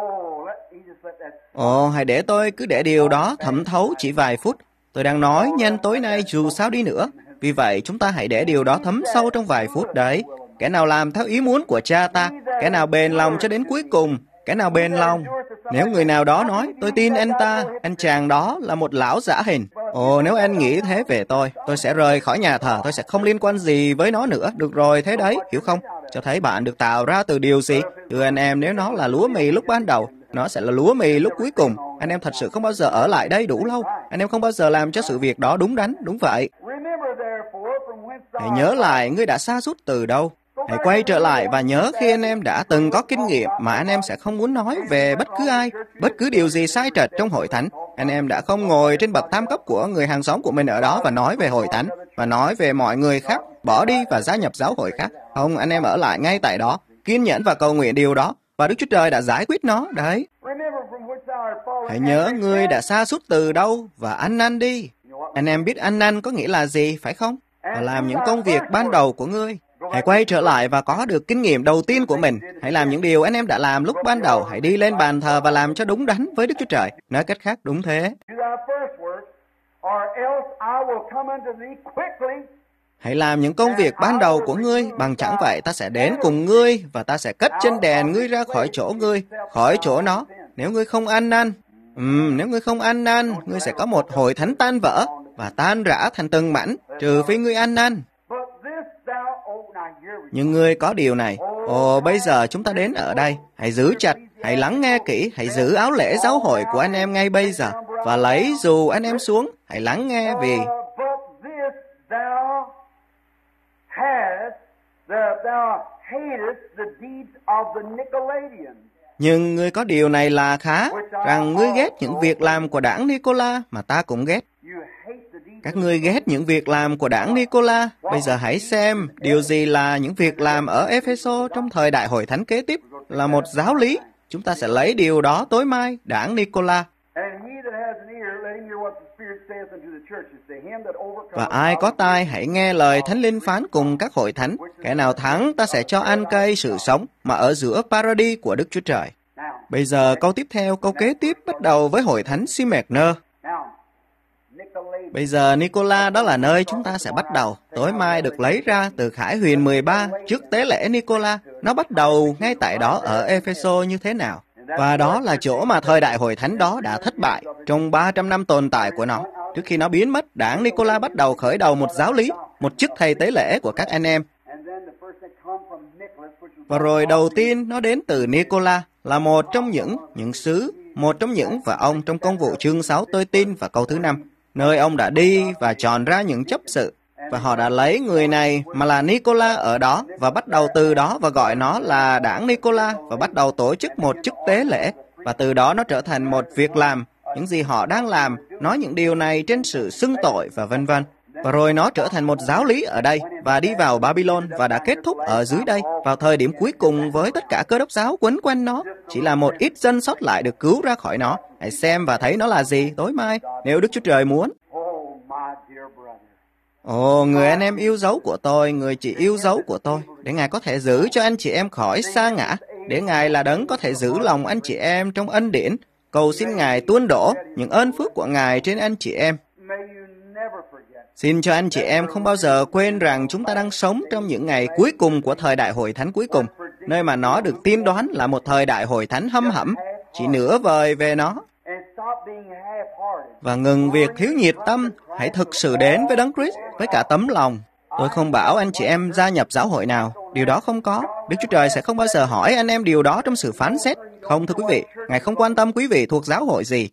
A: Ồ, hãy để tôi cứ để điều đó thẩm thấu chỉ vài phút. Tôi đang nói nhanh tối nay dù sao đi nữa. Vì vậy, chúng ta hãy để điều đó thấm sâu trong vài phút đấy. Kẻ nào làm theo ý muốn của Cha ta, kẻ nào bền lòng cho đến cuối cùng, kẻ nào bền lòng. Nếu người nào đó nói, tôi tin anh ta, anh chàng đó là một lão giả hình. Ồ, nếu anh nghĩ thế về tôi, tôi sẽ rời khỏi nhà thờ, tôi sẽ không liên quan gì với nó nữa. Được rồi, thế đấy, hiểu không? Cho thấy bạn được tạo ra từ điều gì? Thưa anh em, nếu nó là lúa mì lúc ban đầu, nó sẽ là lúa mì lúc cuối cùng. Anh em thật sự không bao giờ ở lại đây đủ lâu. Anh em không bao giờ làm cho sự việc đó đúng đắn, đúng vậy. Hãy nhớ lại ngươi đã sa sút từ đâu. Hãy quay trở lại và nhớ khi anh em đã từng có kinh nghiệm mà anh em sẽ không muốn nói về bất cứ ai, bất cứ điều gì sai trật trong hội thánh. Anh em đã không ngồi trên bậc tam cấp của người hàng xóm của mình ở đó và nói về hội thánh, và nói về mọi người khác, bỏ đi và gia nhập giáo hội khác. Không, anh em ở lại ngay tại đó, kiên nhẫn và cầu nguyện điều đó, và Đức Chúa Trời đã giải quyết nó, đấy. Hãy nhớ ngươi đã sa sút từ đâu và ăn năn đi. Anh em biết ăn năn có nghĩa là gì, phải không? Và làm những công việc ban đầu của ngươi. Hãy quay trở lại và có được kinh nghiệm đầu tiên của mình. Hãy làm những điều anh em đã làm lúc ban đầu. Hãy đi lên bàn thờ và làm cho đúng đắn với Đức Chúa Trời. Nói cách khác, đúng thế. Hãy làm những công việc ban đầu của ngươi, bằng chẳng vậy ta sẽ đến cùng ngươi và ta sẽ cất trên đèn ngươi ra khỏi chỗ ngươi, khỏi chỗ nó. Nếu ngươi không ăn năn, ừm, nếu ngươi không ăn năn, ngươi sẽ có một hội thánh tan vỡ và tan rã thành từng mảnh, trừ phi ngươi ăn năn. Nhưng ngươi có điều này. Ồ, bây giờ chúng ta đến ở đây. Hãy giữ chặt, hãy lắng nghe kỹ, hãy giữ áo lễ giáo hội của anh em ngay bây giờ. Và lấy dù anh em xuống, hãy lắng nghe vì... Nhưng ngươi có điều này là khá, rằng ngươi ghét những việc làm của đảng Nicola mà ta cũng ghét. Các ngươi ghét những việc làm của đảng Nicola. Bây giờ hãy xem điều gì là những việc làm ở Epheso trong thời đại hội thánh kế tiếp là một giáo lý. Chúng ta sẽ lấy điều đó tối mai, đảng Nicola. Và ai có tai hãy nghe lời Thánh Linh phán cùng các hội thánh. Kẻ nào thắng ta sẽ cho ăn cây sự sống mà ở giữa paradis của Đức Chúa Trời. Bây giờ câu tiếp theo, câu kế tiếp bắt đầu với hội thánh Smyrna. Bây giờ Nicola đó là nơi chúng ta sẽ bắt đầu. Tối mai được lấy ra từ Khải Huyền mười ba trước tế lễ Nicola. Nó bắt đầu ngay tại đó ở Epheso như thế nào? Và đó là chỗ mà thời đại hội thánh đó đã thất bại trong ba trăm năm tồn tại của nó. Trước khi nó biến mất, đảng Nicola bắt đầu khởi đầu một giáo lý, một chức thầy tế lễ của các anh em. Và rồi đầu tiên nó đến từ Nicola, là một trong những những sứ, một trong những và ông trong công vụ chương sáu tôi tin và câu thứ năm, nơi ông đã đi và chọn ra những chấp sự. Và họ đã lấy người này mà là Nicola ở đó và bắt đầu từ đó và gọi nó là đảng Nicola và bắt đầu tổ chức một chức tế lễ. Và từ đó nó trở thành một việc làm, những gì họ đang làm, nói những điều này trên sự xưng tội và vân vân. Và rồi nó trở thành một giáo lý ở đây và đi vào Babylon và đã kết thúc ở dưới đây vào thời điểm cuối cùng với tất cả cơ đốc giáo quấn quanh nó. Chỉ là một ít dân sót lại được cứu ra khỏi nó. Hãy xem và thấy nó là gì tối mai, nếu Đức Chúa Trời muốn. Ồ, người anh em yêu dấu của tôi, người chị yêu dấu của tôi, để Ngài có thể giữ cho anh chị em khỏi sa ngã, để Ngài là đấng có thể giữ lòng anh chị em trong ân điển. Cầu xin Ngài tuôn đổ những ơn phước của Ngài trên anh chị em. Xin cho anh chị em không bao giờ quên rằng chúng ta đang sống trong những ngày cuối cùng của thời đại hội thánh cuối cùng, nơi mà nó được tiên đoán là một thời đại hội thánh hăm hẩm, chỉ nửa vời về nó. Và ngừng việc thiếu nhiệt tâm, hãy thực sự đến với Đấng Christ với cả tấm lòng. Tôi không bảo anh chị em gia nhập giáo hội nào, điều đó không có. Đức Chúa Trời sẽ không bao giờ hỏi anh em điều đó trong sự phán xét. Không, thưa quý vị, Ngài không quan tâm quý vị thuộc giáo hội gì.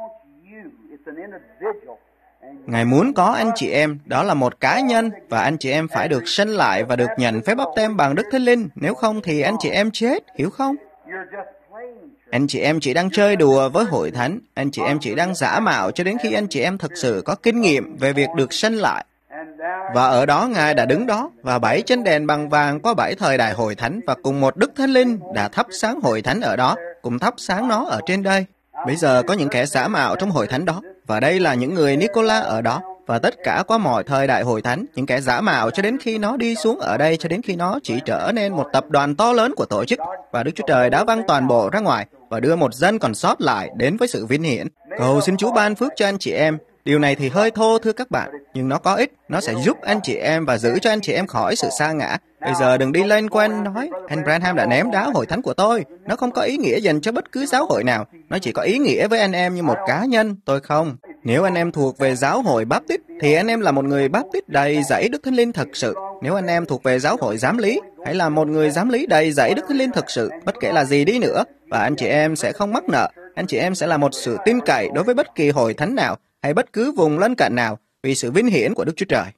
A: Ngài muốn có anh chị em, đó là một cá nhân, và anh chị em phải được sanh lại và được nhận phép báp têm bằng Đức Thánh Linh. Nếu không thì anh chị em chết, hiểu không? Anh chị em chỉ đang chơi đùa với hội thánh. Anh chị em chỉ đang giả mạo cho đến khi anh chị em thực sự có kinh nghiệm về việc được sanh lại. Và ở đó Ngài đã đứng đó, và bảy chân đèn bằng vàng có bảy thời đại hội thánh, và cùng một Đức Thánh Linh đã thắp sáng hội thánh ở đó, cùng thắp sáng nó ở trên đây. Bây giờ có những kẻ giả mạo trong hội thánh đó, và đây là những người Nicola ở đó, và tất cả qua mọi thời đại hội thánh, những kẻ giả mạo cho đến khi nó đi xuống ở đây, cho đến khi nó chỉ trở nên một tập đoàn to lớn của tổ chức, và Đức Chúa Trời đã văng toàn bộ ra ngoài, và đưa một dân còn sót lại đến với sự vinh hiển. Cầu xin Chúa ban phước cho anh chị em. Điều này thì hơi thô thưa các bạn, nhưng nó có ích, nó sẽ giúp anh chị em và giữ cho anh chị em khỏi sự sa ngã. Bây giờ đừng đi lên quanh nói, anh Branham đã ném đá hội thánh của tôi. Nó không có ý nghĩa dành cho bất cứ giáo hội nào, nó chỉ có ý nghĩa với anh em như một cá nhân, tôi không. Nếu anh em thuộc về giáo hội Baptist, thì anh em là một người Baptist đầy dẫy Đức Thánh Linh thật sự. Nếu anh em thuộc về giáo hội Giám lý, hãy là một người Giám lý đầy dẫy Đức Thánh Linh thật sự, bất kể là gì đi nữa. Và anh chị em sẽ không mắc nợ, anh chị em sẽ là một sự tin cậy đối với bất kỳ hội thánh nào, hay bất cứ vùng lân cận nào, vì sự vinh hiển của Đức Chúa Trời.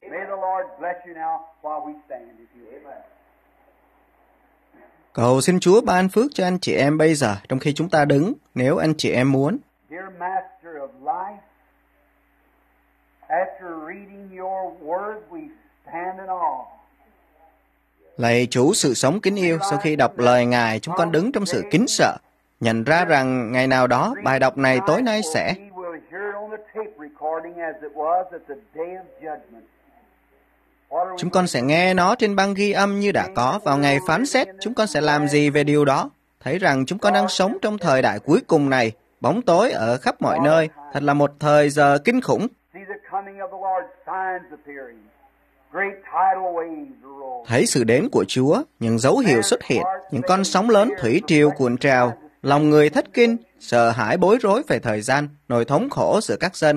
A: Cầu xin Chúa ban phước cho anh chị em bây giờ, trong khi chúng ta đứng, nếu anh chị em muốn. Lạy Chủ sự sống kính yêu, sau khi đọc lời Ngài, chúng con đứng trong sự kính sợ, nhận ra rằng ngày nào đó, bài đọc này tối nay sẽ Chúng con sẽ nghe nó trên băng ghi âm như đã có vào ngày phán xét. Chúng con sẽ làm gì về điều đó? Thấy rằng chúng con đang sống trong thời đại cuối cùng này, bóng tối ở khắp mọi nơi, thật là một thời giờ kinh khủng. Thấy sự đến của Chúa, những dấu hiệu xuất hiện, những con sóng lớn thủy triều cuộn trào, lòng người thất kinh, sợ hãi bối rối về thời gian, nỗi thống khổ giữa các dân.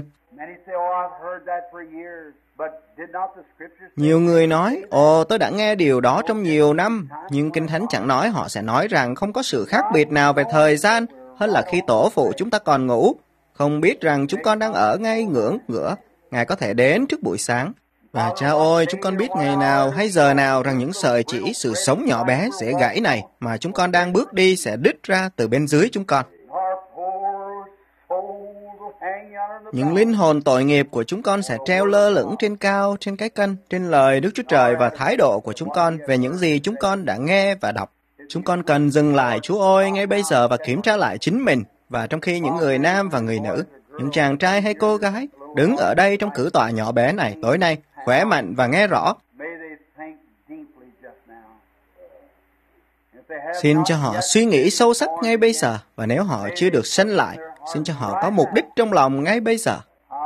A: Nhiều người nói, ồ, tôi đã nghe điều đó trong nhiều năm, nhưng Kinh Thánh chẳng nói. Họ sẽ nói rằng không có sự khác biệt nào về thời gian hơn là khi tổ phụ chúng ta còn ngủ, không biết rằng chúng con đang ở ngay ngưỡng ngửa, Ngài có thể đến trước buổi sáng. Và cha ơi, chúng con biết ngày nào hay giờ nào rằng những sợi chỉ sự sống nhỏ bé dễ gãy này mà chúng con đang bước đi sẽ đứt ra từ bên dưới chúng con. Những linh hồn tội nghiệp của chúng con sẽ treo lơ lửng trên cao, trên cái cân, trên lời Đức Chúa Trời và thái độ của chúng con về những gì chúng con đã nghe và đọc. Chúng con cần dừng lại, Chúa ơi, ngay bây giờ và kiểm tra lại chính mình. Và trong khi những người nam và người nữ, những chàng trai hay cô gái, đứng ở đây trong cử tọa nhỏ bé này tối nay, khỏe mạnh và nghe rõ, xin cho họ suy nghĩ sâu sắc ngay bây giờ, và nếu họ chưa được sanh lại, xin cho họ có mục đích trong lòng ngay bây giờ.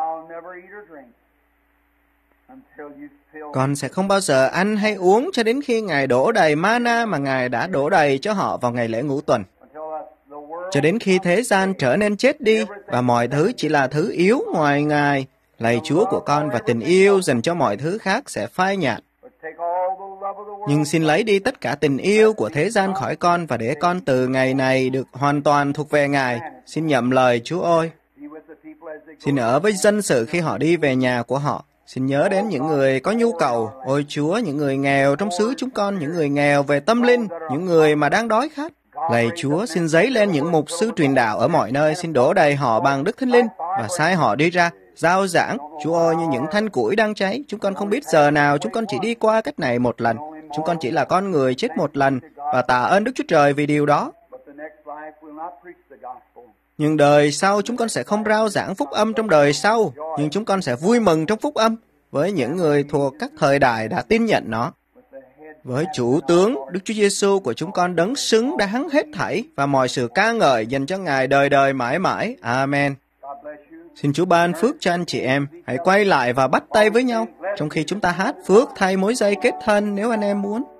A: Con sẽ không bao giờ ăn hay uống cho đến khi Ngài đổ đầy mana mà Ngài đã đổ đầy cho họ vào ngày lễ ngũ tuần. Cho đến khi thế gian trở nên chết đi và mọi thứ chỉ là thứ yếu ngoài Ngài, lạy Chúa của con, và tình yêu dành cho mọi thứ khác sẽ phai nhạt. Nhưng xin lấy đi tất cả tình yêu của thế gian khỏi con và để con từ ngày này được hoàn toàn thuộc về Ngài. Xin nhậm lời Chúa ơi. Xin ở với dân sự khi họ đi về nhà của họ. Xin nhớ đến những người có nhu cầu. Ôi Chúa, những người nghèo trong xứ chúng con, những người nghèo về tâm linh, những người mà đang đói khát. Lạy Chúa, xin dấy lên những mục sư truyền đạo ở mọi nơi. Xin đổ đầy họ bằng Đức Thánh Linh và sai họ đi ra giao giảng. Chúa ơi, như những than củi đang cháy, chúng con không biết giờ nào, chúng con chỉ đi qua cách này một lần. Chúng con chỉ là con người chết một lần, và tạ ơn Đức Chúa Trời vì điều đó. Nhưng đời sau chúng con sẽ không rao giảng phúc âm trong đời sau, nhưng chúng con sẽ vui mừng trong phúc âm với những người thuộc các thời đại đã tin nhận nó. Với chủ tướng Đức Chúa Giêsu của chúng con đấng xứng đáng hết thảy và mọi sự ca ngợi dành cho Ngài đời đời mãi mãi. Amen. Xin Chúa ban phước cho anh chị em. Hãy quay lại và bắt tay với nhau trong khi chúng ta hát phước thay mối dây kết thân nếu anh em muốn.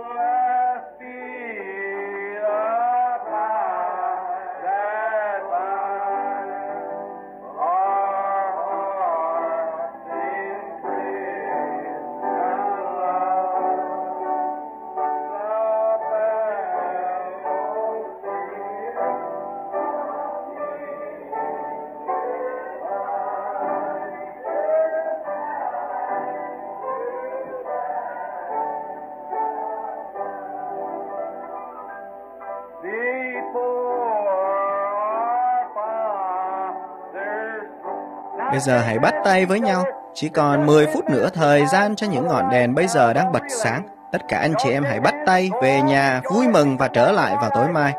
A: Bây giờ hãy bắt tay với nhau. Chỉ còn mười phút nữa thời gian cho những ngọn đèn bây giờ đang bật sáng. Tất cả anh chị em hãy bắt tay về nhà vui mừng và trở lại vào tối mai.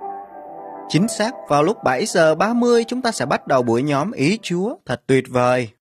A: Chính xác vào lúc bảy giờ ba mươi chúng ta sẽ bắt đầu buổi nhóm Ý Chúa. Thật tuyệt vời.